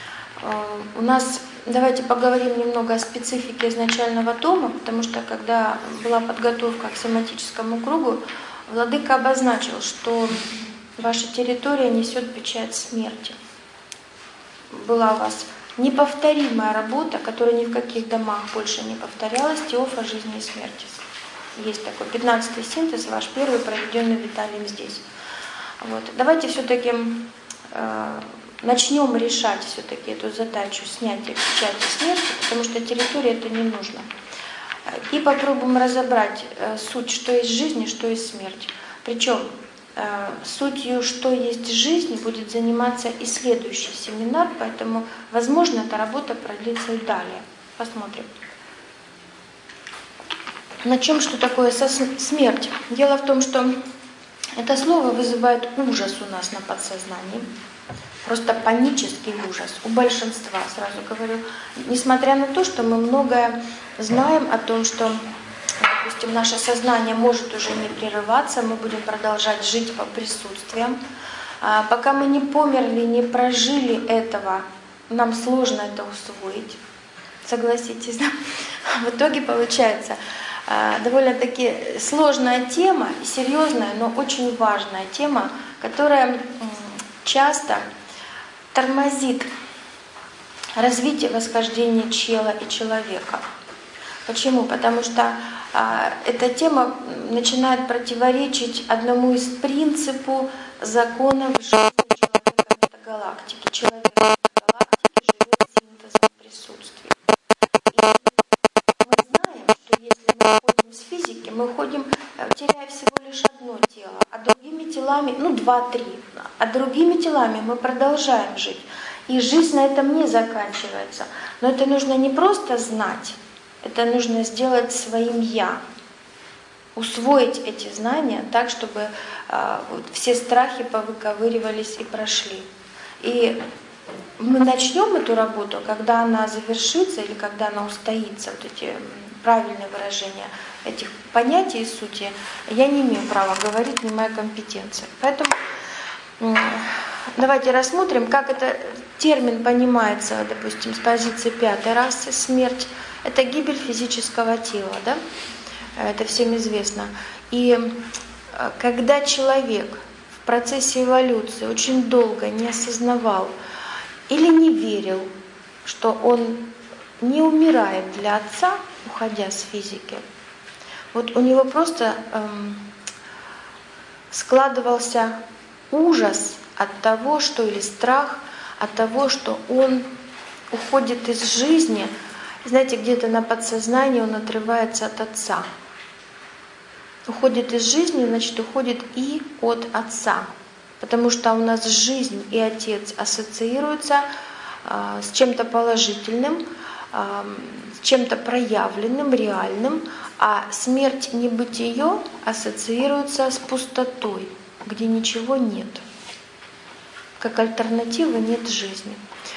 У нас, давайте поговорим немного о специфике изначального дома, потому что когда была подготовка к семантическому кругу, Владыка обозначил, что ваша территория несет печать смерти. Была у вас неповторимая работа, которая ни в каких домах больше не повторялась, теофа жизни и смерти. Есть такой пятнадцатый синтез, ваш первый, проведенный Виталием здесь. Вот. Давайте все-таки э, начнем решать все-таки эту задачу снятия печати смерти, потому что территории это не нужно. И попробуем разобрать э, суть, что есть жизнь и что есть смерть. Причем сутью, что есть жизнь, будет заниматься и следующий семинар, поэтому, возможно, эта работа продлится и далее. Посмотрим. Начнем, что такое смерть. Дело в том, что это слово вызывает ужас у нас на подсознании. Просто панический ужас у большинства, сразу говорю. Несмотря на то, что мы многое знаем о том, что, допустим, наше сознание может уже не прерываться, мы будем продолжать жить по присутствиям. А пока мы не померли, не прожили этого, нам сложно это усвоить. Согласитесь, да? В итоге получается довольно-таки сложная тема, серьезная, но очень важная тема, которая часто тормозит развитие восхождения чела и человека. Почему? Потому что а, эта тема начинает противоречить одному из принципов законов жизни человека в метагалактике. Человек в метагалактике живет синтезом присутствия. И мы знаем, что если мы уходим с физики, мы уходим, теряя всего лишь одно тело, а другими телами, ну два-три, а другими телами мы продолжаем жить. И жизнь на этом не заканчивается. Но это нужно не просто знать, это нужно сделать своим «я». Усвоить эти знания так, чтобы э, вот, все страхи повыковыривались и прошли. И мы начнем эту работу, когда она завершится или когда она устоится, вот эти правильные выражения этих понятий и сути, я не имею права говорить, не моя компетенция. Поэтому Давайте рассмотрим, как этот термин понимается, допустим, с позиции пятой расы. Смерть – это гибель физического тела, да? Это всем известно. И когда человек в процессе эволюции очень долго не осознавал или не верил, что он не умирает для Отца, уходя с физики, вот у него просто эм, складывался ужас от того, что или страх от того, что он уходит из жизни. Знаете, где-то на подсознании он отрывается от Отца. Уходит из жизни, значит, уходит и от Отца. Потому что у нас жизнь и Отец ассоциируются э, с чем-то положительным, э, с чем-то проявленным, реальным, а смерть, небытие ассоциируется с пустотой, где ничего нет. Как альтернативы нет жизни.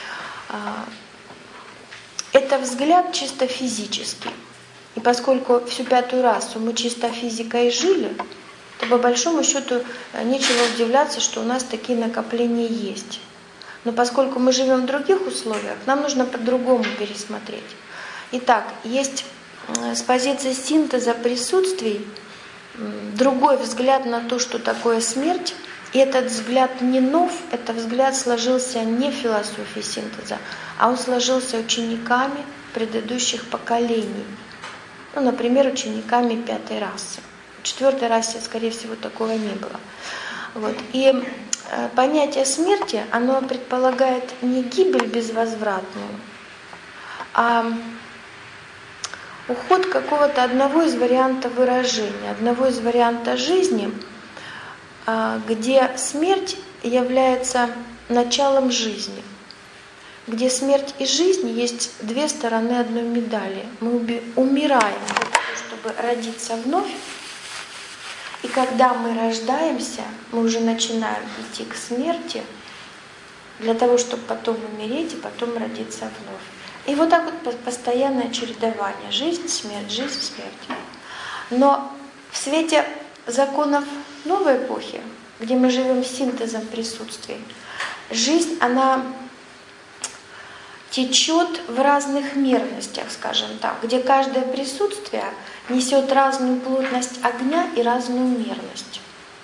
Это взгляд чисто физический. И поскольку всю пятую расу мы чисто физикой жили, то по большому счету нечего удивляться, что у нас такие накопления есть. Но поскольку мы живем в других условиях, нам нужно по-другому пересмотреть. Итак, есть с позиции синтеза присутствий другой взгляд на то, что такое смерть. И этот взгляд не нов, этот взгляд сложился не в философии синтеза, а он сложился учениками предыдущих поколений. Ну, например, учениками пятой расы. В четвертой расе, скорее всего, такого не было. Вот. И э, понятие смерти, оно предполагает не гибель безвозвратную, а уход какого-то одного из вариантов выражения, одного из вариантов жизни, где смерть является началом жизни, где смерть и жизнь есть две стороны одной медали. Мы умираем для того, чтобы родиться вновь, и когда мы рождаемся, мы уже начинаем идти к смерти для того, чтобы потом умереть и потом родиться вновь. И вот так вот постоянное чередование: жизнь, смерть, жизнь, смерть. Но в свете законов новой эпохи, где мы живем синтезом присутствий, жизнь, она течет в разных мерностях, скажем так, где каждое присутствие несет разную плотность огня и разную мерность.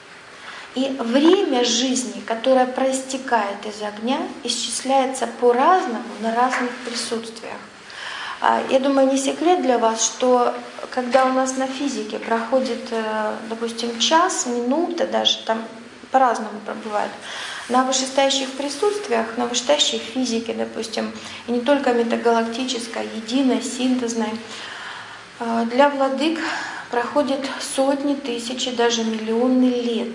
И время жизни, которое проистекает из огня, исчисляется по-разному на разных присутствиях. Я думаю, не секрет для вас, что когда у нас на физике проходит, допустим, час, минута, даже там по-разному бывает, на вышестоящих присутствиях, на вышестоящей физике, допустим, и не только метагалактической, единой, синтезной, для владык проходит сотни, тысячи, даже миллионы лет.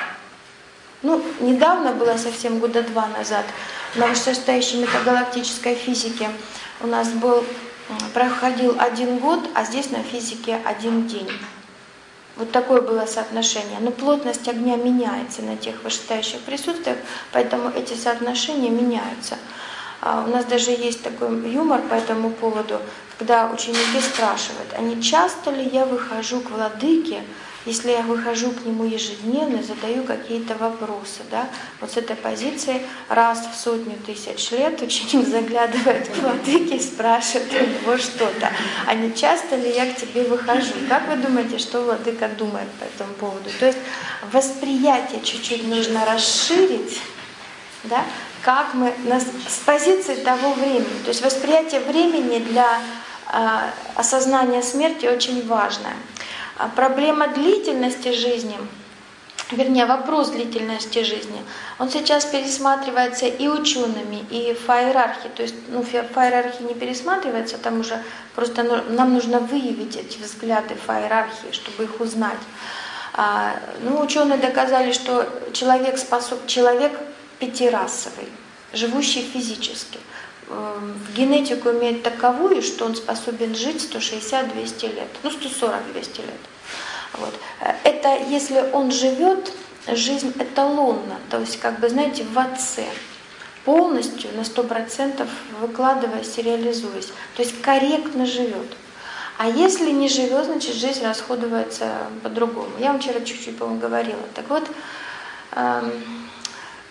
Ну, недавно было, совсем года два назад, на вышестоящей метагалактической физике у нас был, проходил один год, а здесь на физике один день. Вот такое было соотношение. Но плотность огня меняется на тех вышестоящих присутствиях, поэтому эти соотношения меняются. А у нас даже есть такой юмор по этому поводу, когда ученики спрашивают, а не часто ли я выхожу к владыке, если я выхожу к нему ежедневно, задаю какие-то вопросы. Да? Вот с этой позиции раз в сотню тысяч лет ученик заглядывает к владыке и спрашивает у него что-то. А не часто ли я к тебе выхожу? Как вы думаете, что владыка думает по этому поводу? То есть восприятие чуть-чуть нужно расширить, да? Как мы с позиции того времени. То есть восприятие времени для э, осознания смерти очень важное. А проблема длительности жизни, вернее, вопрос длительности жизни, он сейчас пересматривается и учеными, и в иерархии. То есть, ну, в иерархии не пересматривается, там уже просто нам нужно выявить эти взгляды в иерархии, чтобы их узнать. А, ну, ученые доказали, что человек способ, человек пятирасовый, живущий физически. В генетику имеет таковую, что он способен жить сто шестьдесят - двести лет, ну сто сорок - двести лет. Вот. Это если он живет жизнь эталонно, то есть, как бы, знаете, в отце, полностью на сто процентов выкладываясь и реализуясь, то есть корректно живет. А если не живет, значит жизнь расходуется по-другому. Я вам вчера чуть-чуть, по-моему, говорила. Так вот, эм,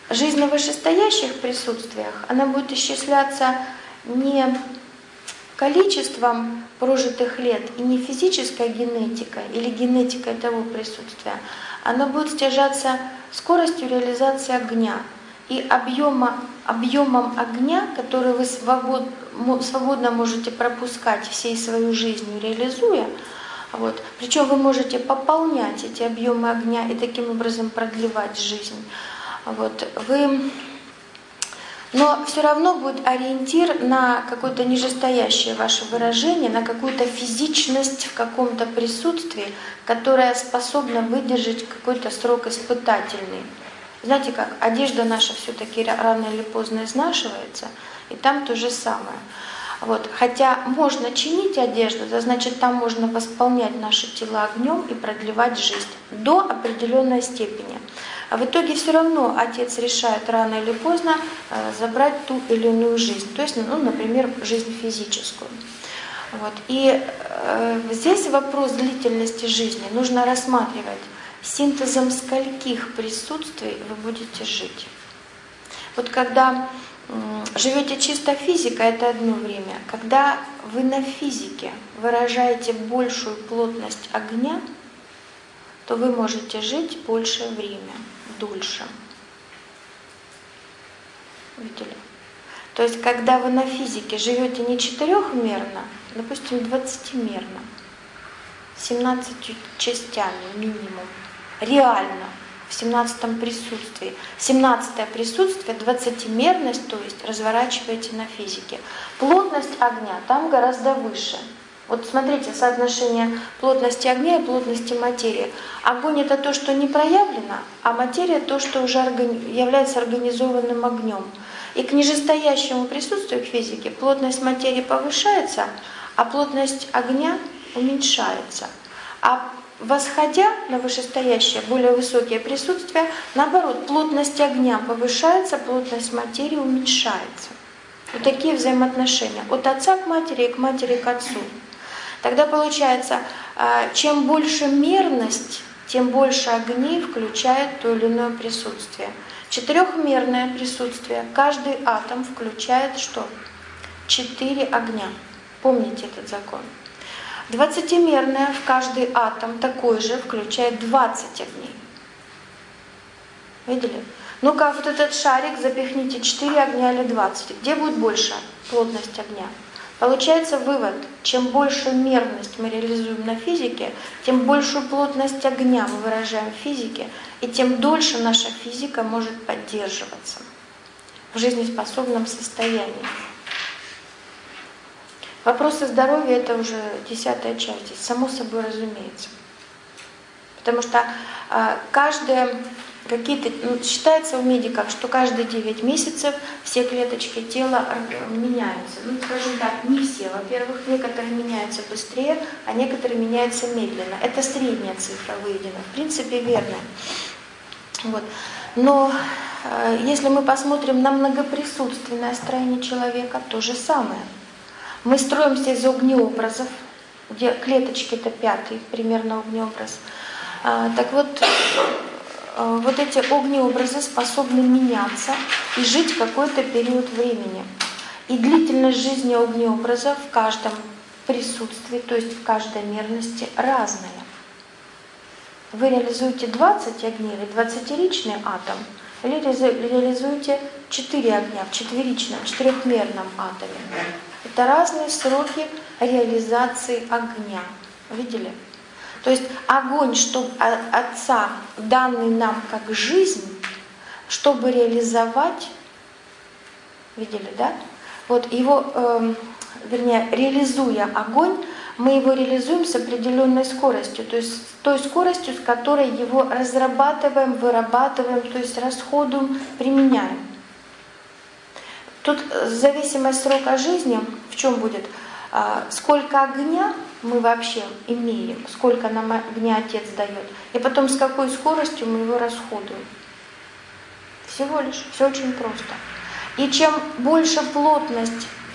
жизнь на вышестоящих присутствиях, она будет исчисляться не количеством прожитых лет и не физической генетикой или генетикой того присутствия, она будет стяжаться скоростью реализации огня и объема, объемом огня, который вы свобод, свободно можете пропускать всей свою жизнью, реализуя. Вот. Причем вы можете пополнять эти объемы огня и таким образом продлевать жизнь. Вот. Вы... Но все равно будет ориентир на какое-то нижестоящее ваше выражение, на какую-то физичность в каком-то присутствии, которая способна выдержать какой-то срок испытательный. Знаете как, одежда наша все-таки рано или поздно изнашивается, и там то же самое. Вот. Хотя можно чинить одежду, это значит, там можно восполнять наши тела огнем и продлевать жизнь до определенной степени. А в итоге все равно отец решает рано или поздно э, забрать ту или иную жизнь, то есть, ну, например, жизнь физическую. Вот. И э, здесь вопрос длительности жизни нужно рассматривать, синтезом скольких присутствий вы будете жить. Вот когда э, живете чисто физикой, это одно время. Когда вы на физике выражаете большую плотность огня, то вы можете жить большее время, дольше. Видели? То есть, когда вы на физике живете не четырехмерно, допустим, двадцатимерно, семнадцатью частями минимум, реально, в семнадцатом присутствии. семнадцатое присутствие, двадцатимерность, то есть разворачиваете на физике. Плотность огня там гораздо выше. Вот смотрите, соотношение плотности огня и плотности материи. Огонь — это то, что не проявлено, а материя — то, что уже органи- является организованным огнем. И к нижестоящему присутствию к физике плотность материи повышается, а плотность огня уменьшается. А восходя на вышестоящее, более высокие присутствия, наоборот, плотность огня повышается, плотность материи уменьшается. Вот такие взаимоотношения от отца к матери и к матери к отцу. Тогда получается, чем больше мерность, тем больше огней включает то или иное присутствие. Четырехмерное присутствие, каждый атом включает что? Четыре огня. Помните этот закон. Двадцатимерное в каждый атом такой же включает двадцать огней. Видели? Ну-ка, вот этот шарик запихните четыре огня или двадцать. Где будет больше плотность огня? Получается вывод, чем больше мерность мы реализуем на физике, тем большую плотность огня мы выражаем в физике, и тем дольше наша физика может поддерживаться в жизнеспособном состоянии. Вопросы здоровья — это уже десятая часть, здесь, само собой разумеется. Потому что э, каждая... Какие-то, ну, считается у медиков, что каждые девять месяцев все клеточки тела меняются. Ну, скажем так, не все. Во-первых, некоторые меняются быстрее, а некоторые меняются медленно. Это средняя цифра выведена. В принципе, верная. Вот. Но э, если мы посмотрим на многоприсутственное строение человека, то же самое. Мы строимся из огнеобразов, где клеточки — это пятый примерно огнеобраз. А, так вот, вот эти огнеобразы способны меняться и жить какой-то период времени. И длительность жизни огнеобразов в каждом присутствии, то есть в каждой мерности, разная. Вы реализуете двадцать огней или двадцатиричный атом, или реализуете четыре огня в четверичном, четырехмерном атоме. Это разные сроки реализации огня. Видели? То есть огонь, чтобы от Отца, данный нам как жизнь, чтобы реализовать, видели, да? Вот его, э, вернее, реализуя огонь, мы его реализуем с определенной скоростью, то есть с той скоростью, с которой его разрабатываем, вырабатываем, то есть расходуем, применяем. Тут зависимость срока жизни в чем будет? Сколько огня мы вообще имеем, сколько нам огня Отец дает, и потом с какой скоростью мы его расходуем. Всего лишь, все очень просто. И чем больше плотность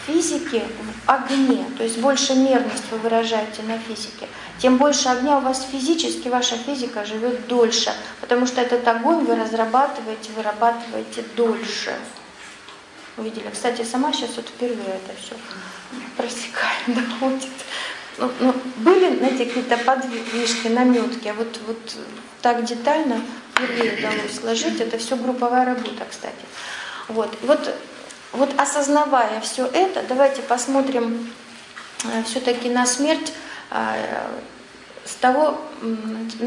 физики в огне, то есть больше нервность вы выражаете на физике, тем больше огня у вас физически, ваша физика живет дольше, потому что этот огонь вы разрабатываете, вырабатываете дольше. Увидели? Кстати, сама сейчас вот впервые это все просекаю, доходит. Ну, ну, были, знаете, какие-то подвижки, наметки, а вот, вот так детально впервые удалось сложить. Это все групповая работа, кстати. Вот, вот, вот осознавая все это, давайте посмотрим э, все-таки на смерть э, с того,